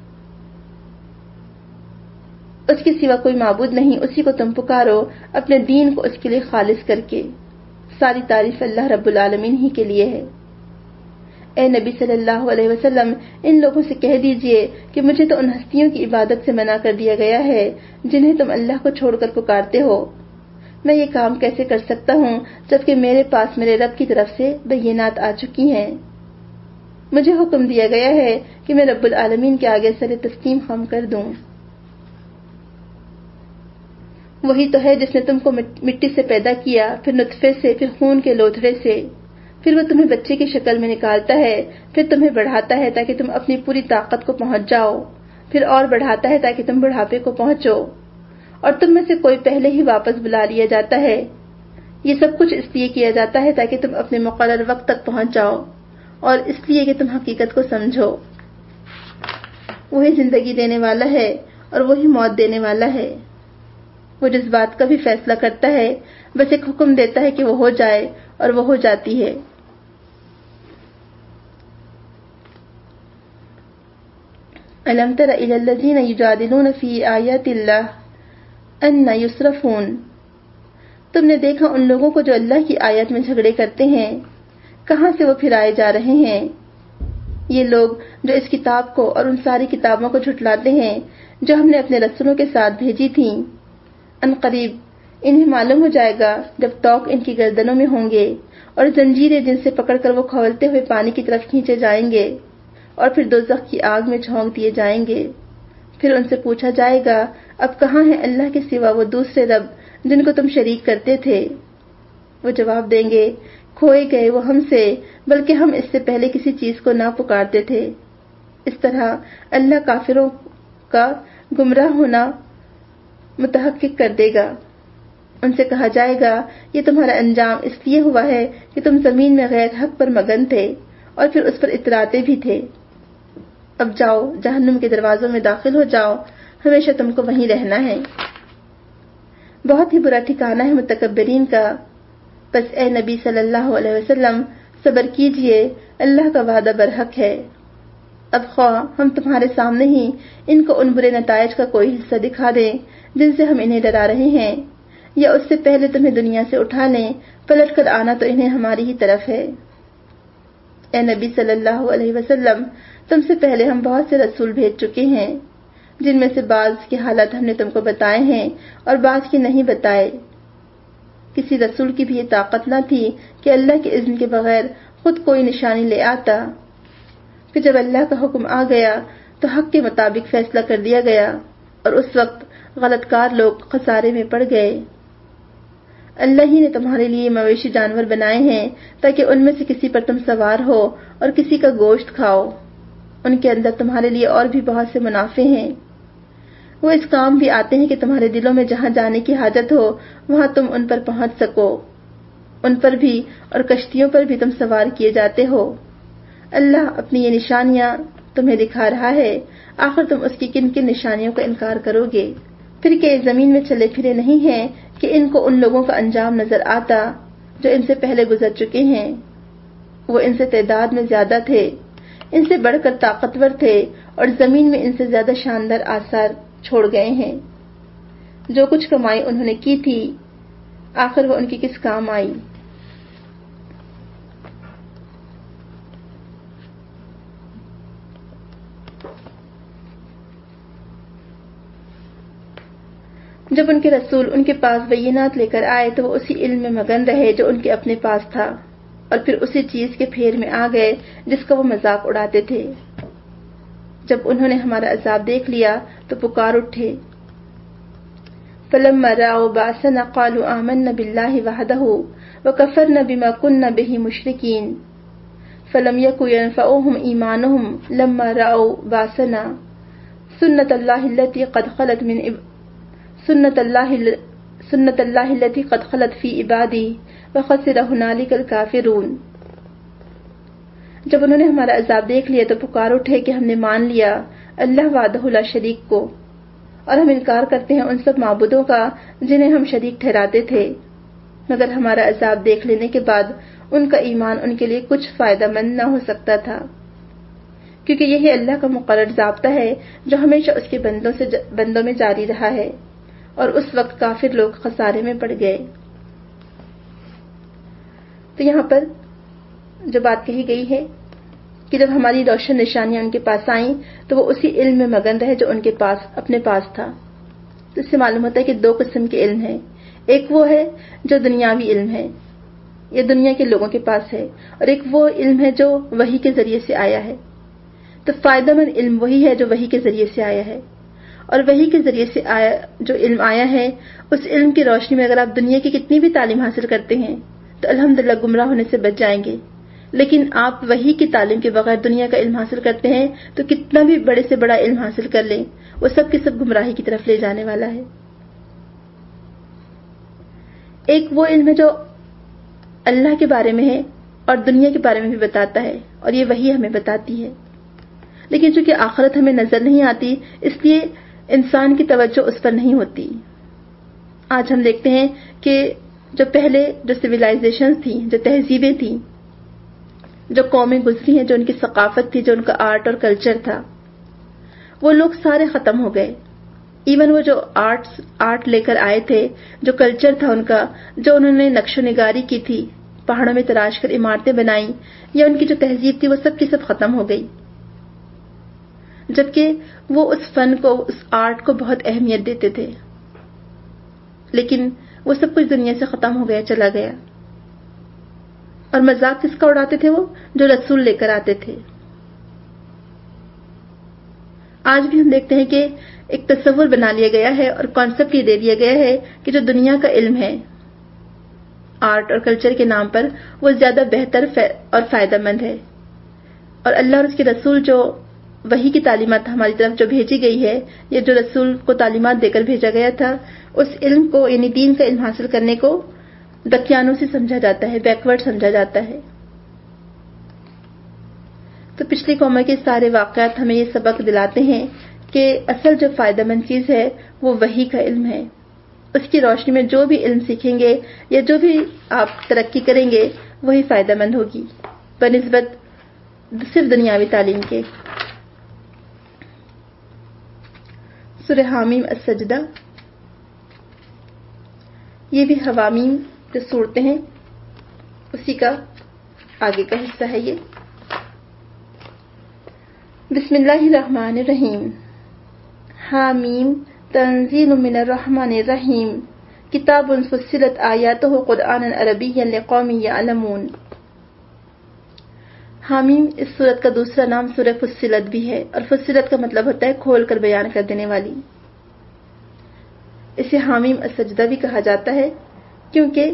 اس کے سوا کوئی معبود نہیں، اسی کو تم پکارو اپنے دین کو اس کے لیے خالص کر کے۔ ساری تعریف اللہ رب العالمین ہی کے لیے ہے۔ اے نبی صلی اللہ علیہ وسلم، ان لوگوں سے کہہ دیجئے کہ مجھے تو ان ہستیوں کی عبادت سے منع کر دیا گیا ہے جنہیں تم اللہ کو چھوڑ کر پکارتے ہو۔ میں یہ کام کیسے کر سکتا ہوں جبکہ میرے پاس میرے رب کی طرف سے بینات آ چکی ہیں۔ مجھے حکم دیا گیا ہے کہ میں رب العالمین کے آگے سر تسلیم خم کر دوں۔ وہی تو ہے جس نے تم کو مٹی سے پیدا کیا، پھر نطفے سے، پھر خون کے لوتھڑے سے، پھر وہ تمہیں بچے کی شکل میں نکالتا ہے، پھر تمہیں بڑھاتا ہے تاکہ تم اپنی پوری طاقت کو پہنچ جاؤ، پھر اور بڑھاتا ہے تاکہ تم بڑھاپے کو پہنچو، اور تم میں سے کوئی پہلے ہی واپس بلا لیا جاتا ہے۔ یہ سب کچھ اس لیے کیا جاتا ہے تاکہ تم اپنے مقرر وقت تک پہنچ جاؤ، اور اس لیے کہ تم حقیقت کو سمجھو۔ وہی زندگی دینے والا ہے اور وہی موت دینے والا ہے۔ وہ جس بات کا بھی فیصلہ کرتا ہے بس ایک حکم دیتا ہے کہ وہ ہو جائے اور وہ ہو جاتی ہے۔ أَلَمْ تَرَ إِلَى الَّذِينَ يُجَادِلُونَ فِي آيَاتِ اللَّهِ أَنَّ يُصْرَفُونَ۔ تم نے دیکھا ان لوگوں کو جو اللہ کی آیات میں جھگڑے کرتے ہیں، کہاں سے وہ پھرائے جا رہے ہیں۔ یہ لوگ جو اس کتاب کو اور ان ساری کتابوں کو جھٹلاتے ہیں جو ہم نے اپنے رسولوں کے ساتھ بھیجی تھیں، ان قریب انہیں معلوم ہو جائے گا جب توق ان کی گردنوں میں ہوں گے اور زنجیریں جن سے پکڑ کر وہ کھولتے ہوئے پانی کی طرف کھینچے جائیں گے، اور پھر دوزخ کی آگ میں جھونک دیے جائیں گے۔ پھر ان سے پوچھا جائے گا اب کہاں ہیں اللہ کے سوا وہ دوسرے رب جن کو تم شریک کرتے تھے؟ وہ جواب دیں گے کھوئے گئے وہ ہم سے، بلکہ ہم اس سے پہلے کسی چیز کو نہ پکارتے تھے۔ اس طرح اللہ کافروں کا گمراہ ہونا متحقق کر دے گا۔ ان سے کہا جائے گا یہ تمہارا انجام اس لیے ہوا ہے کہ تم زمین میں غیر حق پر مگن تھے اور پھر اس پر اتراتے بھی تھے۔ اب جاؤ جہنم کے دروازوں میں داخل ہو جاؤ، ہمیشہ تم کو وہیں رہنا ہے۔ بہت ہی برا ٹھکانہ ہے متکبرین کا۔ بس اے نبی صلی اللہ علیہ وسلم صبر کیجئے، اللہ کا وعدہ برحق ہے۔ اب خواہ ہم تمہارے سامنے ہی ان کو ان برے نتائج کا کوئی حصہ دکھا دیں جن سے ہم انہیں ڈرا رہے ہیں، یا اس سے پہلے تمہیں دنیا سے اٹھا لیں، پلٹ کر آنا تو انہیں ہماری ہی طرف ہے۔ اے نبی صلی اللہ علیہ وسلم، تم سے پہلے ہم بہت سے رسول بھیج چکے ہیں، جن میں سے بعض کے حالات ہم نے تم کو بتائے ہیں اور بعض کے نہیں بتائے۔ کسی رسول کی بھی یہ طاقت نہ تھی کہ اللہ کے اذن کے بغیر خود کوئی نشانی لے آتا۔ پھر جب اللہ کا حکم آ گیا تو حق کے مطابق فیصلہ کر دیا گیا، اور اس وقت غلط کار لوگ خسارے میں پڑ گئے۔ اللہ ہی نے تمہارے لیے مویشی جانور بنائے ہیں تاکہ ان میں سے کسی پر تم سوار ہو اور کسی کا گوشت کھاؤ۔ ان کے اندر تمہارے لیے اور بھی بہت سے منافع ہیں۔ وہ اس کام بھی آتے ہیں کہ تمہارے دلوں میں جہاں جانے کی حاجت ہو وہاں تم ان پر پہنچ سکو۔ ان پر بھی اور کشتیوں پر بھی تم سوار کیے جاتے ہو۔ اللہ اپنی یہ نشانیاں تمہیں دکھا رہا ہے، آخر تم اس کی کن کن نشانیوں کا انکار کرو گے؟ پھر کہ زمین میں چلے پھرے نہیں ہیں کہ ان کو ان لوگوں کا انجام نظر آتا جو ان سے پہلے گزر چکے ہیں۔ وہ ان سے تعداد میں زیادہ تھے، ان سے بڑھ کر طاقتور تھے، اور زمین میں ان سے زیادہ شاندار آثار چھوڑ گئے ہیں۔ جو کچھ کمائی انہوں نے کی تھی، آخر وہ ان کی کس کام آئی؟ جب ان کے رسول ان کے پاس بینات لے کر آئے تو وہ اسی علم میں مگن رہے جو ان کے اپنے پاس تھا، اور پھر اسی چیز کے پھیر میں آ گئے جس کا وہ مذاق اڑاتے تھے۔ جب انہوں نے ہمارا عذاب دیکھ لیا تو پکار اٹھے۔ فَلَمَّا رَأَوْا بَأْسَنَا قَالُوا آمَنَّا بِاللَّهِ وَحْدَهُ وَكَفَرْنَا بِمَا كُنَّا بِهِ مُشْرِكِينَ فَلَمْ يَكُنْ يَنفَعُهُمْ إِيمَانُهُمْ لَمَّا رَأَوْا بَأْسَنَا سُنَّتَ اللَّهِ الَّتِي قَدْ خَلَتْ فِي عِبَادِهِ وَخَسِرَ هُنَالِكَ الْكَافِرُونَ۔ جب انہوں نے ہمارا عذاب دیکھ لیا تو پکار اٹھے کہ ہم نے مان لیا اللہ وحدہ لا شریک کو، اور ہم انکار کرتے ہیں ان سب معبودوں کا جنہیں ہم شریک ٹھہراتے تھے۔ مگر ہمارا عذاب دیکھ لینے کے بعد ان کا ایمان ان کے لیے کچھ فائدہ مند نہ ہو سکتا تھا، کیونکہ یہی اللہ کا مقرر ضابطہ ہے جو ہمیشہ اس کے بندوں میں جاری رہا ہے، اور اس وقت کافر لوگ خسارے میں پڑ گئے۔ تو یہاں پر جو بات کہی گئی ہے کہ جب ہماری روشن نشانیاں ان کے پاس آئیں تو وہ اسی علم میں مگن رہے جو ان کے پاس اپنے پاس تھا۔ تو اس سے معلوم ہوتا ہے کہ دو قسم کے علم ہیں، ایک وہ ہے جو دنیاوی علم ہے، یہ دنیا کے لوگوں کے پاس ہے، اور ایک وہ علم ہے جو وحی کے ذریعے سے آیا ہے۔ تو فائدہ مند علم وہی ہے جو وحی کے ذریعے سے آیا ہے، اور وحی کے ذریعے سے جو علم آیا ہے اس علم کی روشنی میں اگر آپ دنیا کی کتنی بھی تعلیم حاصل کرتے ہیں تو الحمدللہ گمراہ ہونے سے بچ جائیں گے، لیکن آپ وحی کی تعلیم کے بغیر دنیا کا علم حاصل کرتے ہیں تو کتنا بھی بڑے سے بڑا علم حاصل کر لیں وہ سب کے سب گمراہی کی طرف لے جانے والا ہے۔ ایک وہ علم ہے جو اللہ کے بارے میں ہے اور دنیا کے بارے میں بھی بتاتا ہے، اور یہ وحی ہمیں بتاتی ہے، لیکن چونکہ آخرت ہمیں نظر نہیں آتی اس لیے انسان کی توجہ اس پر نہیں ہوتی۔ آج ہم دیکھتے ہیں کہ جو پہلے جو سویلائزیشنز تھیں، جو تہذیبیں تھیں، جو قومیں گزری ہیں، جو ان کی ثقافت تھی، جو ان کا آرٹ اور کلچر تھا، وہ لوگ سارے ختم ہو گئے۔ ایون وہ جو آرٹ لے کر آئے تھے، جو کلچر تھا ان کا، جو انہوں نے نقش و نگاری کی تھی، پہاڑوں میں تراش کر عمارتیں بنائیں، یا ان کی جو تہذیب تھی وہ سب کی سب ختم ہو گئی، جبکہ وہ اس فن کو، اس آرٹ کو بہت اہمیت دیتے تھے، لیکن وہ سب کچھ دنیا سے ختم ہو گیا، چلا گیا۔ اور مذاق کس کا اڑاتے تھے؟ وہ جو رسول لے کر آتے تھے۔ آج بھی ہم دیکھتے ہیں کہ ایک تصور بنا لیا گیا ہے اور کانسیپٹ یہ دے دیا گیا ہے کہ جو دنیا کا علم ہے آرٹ اور کلچر کے نام پر وہ زیادہ بہتر اور فائدہ مند ہے، اور اللہ اور اس کے رسول جو وحی کی تعلیمات ہماری طرف جو بھیجی گئی ہے، یا جو رسول کو تعلیمات دے کر بھیجا گیا تھا، اس علم کو یعنی دین کا علم حاصل کرنے کو دکیانوں سے سمجھا جاتا ہے، بیکورڈ سمجھا جاتا ہے۔ تو پچھلی قوموں کے سارے واقعات ہمیں یہ سبق دلاتے ہیں کہ اصل جو فائدہ مند چیز ہے وہ وحی کا علم ہے۔ اس کی روشنی میں جو بھی علم سیکھیں گے یا جو بھی آپ ترقی کریں گے وہی فائدہ مند ہوگی بنسبت صرف دنیاوی تعلیم کے۔ سورہ حامیم السجدہ، یہ بھی حوامیم جو صورتیں ہیں اسی کا آگے کا حصہ ہے۔ یہ بسم اللہ الرحمن الرحیم، حامیم تنزیل من الرحمن الرحیم، کتاب فصلت آیاتہ قرآنا عربیا لقوم یعلمون۔ حامیم اس سورت کا دوسرا نام سورہ فصلت بھی ہے، اور فصلت کا مطلب ہوتا ہے کھول کر بیان کر دینے والی۔ اسے حامیم السجدہ بھی کہا جاتا ہے کیونکہ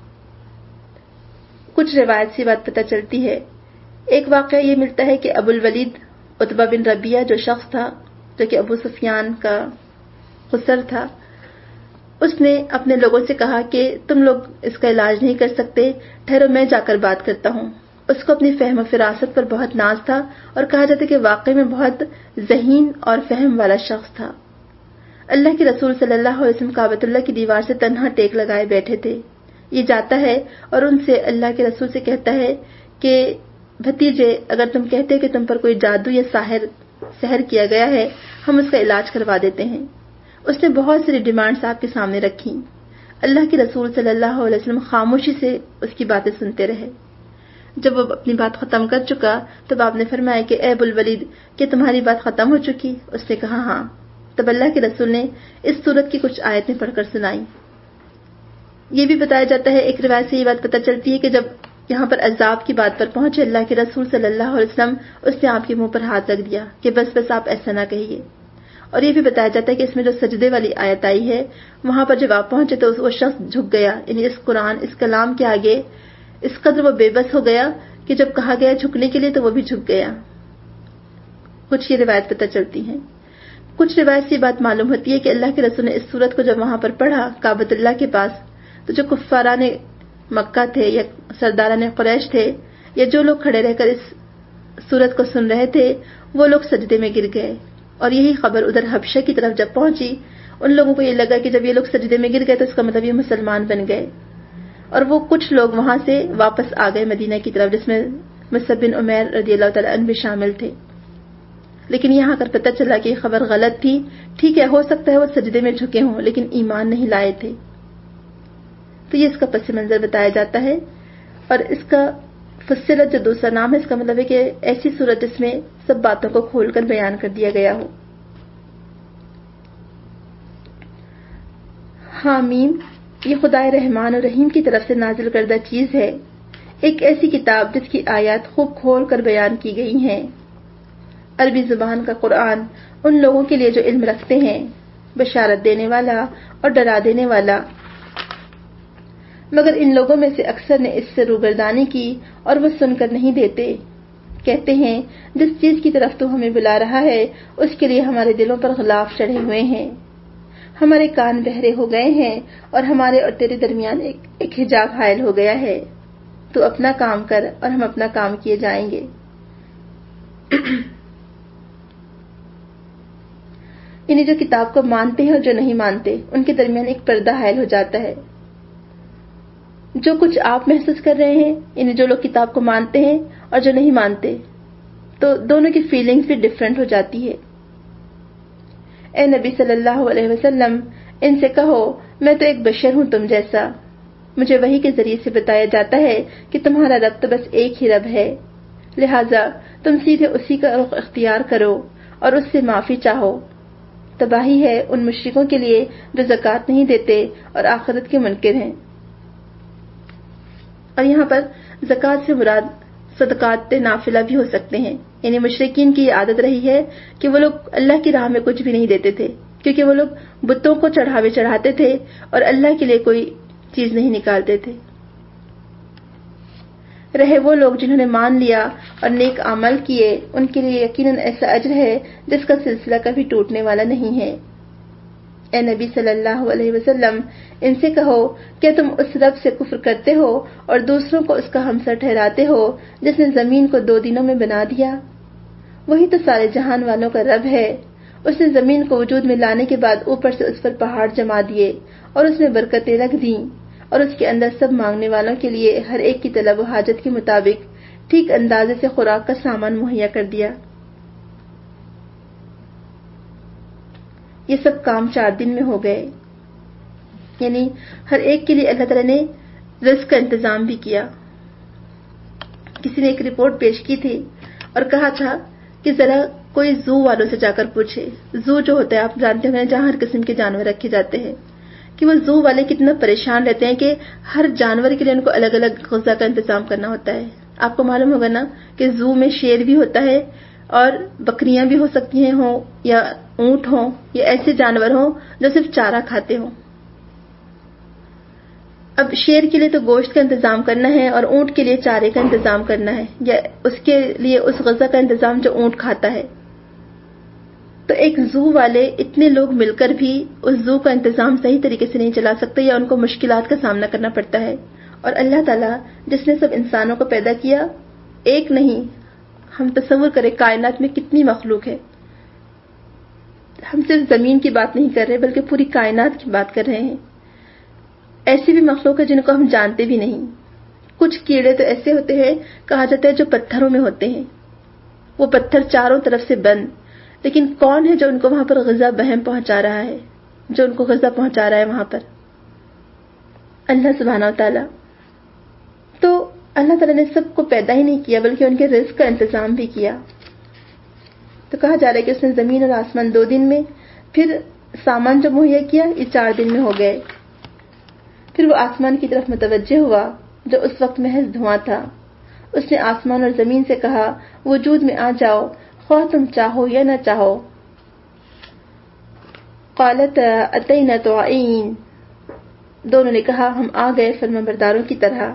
کچھ روایت سے بات پتہ چلتی ہے۔ ایک واقعہ یہ ملتا ہے کہ ابو الولید عتبہ بن ربیعہ جو شخص تھا جو کہ ابو سفیان کا خسر تھا، اس نے اپنے لوگوں سے کہا کہ تم لوگ اس کا علاج نہیں کر سکتے، ٹھہرو میں جا کر بات کرتا ہوں۔ اس کو اپنی فہم و فراست پر بہت ناز تھا، اور کہا جاتا ہے کہ واقعی میں بہت ذہین اور فہم والا شخص تھا۔ اللہ کے رسول صلی اللہ علیہ وسلم کعبۃ اللہ کی دیوار سے تنہا ٹیک لگائے بیٹھے تھے۔ یہ جاتا ہے اور ان سے اللہ کے رسول سے کہتا ہے کہ بھتیجے، اگر تم کہتے کہ تم پر کوئی جادو یا سحر کیا گیا ہے ہم اس کا علاج کروا دیتے ہیں۔ اس نے بہت ساری ڈیمانڈز آپ کے سامنے رکھی۔ اللہ کے رسول صلی اللہ علیہ وسلم خاموشی سے اس کی باتیں سنتے رہے۔ جب وہ اپنی بات ختم کر چکا تب آپ نے فرمایا کہ اے ابو الولید، کہ تمہاری بات ختم ہو چکی؟ اس نے کہا ہاں۔ تب اللہ کے رسول نے اس سورت کی کچھ آیتیں پڑھ کر سنائی۔ یہ بھی بتایا جاتا ہے، ایک روایت سے یہ بات پتہ چلتی ہے کہ جب یہاں پر عذاب کی بات پر پہنچے اللہ کے رسول صلی اللہ علیہ وسلم، اس نے آپ کے منہ پر ہاتھ رکھ دیا کہ بس آپ ایسا نہ کہیے۔ اور یہ بھی بتایا جاتا ہے کہ اس میں جو سجدے والی آیت آئی ہے وہاں پر جب آپ پہنچے تو وہ شخص جھک گیا، یعنی اس قرآن، اس کلام کے آگے اس قدر وہ بے بس ہو گیا کہ جب کہا گیا جھکنے کے لیے تو وہ بھی جھک گیا۔ کچھ یہ روایت پتہ چلتی ہیں۔ کچھ روایت سے بات معلوم ہوتی ہے کہ اللہ کے رسول نے اس سورت کو جب وہاں پر پڑھا کعبۃ اللہ کے پاس، تو جو کفاران مکہ تھے یا سرداران قریش تھے یا جو لوگ کھڑے رہ کر اس سورت کو سن رہے تھے وہ لوگ سجدے میں گر گئے۔ اور یہی خبر ادھر حبشہ کی طرف جب پہنچی ان لوگوں کو یہ لگا کہ جب یہ لوگ سجدے میں گر گئے تو اس کا مطلب یہ مسلمان بن گئے، اور وہ کچھ لوگ وہاں سے واپس آ گئے مدینہ کی طرف، جس میں مصعب بن عمیر رضی اللہ تعالیٰ عنہ بھی شامل تھے. لیکن یہاں کر پتہ چلا کہ یہ خبر غلط تھی. ٹھیک ہے، ہو سکتا ہے وہ سجدے میں جھکے ہوں لیکن ایمان نہیں لائے تھے. تو یہ اس کا پس منظر بتایا جاتا ہے. اور اس کا فصلت جو دوسرا نام ہے، اس کا مطلب ہے کہ ایسی صورت جس میں سب باتوں کو کھول کر بیان کر دیا گیا ہو. حامیم، یہ خدائے رحمان اور رحیم کی طرف سے نازل کردہ چیز ہے، ایک ایسی کتاب جس کی آیات خوب کھول کر بیان کی گئی ہیں. عربی زبان کا قرآن ان لوگوں کے لیے جو علم رکھتے ہیں، بشارت دینے والا اور ڈرا دینے والا. مگر ان لوگوں میں سے اکثر نے اس سے روگردانی کی اور وہ سن کر نہیں دیتے. کہتے ہیں جس چیز کی طرف تو ہمیں بلا رہا ہے اس کے لیے ہمارے دلوں پر غلاف چڑھے ہوئے ہیں، ہمارے کان بہرے ہو گئے ہیں اور ہمارے اور تیرے درمیان ایک حجاب حائل ہو گیا ہے. تو اپنا کام کر اور ہم اپنا کام کیے جائیں گے. یعنی جو کتاب کو مانتے ہیں اور جو نہیں مانتے ان کے درمیان ایک پردہ حائل ہو جاتا ہے. جو کچھ آپ محسوس کر رہے ہیں، یعنی جو لوگ کتاب کو مانتے ہیں اور جو نہیں مانتے، تو دونوں کی فیلنگز بھی ڈیفرنٹ ہو جاتی ہے. اے نبی صلی اللہ علیہ وسلم، ان سے کہو میں تو ایک بشر ہوں تم جیسا. مجھے وحی کے ذریعے سے بتایا جاتا ہے کہ تمہارا رب تو بس ایک ہی رب ہے، لہذا تم سیدھے اسی کا رخ اختیار کرو اور اس سے معافی چاہو. تباہی ہے ان مشرکوں کے لیے جو زکوٰۃ نہیں دیتے اور آخرت کے منکر ہیں. اور یہاں پر زکوٰۃ سے مراد صدقات نافلہ بھی ہو سکتے ہیں. یعنی مشرکین کی یہ عادت رہی ہے کہ وہ لوگ اللہ کی راہ میں کچھ بھی نہیں دیتے تھے، کیونکہ وہ لوگ بتوں کو چڑھاوے چڑھاتے تھے اور اللہ کے لیے کوئی چیز نہیں نکالتے تھے. رہے وہ لوگ جنہوں نے مان لیا اور نیک عمل کیے، ان کے لیے یقیناً ایسا اجر ہے جس کا سلسلہ کبھی ٹوٹنے والا نہیں ہے. اے نبی صلی اللہ علیہ وسلم، ان سے کہو کیا تم اس رب سے کفر کرتے ہو اور دوسروں کو اس کا ہمسر ٹھہراتے ہو جس نے زمین کو 2 دنوں میں بنا دیا؟ وہی تو سارے جہان والوں کا رب ہے. اس نے زمین کو وجود میں لانے کے بعد اوپر سے اس پر پہاڑ جما دیے اور اس میں برکتیں رکھ دیں اور اس کے اندر سب مانگنے والوں کے لیے ہر ایک کی طلب و حاجت کے مطابق ٹھیک اندازے سے خوراک کا سامان مہیا کر دیا. یہ سب کام 4 دن میں ہو گئے. یعنی ہر ایک کے لیے اللہ تعالیٰ نے رزق کا انتظام بھی کیا. کسی نے ایک رپورٹ پیش کی تھی اور کہا تھا کہ ذرا کوئی زو والوں سے جا کر پوچھے. زو جو ہوتا ہے آپ جانتے ہیں جہاں ہر قسم کے جانور رکھے جاتے ہیں، کہ وہ زو والے کتنا پریشان رہتے ہیں کہ ہر جانور کے لیے ان کو الگ الگ غذا کا انتظام کرنا ہوتا ہے. آپ کو معلوم ہوگا نا کہ زو میں شیر بھی ہوتا ہے اور بکریاں بھی ہو سکتی ہیں ہوں یا اونٹ ہوں یا ایسے جانور ہوں جو صرف چارہ کھاتے ہوں. اب شیر کے لیے تو گوشت کا انتظام کرنا ہے اور اونٹ کے لیے چارے کا انتظام کرنا ہے یا اس کے لیے اس غذا کا انتظام جو اونٹ کھاتا ہے. تو ایک زو والے اتنے لوگ مل کر بھی اس زو کا انتظام صحیح طریقے سے نہیں چلا سکتے یا ان کو مشکلات کا سامنا کرنا پڑتا ہے. اور اللہ تعالیٰ جس نے سب انسانوں کو پیدا کیا، ایک نہیں، ہم تصور کریں کائنات میں کتنی مخلوق ہے. ہم صرف زمین کی بات نہیں کر رہے بلکہ پوری کائنات کی بات کر رہے ہیں. ایسی بھی مخلوق ہے جن کو ہم جانتے بھی نہیں. کچھ کیڑے تو ایسے ہوتے ہیں، کہا جاتا ہے جو پتھروں میں ہوتے ہیں، وہ پتھر چاروں طرف سے بند، لیکن کون ہے جو ان کو وہاں پر غذا بہم پہنچا رہا ہے، جو ان کو غذا پہنچا رہا ہے وہاں پر؟ اللہ سبحانہ و تعالیٰ. تو اللہ تعالیٰ نے سب کو پیدا ہی نہیں کیا بلکہ ان کے رزق کا انتظام بھی کیا. تو کہا جا رہا ہے کہ اس نے زمین اور آسمان 2 دن میں، پھر سامان جو مہیا کیا یہ 4 دن میں ہو گئے. پھر وہ آسمان کی طرف متوجہ ہوا جو اس وقت محض دھواں تھا. اس نے آسمان اور زمین سے کہا وجود میں آ جاؤ خواہ تم چاہو یا نہ چاہو. قالت اتینا طائعین، دونوں نے کہا ہم آ گئے فرمانبرداروں کی طرح.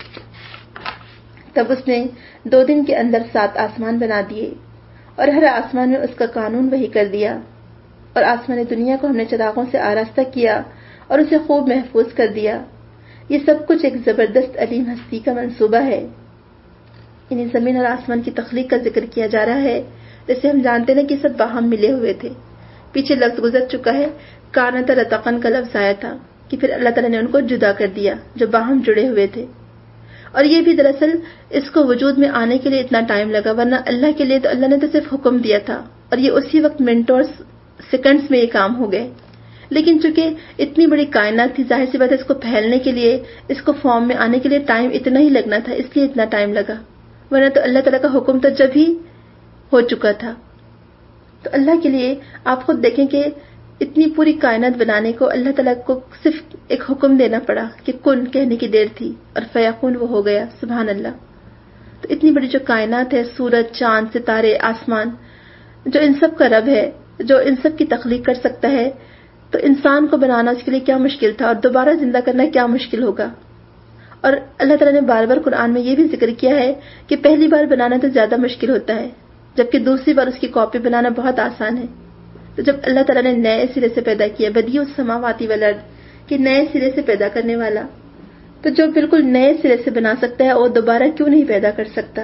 تب اس نے 2 دن کے اندر 7 آسمان بنا دیے اور ہر آسمان میں اس کا قانون وحی کر دیا. اور آسمان دنیا کو ہم نے چراغوں سے آراستہ کیا اور اسے خوب محفوظ کر دیا. یہ سب کچھ ایک زبردست علیم ہستی کا منصوبہ ہے. یعنی زمین اور آسمان کی تخلیق کا ذکر کیا جا رہا ہے. جیسے ہم جانتے ہیں کہ سب باہم ملے ہوئے تھے. پیچھے لفظ گزر چکا ہے، کانت رتقن کا لفظ آیا تھا کہ پھر اللہ تعالیٰ نے ان کو جدا کر دیا جو باہم جڑے ہوئے تھے. اور یہ بھی دراصل اس کو وجود میں آنے کے لیے اتنا ٹائم لگا، ورنہ اللہ کے لیے تو اللہ نے تو صرف حکم دیا تھا اور یہ اسی وقت منٹوں اور سیکنڈز میں یہ کام ہو گئے. لیکن چونکہ اتنی بڑی کائنات تھی، ظاہر سی بات ہے اس کو پھیلنے کے لیے، اس کو فارم میں آنے کے لیے ٹائم اتنا ہی لگنا تھا، اس لیے اتنا ٹائم لگا، ورنہ تو اللہ تعالیٰ کا حکم تو جب ہی ہو چکا تھا. تو اللہ کے لیے آپ خود دیکھیں کہ اتنی پوری کائنات بنانے کو اللہ تعالیٰ کو صرف ایک حکم دینا پڑا کہ کن کہنے کی دیر تھی اور فیکون وہ ہو گیا. سبحان اللہ. تو اتنی بڑی جو کائنات ہے، سورج، چاند، ستارے، آسمان، جو ان سب کا رب ہے، جو ان سب کی تخلیق کر سکتا ہے، تو انسان کو بنانا اس کے لیے کیا مشکل تھا، اور دوبارہ زندہ کرنا کیا مشکل ہوگا. اور اللہ تعالیٰ نے بار بار قرآن میں یہ بھی ذکر کیا ہے کہ پہلی بار بنانا تو زیادہ مشکل ہوتا ہے، جبکہ دوسری بار اس کی کاپی بنانا بہت آسان ہے. تو جب اللہ تعالیٰ نے نئے سرے سے پیدا کیا، بدیع السماوات والارض، کہ نئے سرے سے پیدا کرنے والا، تو جو بالکل نئے سرے سے بنا سکتا ہے وہ دوبارہ کیوں نہیں پیدا کر سکتا.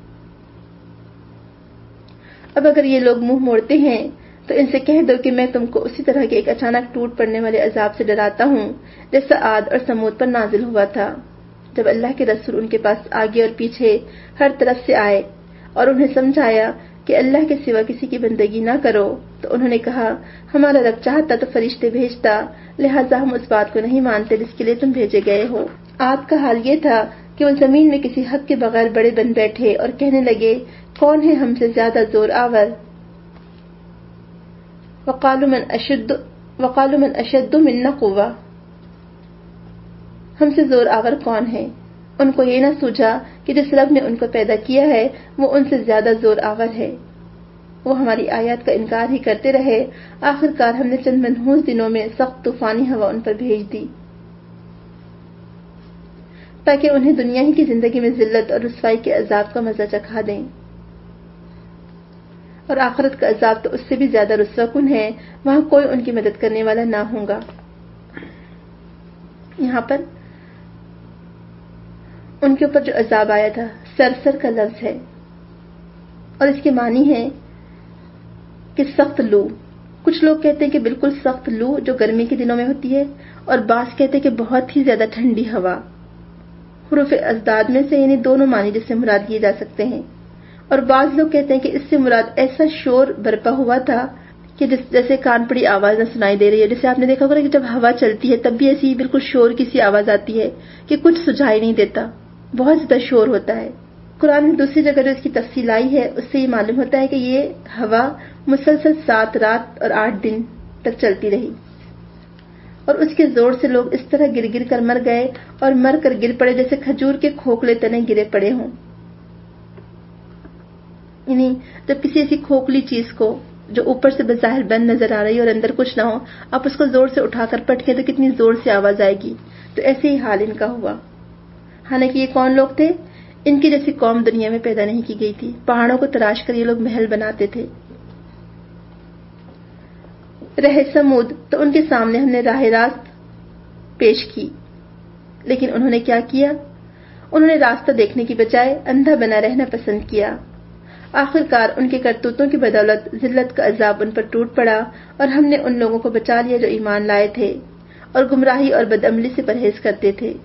اب اگر یہ لوگ منہ موڑتے ہیں تو ان سے کہہ دو کہ میں تم کو اسی طرح کے ایک اچانک ٹوٹ پڑنے والے عذاب سے ڈراتا ہوں جیسا عاد اور سمود پر نازل ہوا تھا، جب اللہ کے رسول ان کے پاس آگے اور پیچھے ہر طرف سے آئے اور انہیں سمجھایا کہ اللہ کے سوا کسی کی بندگی نہ کرو، تو انہوں نے کہا ہمارا رب چاہتا تو فرشتے بھیجتا، لہٰذا ہم اس بات کو نہیں مانتے جس کے لیے تم بھیجے گئے ہو. عاد کا حال یہ تھا کہ وہ زمین میں کسی حق کے بغیر بڑے بن بیٹھے اور کہنے لگے کون ہے ہم سے زیادہ زور آور. وقالوا من اشد منا قوة، ہم سے زور آور کون ہے. ان کو یہ نہ سوجا کہ جس رب نے ان کو پیدا کیا ہے وہ ان سے زیادہ زور آور ہے. وہ ہماری آیات کا انکار ہی کرتے رہے. آخرکار ہم نے چند منحوس دنوں میں سخت طوفانی ہوا ان پر بھیج دی تاکہ انہیں دنیا ہی کی زندگی میں ذلت اور رسوائی کے عذاب کا مزہ چکھا دیں، اور آخرت کا عذاب تو اس سے بھی زیادہ رسوا کن ہے، وہاں کوئی ان کی مدد کرنے والا نہ ہوگا. یہاں پر ان کے اوپر جو عذاب آیا تھا سرسر کا لفظ ہے، اور اس کے معنی ہے کہ سخت لو. کچھ لوگ کہتے ہیں کہ بالکل سخت لو جو گرمی کے دنوں میں ہوتی ہے، اور بعض کہتے ہیں کہ بہت ہی زیادہ ٹھنڈی ہوا. حروف ازداد میں سے یعنی دونوں معنی جس سے مراد کیے جا سکتے ہیں. اور بعض لوگ کہتے ہیں کہ اس سے مراد ایسا شور برپا ہوا تھا کہ جیسے کان پڑی آواز نہ سنائی دے رہی ہے. جیسے آپ نے دیکھا ہوگا کہ جب ہوا چلتی ہے تب بھی ایسی بالکل شور کی سی آواز آتی ہے کہ کچھ سجائی نہیں دیتا، بہت زیادہ شور ہوتا ہے. قرآن میں دوسری جگہ جو اس کی تفصیل آئی ہے اس سے یہ معلوم ہوتا ہے کہ یہ ہوا مسلسل 7 رات اور 8 دن تک چلتی رہی، اور اس کے زور سے لوگ اس طرح گر گر کر مر گئے اور مر کر گر پڑے جیسے کھجور کے کھوکھلے تنے گرے پڑے ہوں. یعنی جب کسی ایسی کھوکھلی چیز کو جو اوپر سے بظاہر بند نظر آ رہی ہے اور اندر کچھ نہ ہو، آپ اس کو زور سے اٹھا کر پٹکیں تو کتنی زور سے آواز آئے گی. تو ایسے ہی حال ان کا ہوا. حالانکہ یہ کون لوگ تھے؟ ان کی جیسی قوم دنیا میں پیدا نہیں کی گئی تھی. پہاڑوں کو تراش کر یہ لوگ محل بناتے تھے. رہے سمود تو ان کے سامنے ہم نے راہ راست پیش کی، لیکن انہوں نے کیا کیا؟ انہوں نے راستہ دیکھنے کی بجائے اندھا بنا رہنا پسند کیا. آخرکار ان کے کرتوتوں کی بدولت ذلت کا عذاب ان پر ٹوٹ پڑا، اور ہم نے ان لوگوں کو بچا لیا جو ایمان لائے تھے اور گمراہی اور بدعملی سے پرہیز کرتے تھے.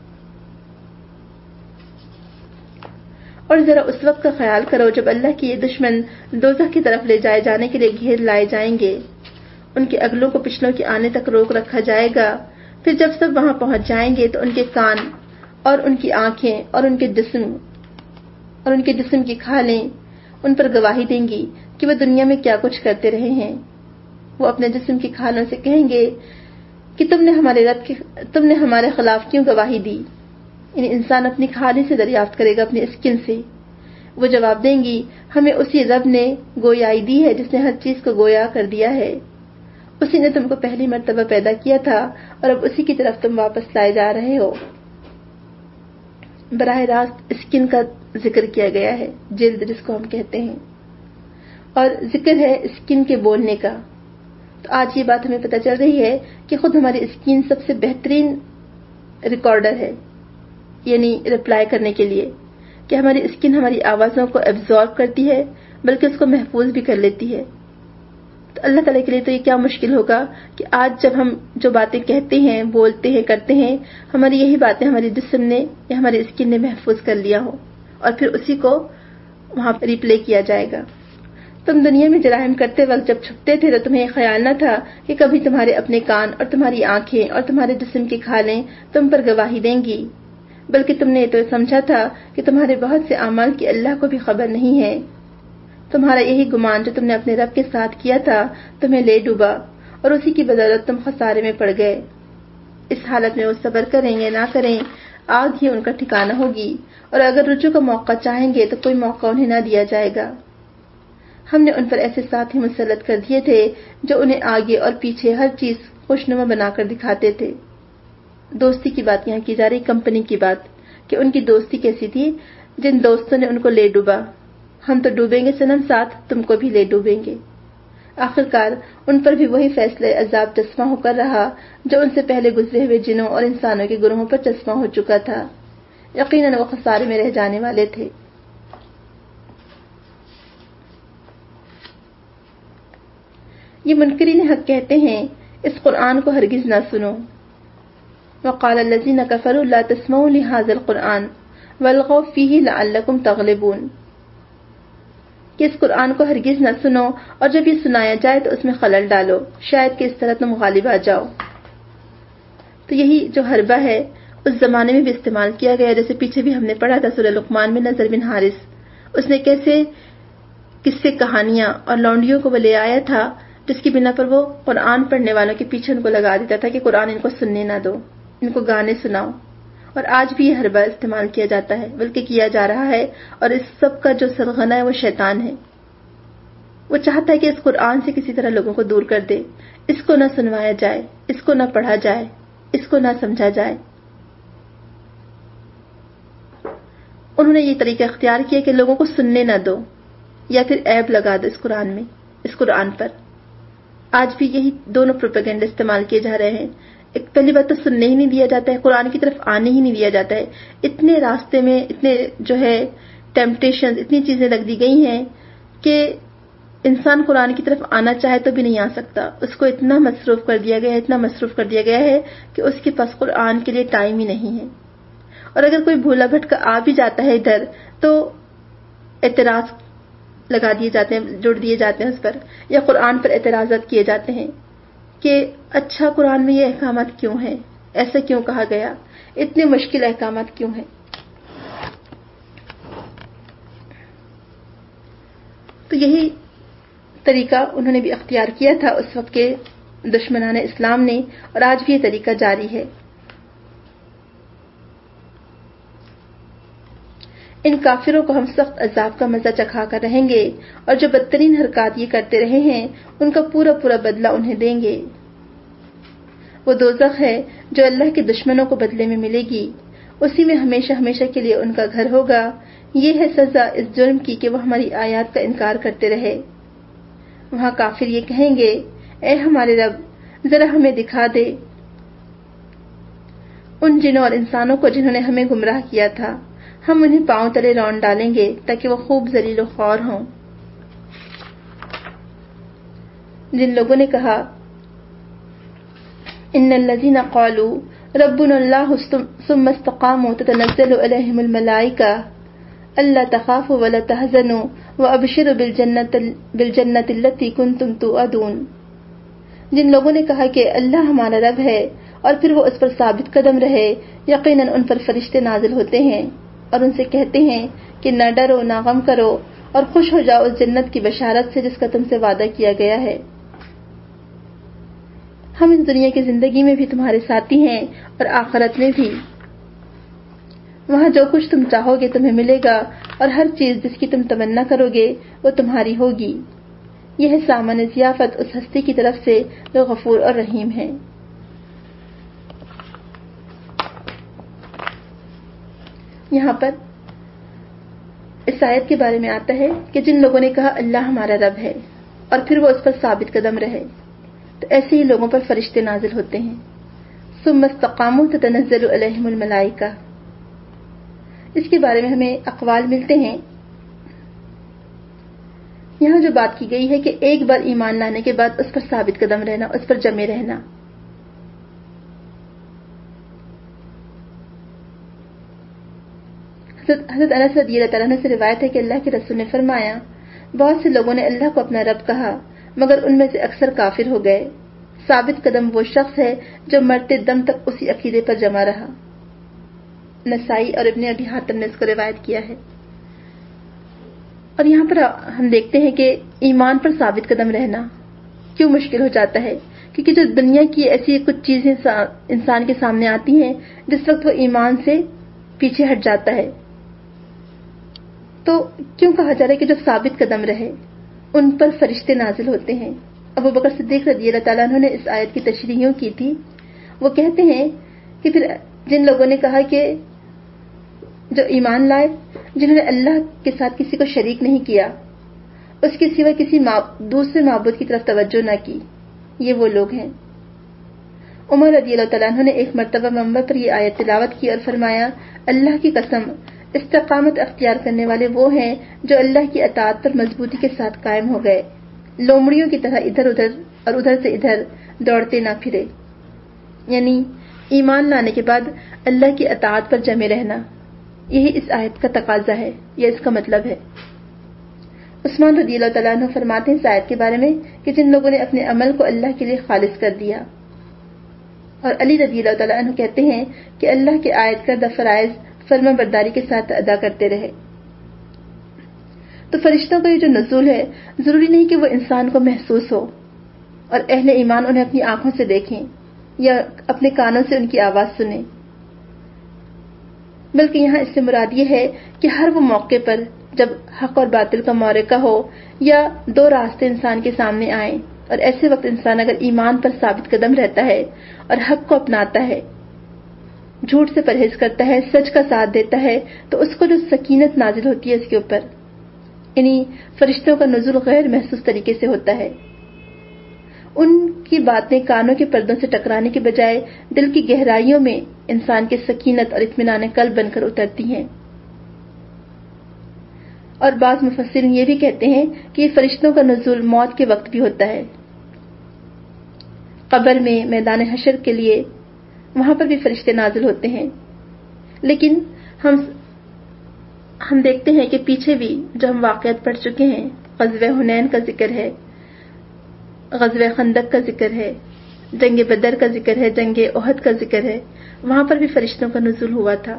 اور ذرا اس وقت کا خیال کرو جب اللہ کی یہ دشمن دوزخ کی طرف لے جائے جانے کے لیے گھیر لائے جائیں گے. ان کے اگلوں کو پچھلوں کے آنے تک روک رکھا جائے گا. پھر جب سب وہاں پہنچ جائیں گے تو ان کے کان اور ان کی آنکھیں اور ان کے جسم کی کھالیں ان پر گواہی دیں گی کہ وہ دنیا میں کیا کچھ کرتے رہے ہیں. وہ اپنے جسم کی کھالوں سے کہیں گے کہ تم نے ہمارے خلاف کیوں گواہی دی. یعنی انسان اپنی کھال ہی سے دریافت کرے گا، اپنی اسکن سے. وہ جواب دیں گی ہمیں اسی رب نے گویائی دی ہے جس نے ہر چیز کو گویا کر دیا ہے. اسی نے تم کو پہلی مرتبہ پیدا کیا تھا اور اب اسی کی طرف تم واپس لائے جا رہے ہو. براہ راست اسکن کا ذکر کیا گیا ہے، جلد جس کو ہم کہتے ہیں، اور ذکر ہے اسکن کے بولنے کا. تو آج یہ بات ہمیں پتہ چل رہی ہے کہ خود ہماری اسکن سب سے بہترین ریکارڈر ہے، یعنی رپلائی کرنے کے لیے، کہ ہماری اسکن ہماری آوازوں کو ایبزارب کرتی ہے بلکہ اس کو محفوظ بھی کر لیتی ہے. تو اللہ تعالیٰ کے لیے تو یہ کیا مشکل ہوگا کہ آج جب ہم جو باتیں کہتے ہیں، بولتے ہیں، کرتے ہیں، ہماری یہی باتیں ہماری جسم نے یا ہماری اسکن نے محفوظ کر لیا ہو اور پھر اسی کو وہاں ریپلے کیا جائے گا۔ تم دنیا میں جرائم کرتے وقت جب چھپتے تھے تو تمہیں یہ خیال نہ تھا کہ کبھی تمہارے اپنے کان اور تمہاری آنکھیں اور تمہارے جسم کی کھالیں تم پر گواہی دیں گی، بلکہ تم نے تو سمجھا تھا کہ تمہارے بہت سے اعمال کی اللہ کو بھی خبر نہیں ہے۔ تمہارا یہی گمان جو تم نے اپنے رب کے ساتھ کیا تھا تمہیں لے ڈوبا اور اسی کی بدولت تم خسارے میں پڑ گئے۔ اس حالت میں وہ صبر کریں یا نہ کریں، آگ ہی ان کا ٹھکانہ ہوگی، اور اگر رجوع کا موقع چاہیں گے تو کوئی موقع انہیں نہ دیا جائے گا۔ ہم نے ان پر ایسے ساتھی مسلط کر دیے تھے جو انہیں آگے اور پیچھے ہر چیز خوشنما بنا کر دکھاتے تھے۔ دوستی کی بات یہاں کی جا رہی، کمپنی کی بات، کہ ان کی دوستی کیسی تھی، جن دوستوں نے ان کو لے ڈوبا۔ ہم تو ڈوبیں گے صنم ساتھ، تم کو بھی لے ڈوبیں گے۔ آخرکار ان پر بھی وہی فیصلہ عذاب چسپاں ہو کر رہا جو ان سے پہلے گزرے ہوئے جنوں اور انسانوں کے گروہوں پر چسپاں ہو چکا تھا۔ یقیناً وہ خسارے میں رہ جانے والے تھے۔ یہ منکرین حق کہتے ہیں اس قرآن کو ہرگز نہ سنو۔ وقال الذین کفروا لا تسمعوا لهذا القرآن والغوا فیہ لعلکم تغلبون، کہ اس قرآن کو ہرگز نہ سنو اور جب یہ سنایا جائے تو اس میں خلل ڈالو، شاید کہ اس طرح تم غالب آ جاؤ۔ تو یہی جو حربہ ہے اس زمانے میں بھی استعمال کیا گیا، جیسے پیچھے بھی ہم نے پڑھا تھا سورہ لقمان میں نضر بن حارث، اس نے کیسے قصے کہانیاں اور لونڈیوں کو وہ لے آیا تھا جس کی بنا پر وہ قرآن پڑھنے والوں کے پیچھے ان کو لگا دیتا تھا کہ قرآن ان کو سننے نہ دو، ان کو گانے سناؤ۔ اور آج بھی یہ حربہ استعمال کیا جاتا ہے، بلکہ کیا جا رہا ہے، اور اس سب کا جو سرغنہ ہے وہ شیطان ہے۔ وہ چاہتا ہے کہ اس قرآن سے کسی طرح لوگوں کو دور کر دے، اس کو نہ سنوایا جائے، اس کو نہ پڑھا جائے، اس کو نہ سمجھا جائے۔ انہوں نے یہ طریقہ اختیار کیا کہ لوگوں کو سننے نہ دو یا پھر عیب لگا دو اس قرآن میں، اس قرآن پر۔ آج بھی یہی دونوں پروپیگنڈے استعمال کیے جا رہے ہیں۔ ایک پہلی بات تو سننے ہی نہیں دیا جاتا ہے، قرآن کی طرف آنے ہی نہیں دیا جاتا ہے۔ اتنے راستے میں اتنے جو ہے ٹیمپٹیشن، اتنی چیزیں لگ دی گئی ہیں کہ انسان قرآن کی طرف آنا چاہے تو بھی نہیں آ سکتا۔ اس کو اتنا مصروف کر دیا گیا ہے، اتنا مصروف کر دیا گیا ہے کہ اس کے پاس قرآن کے لیے ٹائم ہی نہیں ہے۔ اور اگر کوئی بھولا بھٹکا آ بھی جاتا ہے ادھر تو اعتراض لگا دیے جاتے ہیں، جڑ دیے جاتے ہیں اس پر، یا قرآن پر اعتراضات کیے جاتے ہیں کہ اچھا قرآن میں یہ احکامات کیوں ہیں، ایسا کیوں کہا گیا، اتنے مشکل احکامات کیوں ہیں۔ تو یہی طریقہ انہوں نے بھی اختیار کیا تھا اس وقت کے دشمنان اسلام نے، اور آج بھی یہ طریقہ جاری ہے۔ ان کافروں کو ہم سخت عذاب کا مزہ چکھا کر رہیں گے، اور جو بدترین حرکات یہ کرتے رہے ہیں ان کا پورا پورا بدلہ انہیں دیں گے۔ وہ دوزخ ہے جو اللہ کے دشمنوں کو بدلے میں ملے گی، اسی میں ہمیشہ ہمیشہ کے لیے ان کا گھر ہوگا۔ یہ ہے سزا اس جرم کی کہ وہ ہماری آیات کا انکار کرتے رہے۔ وہاں کافر یہ کہیں گے، اے ہمارے رب ذرا ہمیں دکھا دے ان جنوں اور انسانوں کو جنہوں نے ہمیں گمراہ کیا تھا، ہم انہیں پاؤں تلے رون ڈالیں گے تاکہ وہ خوب ذلیل و خوار ہوں۔ جن لوگوں نے کہا ان الذين قالوا ربنا الله ثم استقاموا تتنزل عليهم الملائكة الا تخافوا ولا تحزنوا وابشروا بالجنة التي كنتم توعدون، جن لوگوں نے کہا کہ اللہ ہمارا رب ہے اور پھر وہ اس پر ثابت قدم رہے، یقیناً ان پر فرشتے نازل ہوتے ہیں اور ان سے کہتے ہیں کہ نہ ڈرو نہ غم کرو اور خوش ہو جاؤ اس جنت کی بشارت سے جس کا تم سے وعدہ کیا گیا ہے۔ ہم اس دنیا کی زندگی میں بھی تمہارے ساتھی ہیں اور آخرت میں بھی، وہاں جو کچھ تم چاہو گے تمہیں ملے گا، اور ہر چیز جس کی تم تمنا کرو گے وہ تمہاری ہوگی۔ یہ ہے سامان ضیافت اس ہستی کی طرف سے جو غفور اور رحیم ہے۔ یہاں پر اس آیت کے بارے میں آتا ہے کہ جن لوگوں نے کہا اللہ ہمارا رب ہے اور پھر وہ اس پر ثابت قدم رہے، تو ایسے ہی لوگوں پر فرشتے نازل ہوتے ہیں۔ ثم استقاموا تتنزل علیہم الملائکہ، اس کے بارے میں ہمیں اقوال ملتے ہیں یہاں جو بات کی گئی ہے کہ ایک بار ایمان لانے کے بعد اس پر ثابت قدم رہنا، اس پر جمے رہنا. حضرت انس رضی اللہ تعالیٰ عنہ سے روایت ہے کہ اللہ کے رسول نے فرمایا، بہت سے لوگوں نے اللہ کو اپنا رب کہا مگر ان میں سے اکثر کافر ہو گئے. ثابت قدم وہ شخص ہے جو مرتے دم تک اسی عقیدے پر جمع رہا. نسائی اور ابن ابی حاتم نے اس کو روایت کیا ہے. اور یہاں پر ہم دیکھتے ہیں کہ ایمان پر ثابت قدم رہنا کیوں مشکل ہو جاتا ہے، کیونکہ جو دنیا کی ایسی کچھ چیزیں انسان کے سامنے آتی ہیں جس وقت وہ ایمان سے پیچھے ہٹ جاتا ہے. تو کیوں کہا جا رہا ہے کہ جو ثابت قدم رہے ان پر فرشتے نازل ہوتے ہیں. ابو بکر صدیق رضی اللہ تعالیٰ عنہ نے اس آیت کی تشریح یوں کی تھی. وہ کہتے ہیں کہ پھر جن لوگوں نے کہا کہ جو ایمان لائے، جنہوں نے اللہ کے ساتھ کسی کو شریک نہیں کیا، اس کے سوا کسی دوسرے معبود کی طرف توجہ نہ کی، یہ وہ لوگ ہیں. عمر رضی اللہ تعالیٰ عنہ نے ایک مرتبہ منبر پر یہ آیت تلاوت کی اور فرمایا، اللہ کی قسم، استقامت اختیار کرنے والے وہ ہیں جو اللہ کی اطاعت پر مضبوطی کے ساتھ قائم ہو گئے، لومڑیوں کی طرح ادھر ادھر اور ادھر سے ادھر دوڑتے نہ پھرے. یعنی ایمان لانے کے بعد اللہ کی اطاعت پر جمے رہنا، یہی اس آیت کا تقاضا ہے، یہ اس کا مطلب ہے. عثمان رضی اللہ تعالیٰ عنہ فرماتے ہیں اس آیت کے بارے میں کہ جن لوگوں نے اپنے عمل کو اللہ کے لیے خالص کر دیا. اور علی رضی اللہ تعالیٰ عنہ کہتے ہیں کہ اللہ کے عائد کردہ فرائض فرما برداری کے ساتھ ادا کرتے رہے. تو فرشتوں کا یہ جو نزول ہے، ضروری نہیں کہ وہ انسان کو محسوس ہو اور اہل ایمان انہیں اپنی آنکھوں سے دیکھیں یا اپنے کانوں سے ان کی آواز سنیں، بلکہ یہاں اس سے مراد یہ ہے کہ ہر وہ موقع پر جب حق اور باطل کا معرکہ ہو یا دو راستے انسان کے سامنے آئیں، اور ایسے وقت انسان اگر ایمان پر ثابت قدم رہتا ہے اور حق کو اپناتا ہے، جھوٹ سے پرہیز کرتا ہے، سچ کا ساتھ دیتا ہے، تو اس کو جو سکینت نازل ہوتی ہے اس کے اوپر، یعنی فرشتوں کا نزول غیر محسوس طریقے سے ہوتا ہے. ان کی باتیں کانوں کے پردوں سے ٹکرانے کے بجائے دل کی گہرائیوں میں انسان کے سکینت اور اطمینان قلب بن کر اترتی ہیں. اور بعض مفسرین یہ بھی کہتے ہیں کہ یہ فرشتوں کا نزول موت کے وقت بھی ہوتا ہے. قبر میں، میدان حشر کے لیے، وہاں پر بھی فرشتے نازل ہوتے ہیں. لیکن ہم دیکھتے ہیں کہ پیچھے بھی جو ہم واقعات پڑھ چکے ہیں، غزوہ حنین کا ذکر ہے، غزوہ خندق کا ذکر ہے، جنگ بدر کا ذکر ہے، جنگ احد کا ذکر ہے، وہاں پر بھی فرشتوں کا نزول ہوا تھا.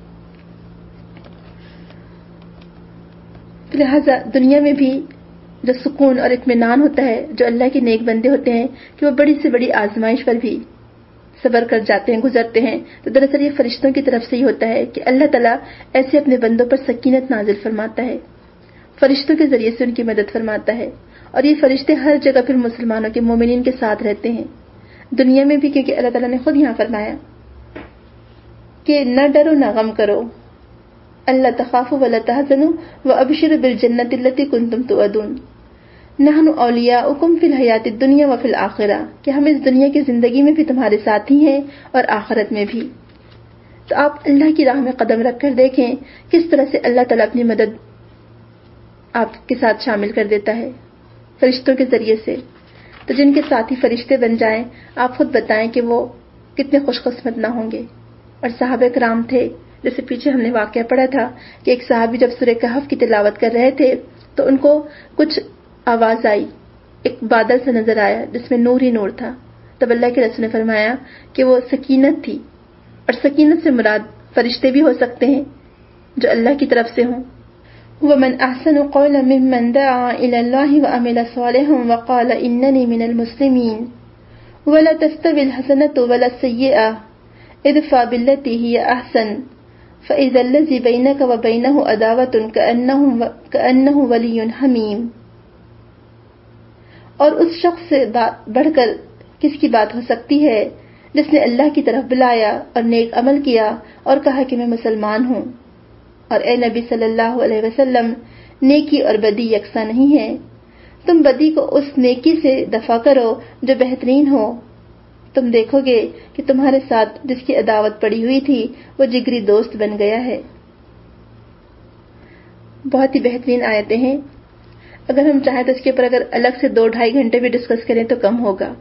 لہذا دنیا میں بھی جو سکون اور اطمینان ہوتا ہے، جو اللہ کے نیک بندے ہوتے ہیں کہ وہ بڑی سے بڑی آزمائش پر بھی صبر کر جاتے ہیں، گزرتے ہیں، تو دراصل یہ فرشتوں کی طرف سے ہی ہوتا ہے کہ اللہ تعالیٰ ایسے اپنے بندوں پر سکینت نازل فرماتا ہے، فرشتوں کے ذریعے سے ان کی مدد فرماتا ہے. اور یہ فرشتے ہر جگہ پھر مسلمانوں کے، مومنین کے ساتھ رہتے ہیں دنیا میں بھی، کیونکہ اللہ تعالیٰ نے خود یہاں فرمایا کہ نہ ڈرو نہ غم کرو، اللہ تخافوا ولا تحزنوا وابشروا بالجنة التي كنتم توعدون نحن اولیاؤکم فی الحیات الدنیا وفی الآخرہ، کہ ہم اس دنیا کی زندگی میں بھی تمہارے ساتھی ہیں اور آخرت میں بھی. تو آپ اللہ کی راہ میں قدم رکھ کر دیکھیں کس طرح سے اللہ تعالیٰ اپنی مدد آپ کے ساتھ شامل کر دیتا ہے فرشتوں کے ذریعے سے. تو جن کے ساتھی فرشتے بن جائیں، آپ خود بتائیں کہ وہ کتنے خوش قسمت نہ ہوں گے. اور صحابہ کرام تھے، جیسے پیچھے ہم نے واقعہ پڑھا تھا کہ ایک صحابی جب سورہ کہف کی تلاوت کر رہے تھے تو ان کو کچھ آواز آئی، ایک بادل سے نظر آیا جس میں نور ہی نور تھا. تب اللہ کے رسول نے فرمایا کہ وہ سکینت تھی، اور سکینت سے مراد فرشتے بھی ہو سکتے ہیں جو اللہ کی طرف سے ہوں. وَمَنْ أَحْسَنُ قَوْلًا مِّمَّنْ دَعَا إِلَى اللَّهِ وَعَمِلَ صَالِحًا وَقَالَ إِنَّنِي مِنَ الْمُسْلِمِينَ وَلَا تَسْتَوِي الْحَسَنَةُ وَلَا السَّيِّئَةُ ادْفَعْ بِالَّتِي هِيَ أَحْسَنُ فَإِذَا الَّذِي بَيْنَكَ وَبَيْنَهُ عَدَاوَةٌ كَأَنَّهُ وَلِيٌّ حَمِيمٌ. اور اس شخص سے بڑھ کر کس کی بات ہو سکتی ہے جس نے اللہ کی طرف بلایا اور نیک عمل کیا اور کہا کہ میں مسلمان ہوں. اور اے نبی صلی اللہ علیہ وسلم، نیکی اور بدی یکساں نہیں ہے، تم بدی کو اس نیکی سے دفع کرو جو بہترین ہو. تم دیکھو گے کہ تمہارے ساتھ جس کی عداوت پڑی ہوئی تھی وہ جگری دوست بن گیا ہے. بہت ہی بہترین آیتیں ہیں. اگر ہم چاہیں تو اس کے اوپر اگر الگ سے 2-2.5 گھنٹے بھی ڈسکس کریں تو کم ہوگا.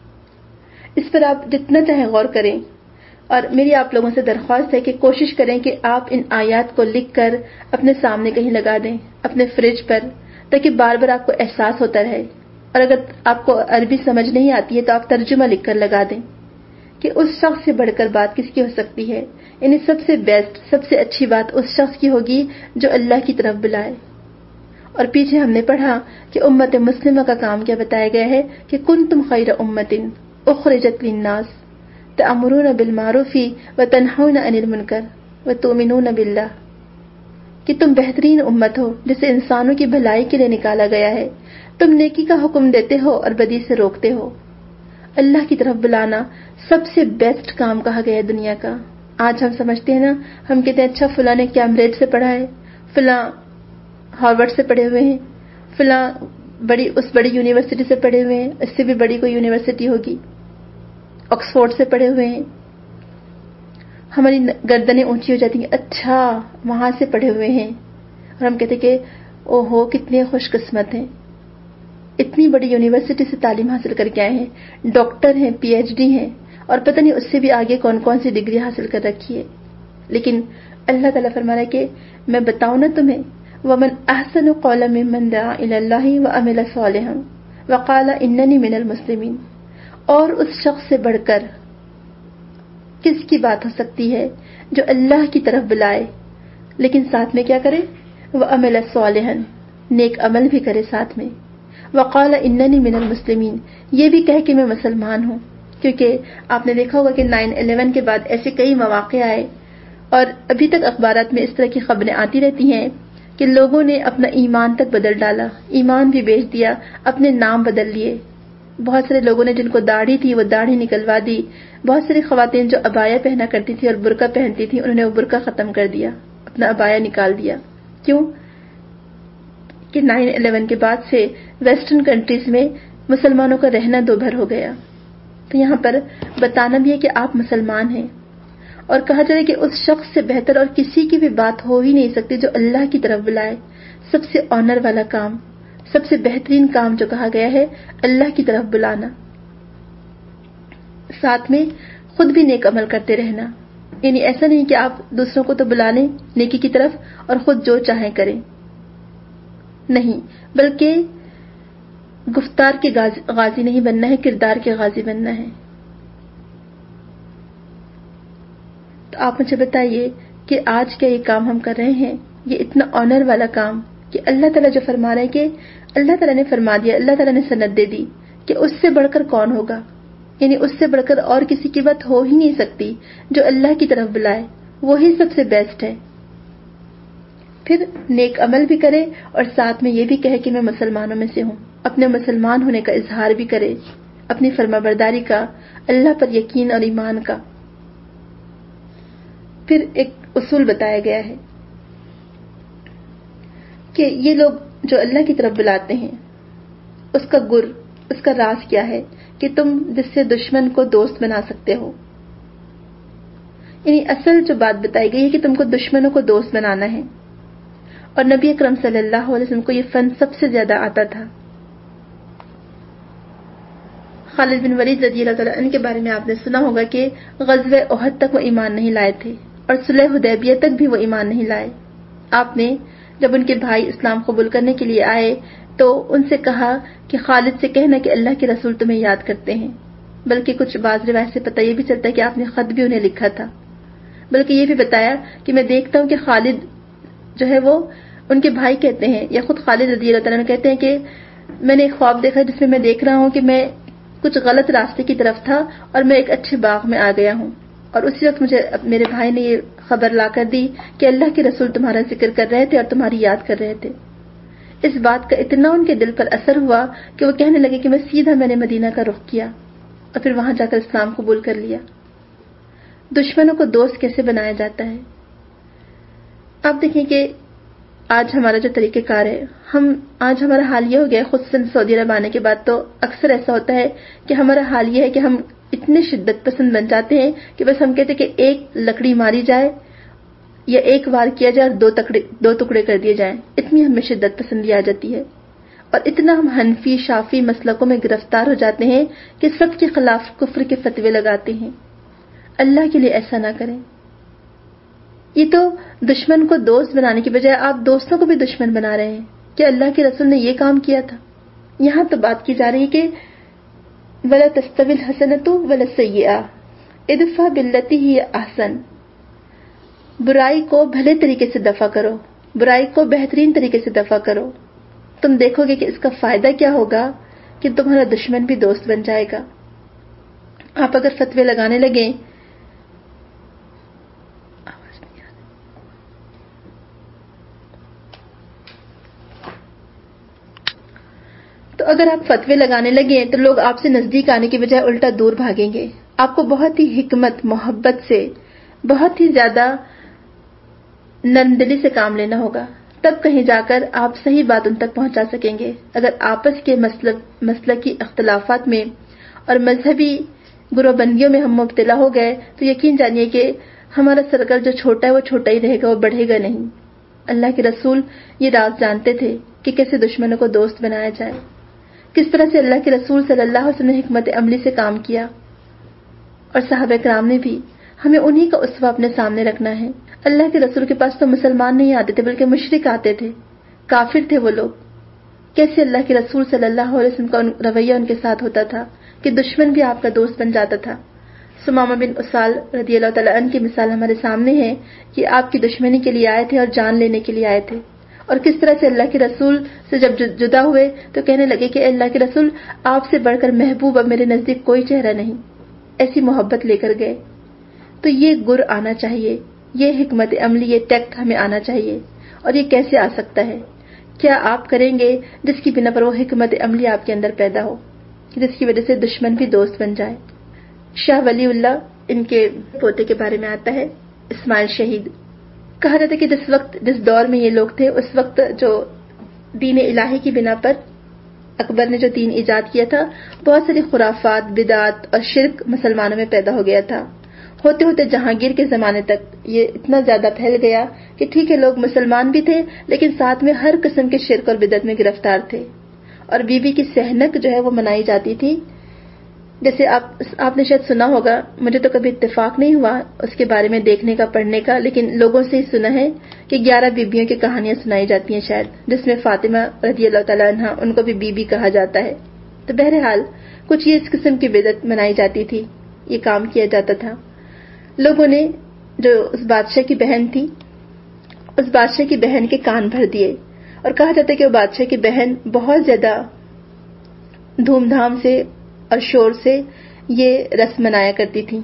اس پر آپ جتنا چاہیں غور کریں، اور میری آپ لوگوں سے درخواست ہے کہ کوشش کریں کہ آپ ان آیات کو لکھ کر اپنے سامنے کہیں لگا دیں، اپنے فریج پر، تاکہ بار بار آپ کو احساس ہوتا رہے. اور اگر آپ کو عربی سمجھ نہیں آتی ہے تو آپ ترجمہ لکھ کر لگا دیں کہ اس شخص سے بڑھ کر بات کس کی ہو سکتی ہے. یعنی سب سے بیسٹ، سب سے اچھی بات اس شخص کی ہوگی جو اللہ کی طرف بلائے. اور پیچھے ہم نے پڑھا کہ امت مسلمہ کا کام کیا بتایا گیا ہے کہ کنتم خیر امت اخرجت للناس تأمرون بالمعروف وتنہون عن المنکر وتؤمنون باللہ، کہ تم بہترین امت ہو جسے انسانوں کی بھلائی کے لیے نکالا گیا ہے. تم نیکی کا حکم دیتے ہو اور بدی سے روکتے ہو. اللہ کی طرف بلانا سب سے بیسٹ کام کہا گیا ہے دنیا کا. آج ہم سمجھتے ہیں نا، ہم کہتے ہیں اچھا فلاں نے کیمبرج سے پڑھا ہے، فلاں ہارورڈ سے پڑھے ہوئے ہیں، فلاں بڑی یونیورسٹی سے پڑھے ہوئے ہیں، اس سے بھی بڑی کوئی یونیورسٹی ہوگی، آکسفورڈ سے پڑھے ہوئے ہیں. ہماری گردنیں اونچی ہو جاتی ہیں، اچھا وہاں سے پڑھے ہوئے ہیں. اور ہم کہتے کہ اوہو کتنے خوش قسمت ہیں، اتنی بڑی یونیورسٹی سے تعلیم حاصل کر کے آئے ہیں، ڈاکٹر ہیں، پی ایچ ڈی ہیں، اور پتہ نہیں اس سے بھی آگے کون کون سی ڈگری حاصل کر رکھی ہے. لیکن اللہ تعالیٰ فرما رہا ہے کہ میں بتاؤں نا تمہیں، وَمَنْ أَحْسَنُ قَوْلًا مِّمَّنْ دَعَا إِلَى اللَّهِ وَعَمِلَ صَالِحًا وَقَالَ إِنَّنِي مِنَ الْمُسْلِمِينَ. اور اس شخص سے بڑھ کر کس کی بات ہو سکتی ہے جو اللہ کی طرف بلائے لیکن ساتھ میں کیا کرے؟ وَعَمِلَ صَالِحًا، نیک عمل بھی کرے ساتھ میں. وَقَالَ إِنَّنِي مِنَ الْمُسْلِمِينَ، یہ بھی کہے کہ میں مسلمان ہوں. کیونکہ آپ نے دیکھا ہوگا کہ 9/11 کے بعد ایسے کئی مواقع آئے، اور ابھی تک اخبارات میں اس طرح کی خبریں آتی رہتی ہیں کہ لوگوں نے اپنا ایمان تک بدل ڈالا، ایمان بھی بیچ دیا، اپنے نام بدل لیے. بہت سارے لوگوں نے جن کو داڑھی تھی وہ داڑھی نکلوا دی. بہت ساری خواتین جو عبایا پہنا کرتی تھی اور برقع پہنتی تھی، انہوں نے وہ برقع ختم کر دیا، اپنا عبایا نکال دیا. کیوں؟ کہ 9/11 کے بعد سے ویسٹرن کنٹریز میں مسلمانوں کا رہنا دوبھر ہو گیا. تو یہاں پر بتانا بھی ہے کہ آپ مسلمان ہیں، اور کہا جائے کہ اس شخص سے بہتر اور کسی کی بھی بات ہو ہی نہیں سکتی جو اللہ کی طرف بلائے. سب سے آنر والا کام، سب سے بہترین کام جو کہا گیا ہے اللہ کی طرف بلانا، ساتھ میں خود بھی نیک عمل کرتے رہنا. یعنی ایسا نہیں کہ آپ دوسروں کو تو بلا لیں نیکی کی طرف اور خود جو چاہیں کریں، نہیں، بلکہ گفتار کے غازی نہیں بننا ہے، کردار کے غازی بننا ہے. تو آپ مجھے بتائیے کہ آج کیا یہ کام ہم کر رہے ہیں، یہ اتنا آنر والا کام کہ اللہ تعالیٰ جو فرما رہے ہیں کہ اللہ تعالیٰ نے فرما دیا، اللہ تعالیٰ نے سند دے دی کہ اس سے بڑھ کر کون ہوگا. یعنی اس سے بڑھ کر اور کسی کی بات ہو ہی نہیں سکتی. جو اللہ کی طرف بلائے وہی سب سے بیسٹ ہے. پھر نیک عمل بھی کرے اور ساتھ میں یہ بھی کہے کہ میں مسلمانوں میں سے ہوں، اپنے مسلمان ہونے کا اظہار بھی کرے، اپنی فرما برداری کا، اللہ پر یقین اور ایمان کا. پھر ایک اصول بتایا گیا ہے کہ یہ لوگ جو اللہ کی طرف بلاتے ہیں اس کا گر، اس کا راز کیا ہے کہ تم جس سے دشمن کو دوست بنا سکتے ہو. یعنی اصل جو بات بتائی گئی ہے کہ تم کو دشمنوں کو دوست بنانا ہے. اور نبی اکرم صلی اللہ علیہ وسلم کو یہ فن سب سے زیادہ آتا تھا. خالد بن ولید رضی اللہ تعالیٰ عنہ کے بارے میں آپ نے سنا ہوگا کہ غزوہ احد تک وہ ایمان نہیں لائے تھے، اور صلح حدیبیہ تک بھی وہ ایمان نہیں لائے. آپ نے جب ان کے بھائی اسلام قبول کرنے کے لیے آئے تو ان سے کہا کہ خالد سے کہنا کہ اللہ کے رسول تمہیں یاد کرتے ہیں. بلکہ کچھ بعض روایت سے پتہ یہ بھی چلتا ہے کہ آپ نے خط بھی انہیں لکھا تھا. بلکہ یہ بھی بتایا کہ میں دیکھتا ہوں کہ خالد جو ہے وہ، ان کے بھائی کہتے ہیں یا خود خالد رضی اللہ تعالیٰ عنہ کہتے ہیں کہ میں نے ایک خواب دیکھا جس میں دیکھ رہا ہوں کہ میں کچھ غلط راستے کی طرف تھا اور میں ایک اچھے باغ میں آ گیا ہوں، اور اسی وقت مجھے میرے بھائی نے یہ خبر لا کر دی کہ اللہ کے رسول تمہارا ذکر کر رہے تھے اور تمہاری یاد کر رہے تھے. اس بات کا اتنا ان کے دل پر اثر ہوا کہ وہ کہنے لگے کہ میں نے مدینہ کا رخ کیا اور پھر وہاں جا کر اسلام قبول کر لیا. دشمنوں کو دوست کیسے بنایا جاتا ہے؟ آپ دیکھیں کہ آج ہمارا جو طریقہ کار ہے، آج ہمارا حال یہ ہو گیا ہے، خصوصاً سعودی عرب آنے کے بعد تو اکثر ایسا ہوتا ہے کہ ہمارا حال یہ ہے کہ ہم اتنے شدت پسند بن جاتے ہیں کہ بس ہم کہتے ہیں کہ ایک لکڑی ماری جائے یا ایک وار کیا جائے اور دو ٹکڑے کر دیے جائیں. اتنی ہمیں شدت پسندی آ جاتی ہے. اور اتنا ہم حنفی شافی مسلکوں میں گرفتار ہو جاتے ہیں کہ سب کے خلاف کفر کے فتوے لگاتے ہیں. اللہ کے لیے ایسا نہ کریں. یہ تو دشمن کو دوست بنانے کی بجائے آپ دوستوں کو بھی دشمن بنا رہے ہیں. کہ اللہ کے رسول نے یہ کام کیا تھا. یہاں تو بات کی جا رہی ہے کہ وَلَا تَسْتَوِي الْحَسَنَةُ وَلَا السَّيِّئَةُ اِدْفَعْ بِالَّتِي هِيَ أَحْسَنُ. برائی کو بھلے طریقے سے دفع کرو، برائی کو بہترین طریقے سے دفع کرو. تم دیکھو گے کہ اس کا فائدہ کیا ہوگا کہ تمہارا دشمن بھی دوست بن جائے گا. آپ اگر فتوے لگانے لگیں تو اگر آپ فتوے لگانے لگیں تو لوگ آپ سے نزدیک آنے کی بجائے الٹا دور بھاگیں گے. آپ کو بہت ہی حکمت محبت سے بہت ہی زیادہ نرم دلی سے کام لینا ہوگا، تب کہیں جا کر آپ صحیح بات ان تک پہنچا سکیں گے. اگر آپس کے مسلکی اختلافات میں اور مذہبی گروہ بندیوں میں ہم مبتلا ہو گئے تو یقین جانیے کہ ہمارا سرکل جو چھوٹا ہے وہ چھوٹا ہی رہے گا، وہ بڑھے گا نہیں. اللہ کے رسول یہ راز جانتے تھے کہ کیسے دشمنوں کو دوست بنایا جائے. کس طرح سے اللہ کے رسول صلی اللہ علیہ وسلم نے حکمت عملی سے کام کیا، اور صحابہ کرام نے بھی. ہمیں انہی کا اسوہ اپنے سامنے رکھنا ہے. اللہ کے رسول کے پاس تو مسلمان نہیں آتے تھے بلکہ مشرک آتے تھے، کافر تھے وہ لوگ. کیسے اللہ کے رسول صلی اللہ علیہ وسلم کا رویہ ان کے ساتھ ہوتا تھا کہ دشمن بھی آپ کا دوست بن جاتا تھا. سمامہ بن اسال رضی اللہ تعالیٰ عنہ کی مثال ہمارے سامنے ہے کہ آپ کی دشمنی کے لیے آئے تھے اور جان لینے کے لیے آئے تھے. اور کس طرح سے اللہ کے رسول سے جب جدا ہوئے تو کہنے لگے کہ اللہ کے رسول آپ سے بڑھ کر محبوب اب میرے نزدیک کوئی چہرہ نہیں. ایسی محبت لے کر گئے. تو یہ گر آنا چاہیے، یہ حکمت عملی، یہ ٹیکٹ ہمیں آنا چاہیے. اور یہ کیسے آ سکتا ہے؟ کیا آپ کریں گے جس کی بنا پر وہ حکمت عملی آپ کے اندر پیدا ہو، جس کی وجہ سے دشمن بھی دوست بن جائے. شاہ ولی اللہ ان کے پوتے کے بارے میں آتا ہے، اسماعیل شہید. کہا جاتا ہے کہ جس دور میں یہ لوگ تھے اس وقت جو دین الہی کی بنا پر اکبر نے جو دین ایجاد کیا تھا، بہت ساری خرافات، بدعات اور شرک مسلمانوں میں پیدا ہو گیا تھا. ہوتے ہوتے جہانگیر کے زمانے تک یہ اتنا زیادہ پھیل گیا کہ ٹھیک ہے لوگ مسلمان بھی تھے لیکن ساتھ میں ہر قسم کے شرک اور بدعت میں گرفتار تھے. اور بی بی کی سحنک جو ہے وہ منائی جاتی تھی. جیسے آپ نے شاید سنا ہوگا، مجھے تو کبھی اتفاق نہیں ہوا اس کے بارے میں دیکھنے کا پڑھنے کا، لیکن لوگوں سے ہی سنا ہے کہ 11 بیبیوں کی کہانیاں سنائی جاتی ہیں شاید، جس میں فاطمہ رضی اللہ تعالیٰ عنہ ان کو بھی بی بی کہا جاتا ہے. تو بہرحال کچھ یہ اس قسم کی بدعت منائی جاتی تھی، یہ کام کیا جاتا تھا. لوگوں نے جو اس بادشاہ کی بہن تھی، اس بادشاہ کی بہن کے کان بھر دیے. اور کہا جاتا ہے کہ وہ بادشاہ کی بہن بہت زیادہ دھوم دھام سے اور شور سے یہ رسم منایا کرتی تھی.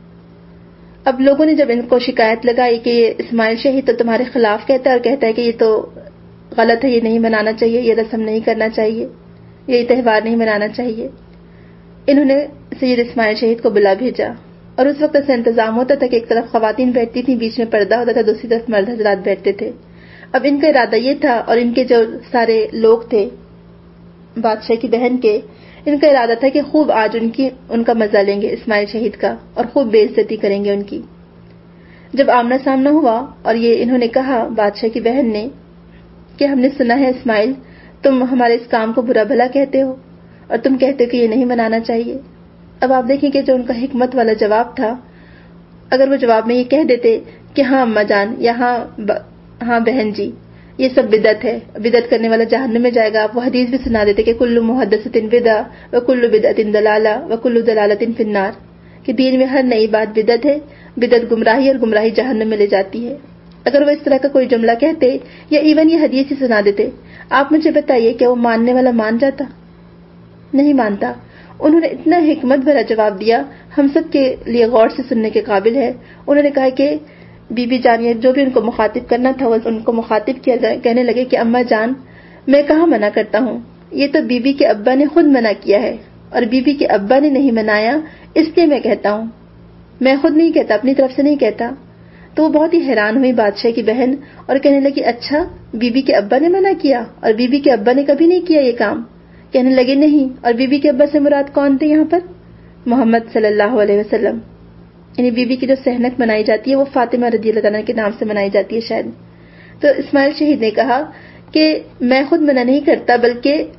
اب لوگوں نے جب ان کو شکایت لگائی کہ یہ اسماعیل شہید تو تمہارے خلاف کہتا ہے اور کہتا ہے کہ یہ تو غلط ہے، یہ نہیں منانا چاہیے، یہ رسم نہیں کرنا چاہیے، یہ تہوار نہیں منانا چاہیے. انہوں نے سید اسماعیل شہید کو بلا بھیجا. اور اس وقت ایسا انتظام ہوتا تھا کہ ایک طرف خواتین بیٹھتی تھیں، بیچ میں پردہ ہوتا تھا، دوسری طرف مرد حضرات بیٹھتے تھے. اب ان کا ارادہ یہ تھا، اور ان کے جو سارے لوگ تھے بادشاہ کی بہن کے، ان کا ارادہ تھا کہ خوب آج ان کا مزہ لیں گے اسماعیل شہید کا، اور خوب بے عزتی کریں گے ان کی. جب آمنا سامنا ہوا اور یہ انہوں نے کہا بادشاہ کی بہن نے کہ ہم نے سنا ہے اسماعیل تم ہمارے اس کام کو برا بھلا کہتے ہو اور تم کہتے ہو کہ یہ نہیں منانا چاہیے. اب آپ دیکھیں کہ جو ان کا حکمت والا جواب تھا، اگر وہ جواب میں یہ کہہ دیتے کہ ہاں اماں جان یا ہاں بہن جی، یہ سب بدعت ہے، بدعت کرنے والا جہنم میں جائے گا، آپ وہ حدیث بھی سنا دیتے کہ کل محدثۃ بدعہ وکل بدعۃ ضلالہ وکل ضلالۃ فی النار، کہ دین میں ہر نئی بات بدعت ہے، بدعت گمراہی اور گمراہی جہنم میں لے جاتی ہے. اگر وہ اس طرح کا کوئی جملہ کہتے یا ایون یہ حدیث ہی سنا دیتے، آپ مجھے بتائیے کہ وہ ماننے والا مان جاتا؟ نہیں مانتا. انہوں نے اتنا حکمت بھرا جواب دیا، ہم سب کے لیے غور سے سننے کے قابل ہے. انہوں نے کہا کہ بی بی جان، جو بھی ان کو مخاطب کرنا تھا وہ ان کو مخاطب کیا جائے. کہنے لگے کہ اماں جان میں کہاں منع کرتا ہوں، یہ تو بی بی کے ابا نے خود منع کیا ہے، اور بی بی کے ابا نے نہیں منایا اس لیے میں کہتا ہوں، میں خود نہیں کہتا، اپنی طرف سے نہیں کہتا. تو وہ بہت ہی حیران ہوئی بادشاہ کی بہن اور کہنے لگی اچھا بی بی کے ابا نے منع کیا، اور بی بی کے ابا نے کبھی نہیں کیا یہ کام؟ کہنے لگے نہیں. اور بی بی کے ابا سے مراد کون تھے یہاں پر؟ محمد صلی اللہ علیہ وسلم. یعنی بی بی کی جو سحنت منائی جاتی ہے وہ فاطمہ رضی اللہ عنہا کے نام سے منائی جاتی ہے شاید. تو اسماعیل شہید نے کہا کہ میں خود منع نہیں کرتا، بلکہ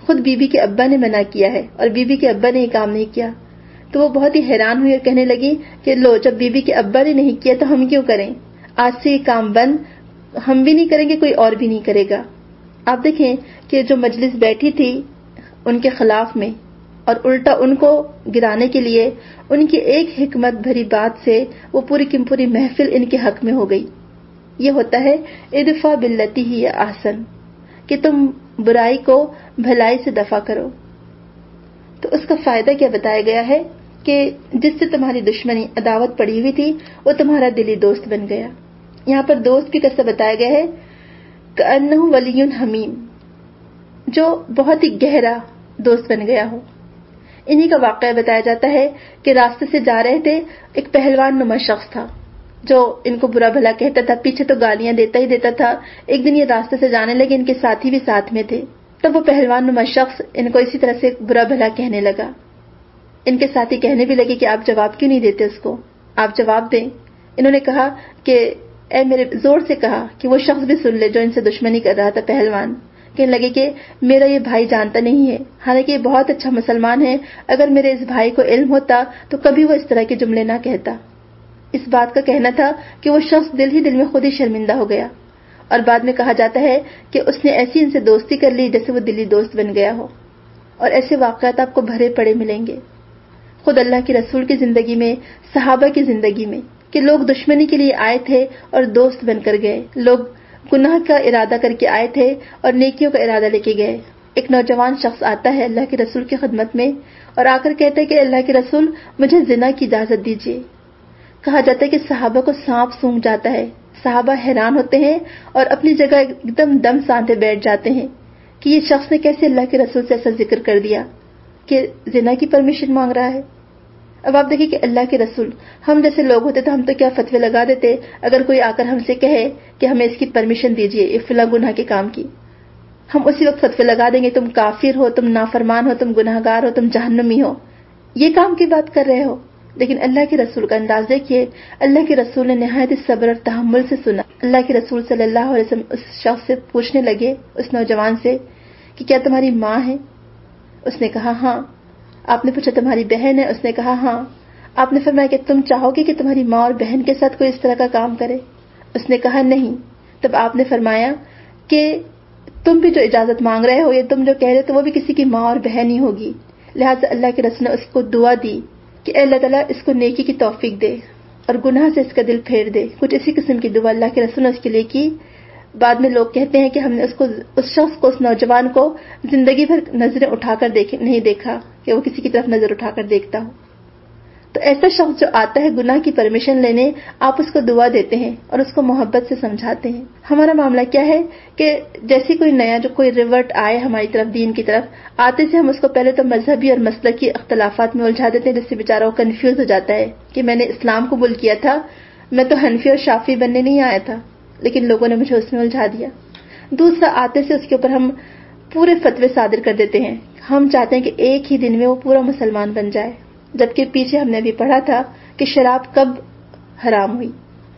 خود بیوی کے ابا نے منع کیا ہے اور بیوی کے ابا نے یہ کام نہیں کیا. تو وہ بہت ہی حیران ہوئی اور کہنے لگی کہ لو، جب بیوی کے ابا نے نہیں کیا تو ہم کیوں کریں؟ آج سے یہ کام بند، ہم بھی نہیں کریں گے، کوئی اور بھی نہیں کرے گا. آپ دیکھیں کہ جو مجلس بیٹھی تھی ان کے خلاف میں اور الٹا ان کو گرانے کے لیے ان کی ایک حکمت بھری بات سے وہ پوری کی پوری محفل ان کے حق میں ہو گئی. یہ ہوتا ہے ادفع باللتی ہی احسن، کہ تم برائی کو بھلائی سے دفع کرو. تو اس کا فائدہ کیا بتایا گیا ہے کہ جس سے تمہاری دشمنی عداوت پڑی ہوئی تھی وہ تمہارا دلی دوست بن گیا. یہاں پر دوست بھی کیسا بتایا گیا ہے، کأنہ ولی حمیم، جو بہت ہی گہرا دوست بن گیا ہو. انہی کا واقعہ بتایا جاتا ہے کہ راستے سے جا رہے تھے، ایک پہلوان نما شخص تھا جو ان کو برا بھلا کہتا تھا، پیچھے تو گالیاں دیتا ہی دیتا تھا. ایک دن یہ راستے سے جانے لگے، ان کے ساتھی بھی ساتھ میں تھے. تب وہ پہلوان نما شخص ان کو اسی طرح سے برا بھلا کہنے لگا. ان کے ساتھی کہنے بھی لگے کہ آپ جواب کیوں نہیں دیتے اس کو، آپ جواب دیں. انہوں نے کہا کہ اے میرے، زور سے کہا کہ وہ شخص بھی سن لے جو ان سے دشمنی کر رہا تھا. پہلوان کہنے لگے کہ میرا یہ بھائی جانتا نہیں ہے، حالانکہ یہ بہت اچھا مسلمان ہے، اگر میرے اس بھائی کو علم ہوتا تو کبھی وہ اس طرح کے جملے نہ کہتا. اس بات کا کہنا تھا کہ وہ شخص دل ہی دل میں خود ہی شرمندہ ہو گیا، اور بعد میں کہا جاتا ہے کہ اس نے ایسی ان سے دوستی کر لی جیسے وہ دلی دوست بن گیا ہو. اور ایسے واقعات آپ کو بھرے پڑے ملیں گے خود اللہ کے رسول کی زندگی میں، صحابہ کی زندگی میں، کہ لوگ دشمنی کے لیے آئے تھے اور دوست بن کر گئے. لوگ گناہ کا ارادہ کر کے آئے تھے اور نیکیوں کا ارادہ لے کے گئے. ایک نوجوان شخص آتا ہے اللہ کے رسول کی خدمت میں اور آ کر کہتا ہے کہ اللہ کے رسول، مجھے زنا کی اجازت دیجیے. کہا جاتا ہے کہ صحابہ کو سانپ سونگھ جاتا ہے. صحابہ حیران ہوتے ہیں اور اپنی جگہ ایک دم دم سانتے بیٹھ جاتے ہیں کہ یہ شخص نے کیسے اللہ کے رسول سے ایسا ذکر کر دیا کہ زنا کی پرمیشن مانگ رہا ہے. اب آپ دیکھیں کہ اللہ کے رسول، ہم جیسے لوگ ہوتے تو ہم تو کیا فتوے لگا دیتے. اگر کوئی آ کر ہم سے کہے کہ ہمیں اس کی پرمیشن دیجیے یہ فلاں گناہ کے کام کی، ہم اسی وقت فتوے لگا دیں گے، تم کافر ہو، تم نافرمان ہو، تم گناہگار ہو، تم جہنمی ہو، یہ کام کی بات کر رہے ہو. لیکن اللہ کے رسول کا انداز دیکھیے، اللہ کے رسول نے نہایت صبر اور تحمل سے سنا. اللہ کے رسول صلی اللہ علیہ وسلم اس شخص سے پوچھنے لگے، اس نوجوان سے، کہ کیا تمہاری ماں ہے؟ اس نے کہا ہاں. آپ نے پوچھا تمہاری بہن ہے؟ اس نے کہا ہاں. آپ نے فرمایا کہ تم چاہو گے کہ تمہاری ماں اور بہن کے ساتھ کوئی اس طرح کا کام کرے؟ اس نے کہا نہیں. تب آپ نے فرمایا کہ تم بھی جو اجازت مانگ رہے ہو، یہ تم جو کہہ رہے ہو، تو وہ بھی کسی کی ماں اور بہن ہی ہوگی. لہٰذا اللہ کے رسول نے اس کو دعا دی کہ اے اللہ تعالیٰ اس کو نیکی کی توفیق دے اور گناہ سے اس کا دل پھیر دے. کچھ اسی قسم کی دعا اللہ کے رسول نے اس کے لیے کی. بعد میں لوگ کہتے ہیں کہ ہم نے اس شخص کو، اس نوجوان کو زندگی بھر نظریں اٹھا کر نہیں دیکھا کہ وہ کسی کی طرف نظر اٹھا کر دیکھتا ہو. تو ایسا شخص جو آتا ہے گناہ کی پرمیشن لینے، آپ اس کو دعا دیتے ہیں اور اس کو محبت سے سمجھاتے ہیں. ہمارا معاملہ کیا ہے کہ جیسے کوئی نیا جو کوئی ریورٹ آئے ہماری طرف، دین کی طرف آتے سے ہم اس کو پہلے تو مذہبی اور مسلکی اختلافات میں الجھا دیتے ہیں، جس سے بیچارہ وہ کنفیوز ہو جاتا ہے کہ میں نے اسلام قبول کیا تھا، میں تو حنفی اور شافعی بننے نہیں آیا تھا، لیکن لوگوں نے مجھے اس میں الجھا دیا. دوسرا آتے سے اس کے اوپر ہم پورے فتوے صادر کر دیتے ہیں. ہم چاہتے ہیں کہ ایک ہی دن میں وہ پورا مسلمان بن جائے، جبکہ پیچھے ہم نے بھی پڑھا تھا کہ شراب کب حرام ہوئی.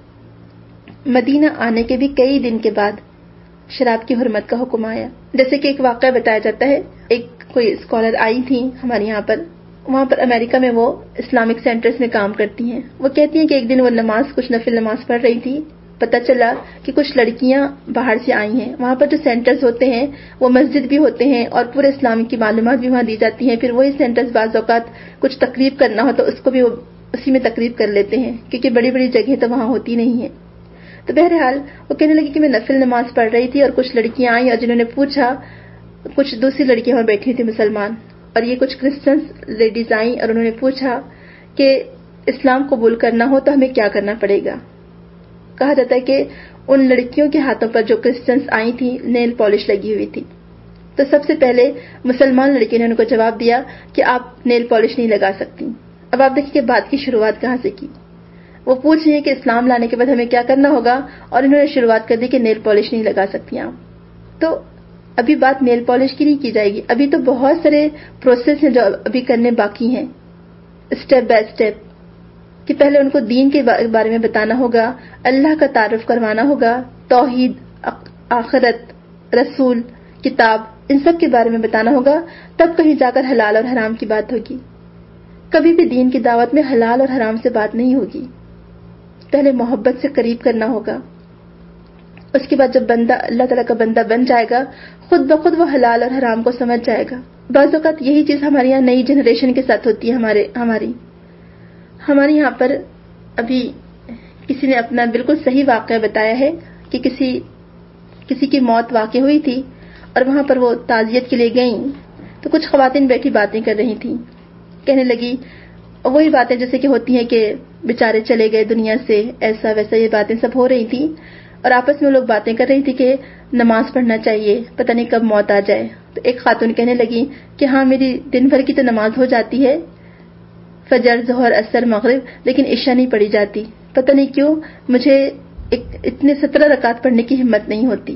مدینہ آنے کے بھی کئی دن کے بعد شراب کی حرمت کا حکم آیا. جیسے کہ ایک واقعہ بتایا جاتا ہے، ایک کوئی اسکالر آئی تھی ہمارے یہاں پر، وہاں پر امریکہ میں وہ اسلامک سینٹرز میں کام کرتی ہیں. وہ کہتی ہیں کہ ایک دن وہ کچھ نفل نماز پڑھ رہی تھی. پتہ چلا کہ کچھ لڑکیاں باہر سے آئی ہیں. وہاں پر جو سینٹرز ہوتے ہیں وہ مسجد بھی ہوتے ہیں اور پورے اسلام کی معلومات بھی وہاں دی جاتی ہیں. پھر وہی سینٹرز بعض اوقات کچھ تقریب کرنا ہو تو اس کو بھی وہ اسی میں تقریب کر لیتے ہیں، کیونکہ بڑی بڑی جگہیں تو وہاں ہوتی نہیں ہیں. تو بہرحال وہ کہنے لگی کہ میں نفل نماز پڑھ رہی تھی اور کچھ لڑکیاں آئیں اور جنہوں نے پوچھا، کچھ دوسری لڑکیاں وہاں بیٹھی تھی مسلمان، اور یہ کچھ کرسچنس لیڈیز آئیں اور انہوں نے پوچھا کہ اسلام قبول کرنا ہو تو ہمیں کیا کرنا پڑے گا. کہا جاتا ہے کہ ان لڑکیوں کے ہاتھوں پر جو کرسچنس آئی تھی نیل پالش لگی ہوئی تھی. تو سب سے پہلے مسلمان لڑکی نے ان کو جواب دیا کہ آپ نیل پالش نہیں لگا سکتی. اب آپ دیکھیں کہ بات کی شروعات کہاں سے کی. وہ پوچھ رہی ہیں کہ اسلام لانے کے بعد ہمیں کیا کرنا ہوگا، اور انہوں نے شروعات کر دی کہ نیل پالش نہیں لگا سکتی آپ. تو ابھی بات نیل پالش کی نہیں کی جائے گی، ابھی تو بہت سارے پروسیس ہیں جو ابھی کرنے باقی ہیں، اسٹیپ بائی اسٹیپ، کہ پہلے ان کو دین کے بارے میں بتانا ہوگا، اللہ کا تعارف کروانا ہوگا، توحید، آخرت، رسول، کتاب، ان سب کے بارے میں بتانا ہوگا، تب کہیں جا کر حلال اور حرام کی بات ہوگی۔ کبھی بھی دین کی دعوت میں حلال اور حرام سے بات نہیں ہوگی، پہلے محبت سے قریب کرنا ہوگا۔ اس کے بعد جب بندہ اللہ تعالیٰ کا بندہ بن جائے گا، خود بخود وہ حلال اور حرام کو سمجھ جائے گا۔ بعض اوقات یہی چیز ہمارے یہاں نئی جنریشن کے ساتھ ہوتی ہے۔ ہمارے یہاں پر ابھی کسی نے اپنا بالکل صحیح واقعہ بتایا ہے کہ کسی کی موت واقع ہوئی تھی اور وہاں پر وہ تعزیت کے لیے گئیں تو کچھ خواتین بیٹھی باتیں کر رہی تھیں، کہنے لگی وہی باتیں جیسے کہ ہوتی ہیں کہ بیچارے چلے گئے دنیا سے، ایسا ویسا، یہ باتیں سب ہو رہی تھیں اور آپس میں لوگ باتیں کر رہی تھی کہ نماز پڑھنا چاہیے، پتہ نہیں کب موت آ جائے۔ تو ایک خاتون کہنے لگی کہ ہاں میری دن بھر کی تو نماز ہو جاتی ہے، فجر، ظہر، عصر، مغرب، لیکن عشاء نہیں پڑھی جاتی، پتہ نہیں کیوں مجھے اتنے 17 رکعت پڑھنے کی ہمت نہیں ہوتی۔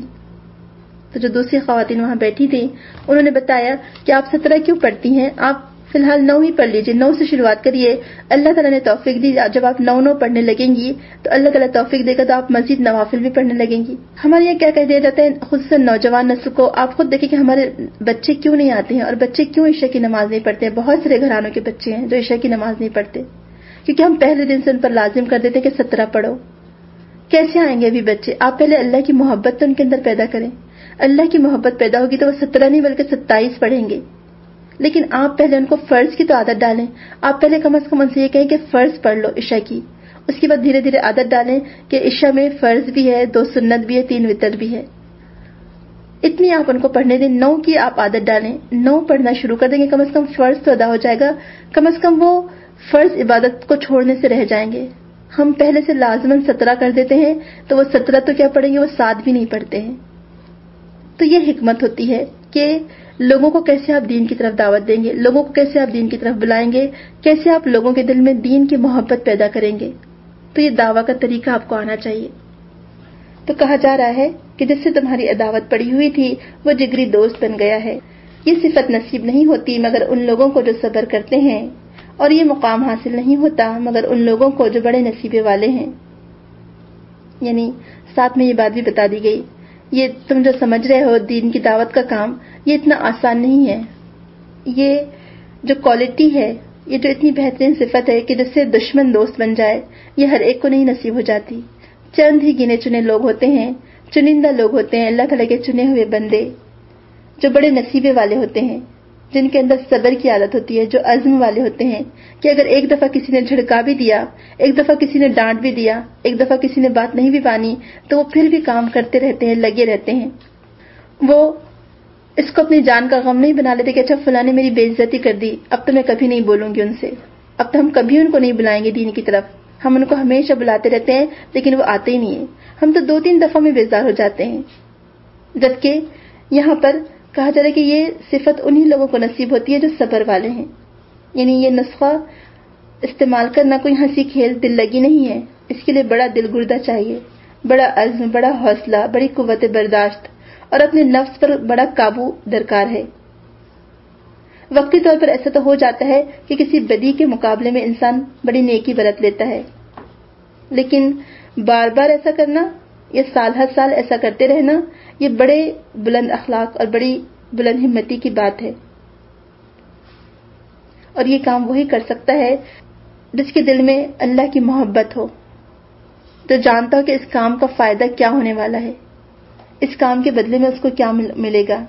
تو جو دوسری خواتین وہاں بیٹھی تھی انہوں نے بتایا کہ آپ 17 کیوں پڑھتی ہیں، آپ فی الحال 9 ہی پڑھ لیجیے، 9 سے شروعات کریے، اللہ تعالیٰ نے توفیق دی، جب آپ 9 پڑھنے لگیں گی تو اللہ تعالیٰ توفیق دے گا تو آپ مزید نوافل بھی پڑھنے لگیں گی۔ ہمارے یہاں کیا کہہ دیا جاتا ہے خصوصاً نوجوان نسل کو، آپ خود دیکھیں کہ ہمارے بچے کیوں نہیں آتے ہیں اور بچے کیوں عشاء کی نماز نہیں پڑھتے ہیں۔ بہت سارے گھرانوں کے بچے ہیں جو عشاء کی نماز نہیں پڑھتے کیونکہ ہم پہلے دن سے ان پر لازم کر دیتے کہ 17 پڑھو۔ کیسے آئیں گے ابھی بچے؟ آپ پہلے اللہ کی محبت تو ان کے اندر پیدا کریں، اللہ کی محبت پیدا ہوگی تو وہ 17 نہیں بلکہ 27 پڑھیں گے۔ لیکن آپ پہلے ان کو فرض کی تو عادت ڈالیں، آپ پہلے کم از کم ان سے یہ کہیں کہ فرض پڑھ لو عشاء کی، اس کے بعد دھیرے دھیرے عادت ڈالیں کہ عشاء میں فرض بھی ہے، 2 سنت بھی ہے، 3 وتر بھی ہے۔ اتنی آپ ان کو پڑھنے دیں، 9 کی آپ عادت ڈالیں، 9 پڑھنا شروع کر دیں گے، کم از کم فرض تو ادا ہو جائے گا، کم از کم وہ فرض عبادت کو چھوڑنے سے رہ جائیں گے۔ ہم پہلے سے لازماً 17 کر دیتے ہیں تو وہ 17 تو کیا پڑھیں گے، وہ 7 بھی نہیں پڑھتے ہیں۔ تو یہ حکمت ہوتی ہے کہ لوگوں کو کیسے آپ دین کی طرف دعوت دیں گے، لوگوں کو کیسے آپ دین کی طرف بلائیں گے، کیسے آپ لوگوں کے دل میں دین کی محبت پیدا کریں گے۔ تو یہ دعویٰ کا طریقہ آپ کو آنا چاہیے۔ تو کہا جا رہا ہے کہ جس سے تمہاری عداوت پڑی ہوئی تھی وہ جگری دوست بن گیا ہے۔ یہ صفت نصیب نہیں ہوتی مگر ان لوگوں کو جو صبر کرتے ہیں، اور یہ مقام حاصل نہیں ہوتا مگر ان لوگوں کو جو بڑے نصیبے والے ہیں۔ یعنی ساتھ میں یہ بات بھی بتا دی گئی، یہ تم جو سمجھ رہے ہو دین کی دعوت کا کام، یہ اتنا آسان نہیں ہے۔ یہ جو کوالٹی ہے، یہ جو اتنی بہترین صفت ہے کہ جس سے دشمن دوست بن جائے، یہ ہر ایک کو نہیں نصیب ہو جاتی۔ چند ہی گنے چنے لوگ ہوتے ہیں، چنندہ لوگ ہوتے ہیں، اللہ تعالیٰ کے چنے ہوئے بندے جو بڑے نصیبے والے ہوتے ہیں، جن کے اندر صبر کی عادت ہوتی ہے، جو عزم والے ہوتے ہیں کہ اگر ایک دفعہ کسی نے جھڑکا بھی دیا، ایک دفعہ کسی نے ڈانٹ بھی دیا، ایک دفعہ کسی نے بات نہیں بھی مانی، تو وہ پھر بھی کام کرتے رہتے ہیں، لگے رہتے ہیں۔ وہ اس کو اپنی جان کا غم نہیں بنا لیتے کہ اچھا فلاں نے میری بے عزتی کر دی، اب تو میں کبھی نہیں بولوں گی ان سے، اب تو ہم کبھی ان کو نہیں بلائیں گے دین کی طرف، ہم ان کو ہمیشہ بلاتے رہتے ہیں لیکن وہ آتے ہی نہیں ہیں، ہم تو 2-3 دفعہ میں بیزار ہو جاتے ہیں۔ جبکہ یہاں پر کہا جا رہا ہے کہ یہ صفت انہی لوگوں کو نصیب ہوتی ہے جو صبر والے ہیں۔ یعنی یہ نسخہ استعمال کرنا کوئی ہنسی کھیل دل لگی نہیں ہے، اس کے لیے بڑا دل گردہ چاہیے، بڑا عزم، بڑا حوصلہ، بڑی قوت برداشت اور اپنے نفس پر بڑا قابو درکار ہے۔ وقتی طور پر ایسا تو ہو جاتا ہے کہ کسی بدی کے مقابلے میں انسان بڑی نیکی برت لیتا ہے، لیکن بار بار ایسا کرنا یا سال ہر سال ایسا کرتے رہنا، یہ بڑے بلند اخلاق اور بڑی بلند ہمتی کی بات ہے۔ اور یہ کام وہی کر سکتا ہے جس کے دل میں اللہ کی محبت ہو، جو جانتا ہو کہ اس کام کا فائدہ کیا ہونے والا ہے، اس کام کے بدلے میں اس کو کیا ملے گا۔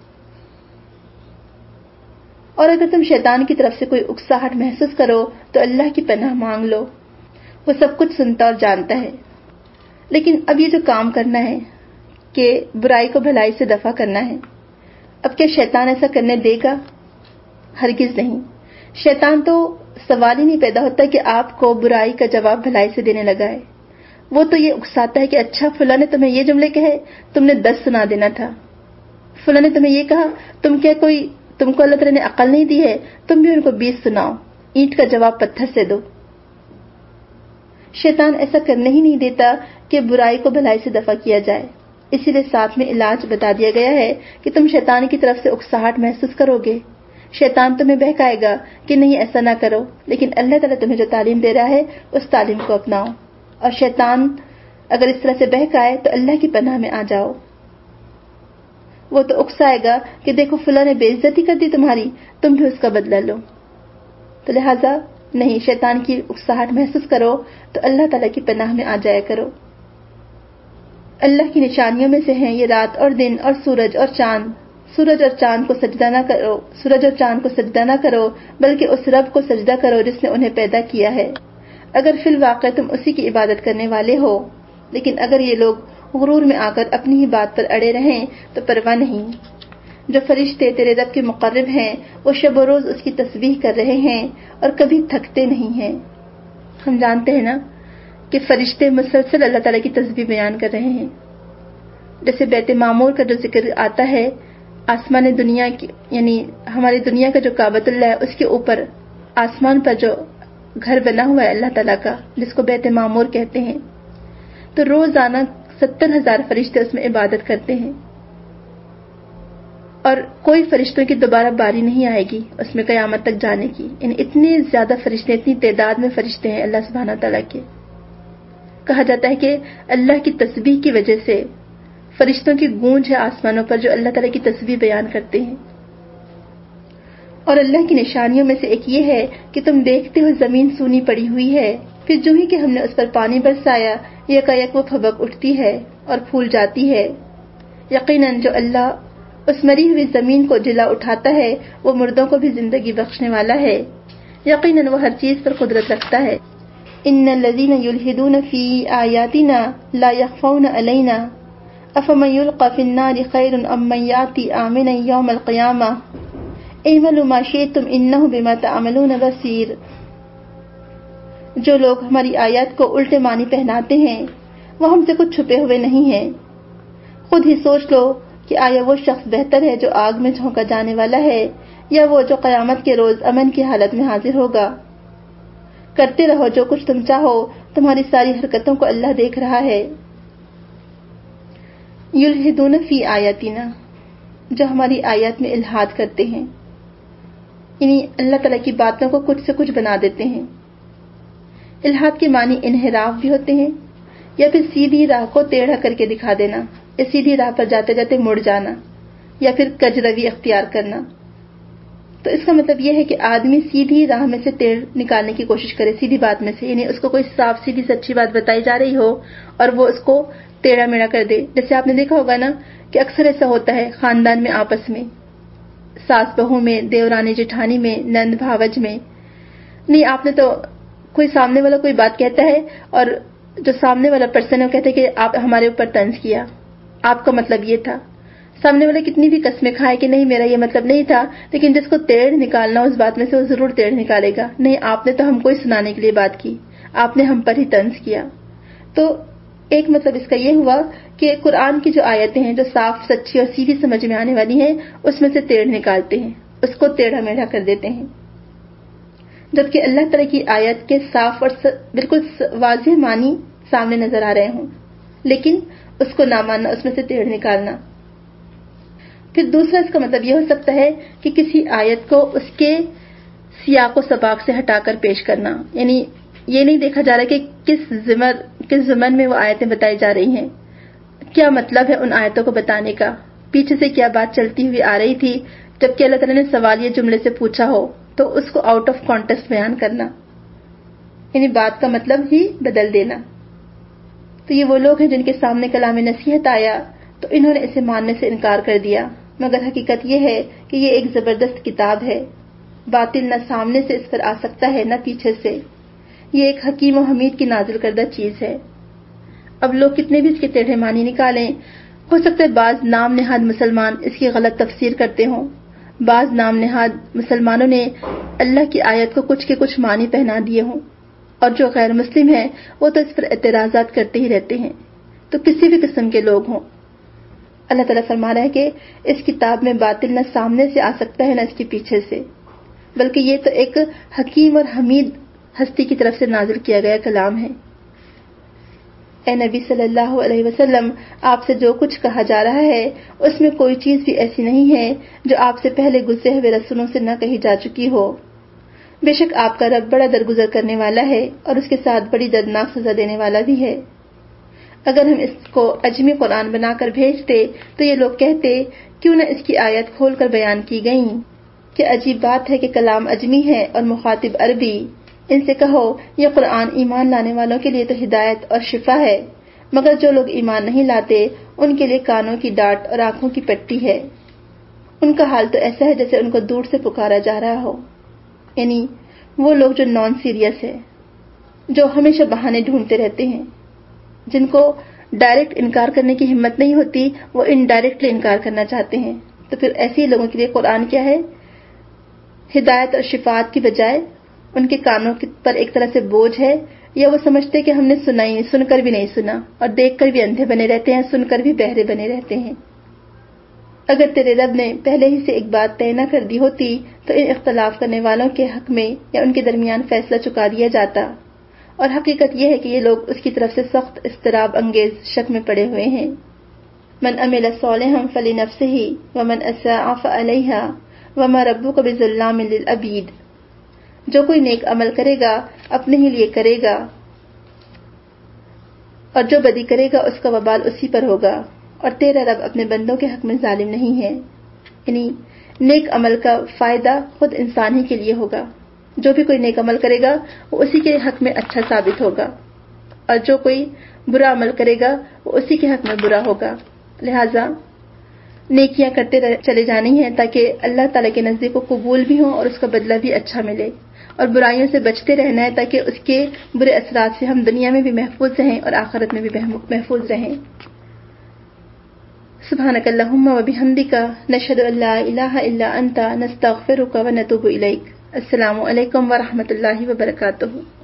اور اگر تم شیطان کی طرف سے کوئی اکساہٹ محسوس کرو تو اللہ کی پناہ مانگ لو، وہ سب کچھ سنتا اور جانتا ہے۔ لیکن اب یہ جو کام کرنا ہے کہ برائی کو بھلائی سے دفع کرنا ہے، اب کیا شیطان ایسا کرنے دے گا؟ ہرگز نہیں۔ شیطان تو سوال ہی نہیں پیدا ہوتا کہ آپ کو برائی کا جواب بھلائی سے دینے لگا ہے۔ وہ تو یہ اکساتا ہے کہ اچھا فلاں نے تمہیں یہ جملے کہے، تم نے 10 سنا دینا تھا، فلاں نے تمہیں یہ کہا، تم کو اللہ تعالیٰ نے عقل نہیں دی ہے، تم بھی ان کو 20 سناؤ، اینٹ کا جواب پتھر سے دو۔ شیطان ایسا کرنے ہی نہیں دیتا کہ برائی کو بھلائی سے دفع کیا جائے، اسی لیے ساتھ میں علاج بتا دیا گیا ہے کہ تم شیطان کی طرف سے اکساہٹ محسوس کرو گے، شیطان تمہیں بہکائے گا کہ نہیں ایسا نہ کرو، لیکن اللہ تعالیٰ تمہیں جو تعلیم دے رہا ہے اس تعلیم کو اپناؤ، اور شیطان اگر اس طرح سے بہکائے تو اللہ کی پناہ میں آ جاؤ۔ وہ تو اکسائے گا کہ دیکھو فلاں نے بے عزتی کر دی تمہاری، تم بھی اس کا بدلہ لو۔ تو لہٰذا نہیں، شیطان کی اکساہٹ محسوس کرو تو اللہ تعالیٰ کی پناہ میں آ جایا کرو۔ اللہ کی نشانیوں میں سے ہیں یہ رات اور دن اور سورج اور چاند۔ سورج اور چاند کو سجدہ نہ کرو بلکہ اس رب کو سجدہ کرو جس نے انہیں پیدا کیا ہے، اگر فی الواقع تم اسی کی عبادت کرنے والے ہو۔ لیکن اگر یہ لوگ غرور میں آ کر اپنی ہی بات پر اڑے رہیں تو پرواہ نہیں۔ جو فرشتے تیرے رب کے مقرب ہیں وہ شب و روز اس کی تسبیح کر رہے ہیں اور کبھی تھکتے نہیں ہیں۔ ہم جانتے ہیں نا کہ فرشتے مسلسل اللہ تعالیٰ کی تسبیح بیان کر رہے ہیں۔ جیسے بیت معمور کا جو ذکر آتا ہے، آسمان دنیا کی یعنی ہماری دنیا کا جو کعبۃ اللہ ہے اس کے اوپر آسمان پر جو گھر بنا ہوا ہے اللہ تعالیٰ کا، جس کو بیت معمور کہتے ہیں، تو روزانہ 70,000 فرشتے اس میں عبادت کرتے ہیں، اور کوئی فرشتوں کی دوبارہ باری نہیں آئے گی اس میں قیامت تک جانے کی۔ یعنی اتنے زیادہ فرشتے، اتنی تعداد میں فرشتے ہیں اللہ سبحانہ تعالیٰ کے۔ کہا جاتا ہے کہ اللہ کی تسبیح کی وجہ سے فرشتوں کی گونج ہے آسمانوں پر جو اللہ تعالیٰ کی تسبیح بیان کرتے ہیں۔ اور اللہ کی نشانیوں میں سے ایک یہ ہے کہ تم دیکھتے ہو زمین سونی پڑی ہوئی ہے، پھر جو ہی کہ ہم نے اس پر پانی برسایا یکایک وہ پھبک اٹھتی ہے اور پھول جاتی ہے۔ یقیناً جو اللہ اس مری ہوئی زمین کو جلا اٹھاتا ہے وہ مردوں کو بھی زندگی بخشنے والا ہے، یقیناً وہ ہر چیز پر قدرت رکھتا ہے۔ ان الذین یلحدون فی آیاتنا لا یخفون علینا افمن یلقی فی النار خیر ام من یاتی آمنا یوم القیامہ اعملوا ما شئتم انہ بما تعملون بصیر۔ جو لوگ ہماری آیات کو الٹے معنی پہناتے ہیں وہ ہم سے کچھ چھپے ہوئے نہیں ہیں۔ خود ہی سوچ لو کہ آیا وہ شخص بہتر ہے جو آگ میں جھونکا جانے والا ہے یا وہ جو قیامت کے روز امن کی حالت میں حاضر ہوگا۔ کرتے رہو جو کچھ تم چاہو، تمہاری ساری حرکتوں کو اللہ دیکھ رہا ہے۔ یلحدون فی آیاتنا، جو ہماری آیات میں الحاد کرتے ہیں، یعنی اللہ تعالیٰ کی باتوں کو کچھ سے کچھ بنا دیتے ہیں۔ الحاد کے معنی انحراف بھی ہوتے ہیں، یا پھر سیدھی راہ کو ٹیڑھا کر کے دکھا دینا، یا سیدھی راہ پر جاتے جاتے مڑ جانا، یا پھر کج روی اختیار کرنا۔ تو اس کا مطلب یہ ہے کہ آدمی سیدھی راہ میں سے ٹیڑھ نکالنے کی کوشش کرے، سیدھی بات میں سے، یعنی اس کو کوئی صاف سیدھی سچی بات بتائی جا رہی ہو اور وہ اس کو ٹیڑھا میڑھا کر دے۔ جیسے آپ نے دیکھا ہوگا نا کہ اکثر ایسا ہوتا ہے خاندان میں، آپس میں، ساس بہو میں، دیورانی جٹھانی میں، نند بھاوج میں۔ نہیں، آپ نے تو کوئی سامنے والا کوئی بات کہتا ہے اور جو سامنے والا پرسن ہے وہ کہتے ہیں کہ آپ ہمارے اوپر طنز کیا، آپ کا مطلب یہ تھا۔ سامنے والا کتنی بھی قسمیں کھائے کہ نہیں میرا یہ مطلب نہیں تھا، لیکن جس کو ٹیڑھ نکالنا اس بات میں سے وہ ضرور ٹیڑھ نکالے گا۔ نہیں، آپ نے تو ہم کو ہی سنانے کے لیے بات کی، آپ نے ہم پر ہی طنز کیا۔ تو ایک مطلب اس کا یہ ہوا کہ قرآن کی جو آیتیں ہیں جو صاف سچی اور سیدھی سمجھ میں آنے والی ہیں اس میں سے ٹیڑھ نکالتے ہیں، اس کو ٹیڑھا میڑھا کر دیتے ہیں، جبکہ اللہ تعالیٰ کی آیت کے صاف اور بالکل واضح معنی سامنے نظر آ رہے ہوں، لیکن اس کو نہ ماننا، اس میں سے ٹیڑھ نکالنا۔ پھر دوسرا اس کا مطلب یہ ہو سکتا ہے کہ کسی آیت کو اس کے سیاق و سباق سے ہٹا کر پیش کرنا، یعنی یہ نہیں دیکھا جا رہا کہ کس ضمن میں وہ آیتیں بتائی جا رہی ہیں، کیا مطلب ہے ان آیتوں کو بتانے کا، پیچھے سے کیا بات چلتی ہوئی آ رہی تھی، جبکہ اللہ تعالیٰ نے سوال یہ جملے سے پوچھا ہو تو اس کو آؤٹ آف کانٹیکسٹ بیان کرنا، یعنی بات کا مطلب ہی بدل دینا۔ تو یہ وہ لوگ ہیں جن کے سامنے کلام نصیحت آیا تو انہوں نے اسے ماننے سے انکار کر دیا، مگر حقیقت یہ ہے کہ یہ ایک زبردست کتاب ہے، باطل نہ سامنے سے اس پر آ سکتا ہے نہ پیچھے سے، یہ ایک حکیم و حمید کی نازل کردہ چیز ہے۔ اب لوگ کتنے بھی اس کے ٹیڑھے معنی نکالیں، ہو سکتا ہے بعض نام نہاد مسلمان اس کی غلط تفسیر کرتے ہوں، بعض نام نہاد مسلمانوں نے اللہ کی آیت کو کچھ کے کچھ معنی پہنا دیے ہوں، اور جو غیر مسلم ہیں وہ تو اس پر اعتراضات کرتے ہی رہتے ہیں، تو کسی بھی قسم کے لوگ ہوں۔ اللہ تعالیٰ فرما رہا ہے کہ اس کتاب میں باطل نہ سامنے سے آ سکتا ہے نہ اس کے پیچھے سے، بلکہ یہ تو ایک حکیم اور حمید ہستی کی طرف سے نازل کیا گیا کلام ہے۔ اے نبی صلی اللہ علیہ وسلم، آپ سے جو کچھ کہا جا رہا ہے اس میں کوئی چیز بھی ایسی نہیں ہے جو آپ سے پہلے گزرے ہوئے رسولوں سے نہ کہی جا چکی ہو۔ بے شک آپ کا رب بڑا درگزر کرنے والا ہے اور اس کے ساتھ بڑی دردناک سزا دینے والا بھی ہے۔ اگر ہم اس کو اجمی قرآن بنا کر بھیجتے تو یہ لوگ کہتے کیوں نہ اس کی آیت کھول کر بیان کی گئیں کہ عجیب بات ہے کہ کلام اجمی ہے اور مخاطب عربی. ان سے کہو یہ قرآن ایمان لانے والوں کے لیے تو ہدایت اور شفا ہے، مگر جو لوگ ایمان نہیں لاتے ان کے لیے کانوں کی ڈانٹ اور آنکھوں کی پٹی ہے. ان کا حال تو ایسا ہے جیسے ان کو دور سے پکارا جا رہا ہو. یعنی وہ لوگ جو نان سیریس ہے، جو ہمیشہ بہانے ڈھونڈتے رہتے ہیں، جن کو ڈائریکٹ انکار کرنے کی ہمت نہیں ہوتی، وہ انڈائریکٹلی انکار کرنا چاہتے ہیں. تو پھر ایسے لوگوں کے لیے قرآن کیا ہے؟ ہدایت اور شفاعت کی بجائے ان کے کانوں پر ایک طرح سے بوجھ ہے، یا وہ سمجھتے کہ ہم نے سنا ہی نہیں، سن کر بھی نہیں سنا، اور دیکھ کر بھی اندھے بنے رہتے ہیں، سن کر بھی بہرے بنے رہتے ہیں. اگر تیرے رب نے پہلے ہی سے ایک بات طے نہ کر دی ہوتی تو ان اختلاف کرنے والوں کے حق میں یا ان کے درمیان فیصلہ چکا دیا جاتا. اور حقیقت یہ ہے کہ یہ لوگ اس کی طرف سے سخت اضطراب انگیز شک میں پڑے ہوئے ہیں. من عمل صالحا فلنفسه ومن اساء فعليها وما ربك بظلام للعبید. جو کوئی نیک عمل کرے گا اپنے ہی لیے کرے گا، اور جو بدی کرے گا اس کا وبال اسی پر ہوگا، اور تیرا رب اپنے بندوں کے حق میں ظالم نہیں ہے. یعنی نیک عمل کا فائدہ خود انسان ہی کے لیے ہوگا. جو بھی کوئی نیک عمل کرے گا وہ اسی کے حق میں اچھا ثابت ہوگا، اور جو کوئی برا عمل کرے گا وہ اسی کے حق میں برا ہوگا. لہذا نیکیاں کرتے چلے جانی ہیں تاکہ اللہ تعالیٰ کے نزدیک وہ قبول بھی ہوں اور اس کا بدلہ بھی اچھا ملے، اور برائیوں سے بچتے رہنا ہے تاکہ اس کے برے اثرات سے ہم دنیا میں بھی محفوظ رہیں اور آخرت میں بھی محفوظ رہیں. سبحانک اللہم و بحمدک نشہد ان لا الہ الا انت نستغفرک و نتوب الیک. السلام علیکم ورحمۃ اللہ وبرکاتہ.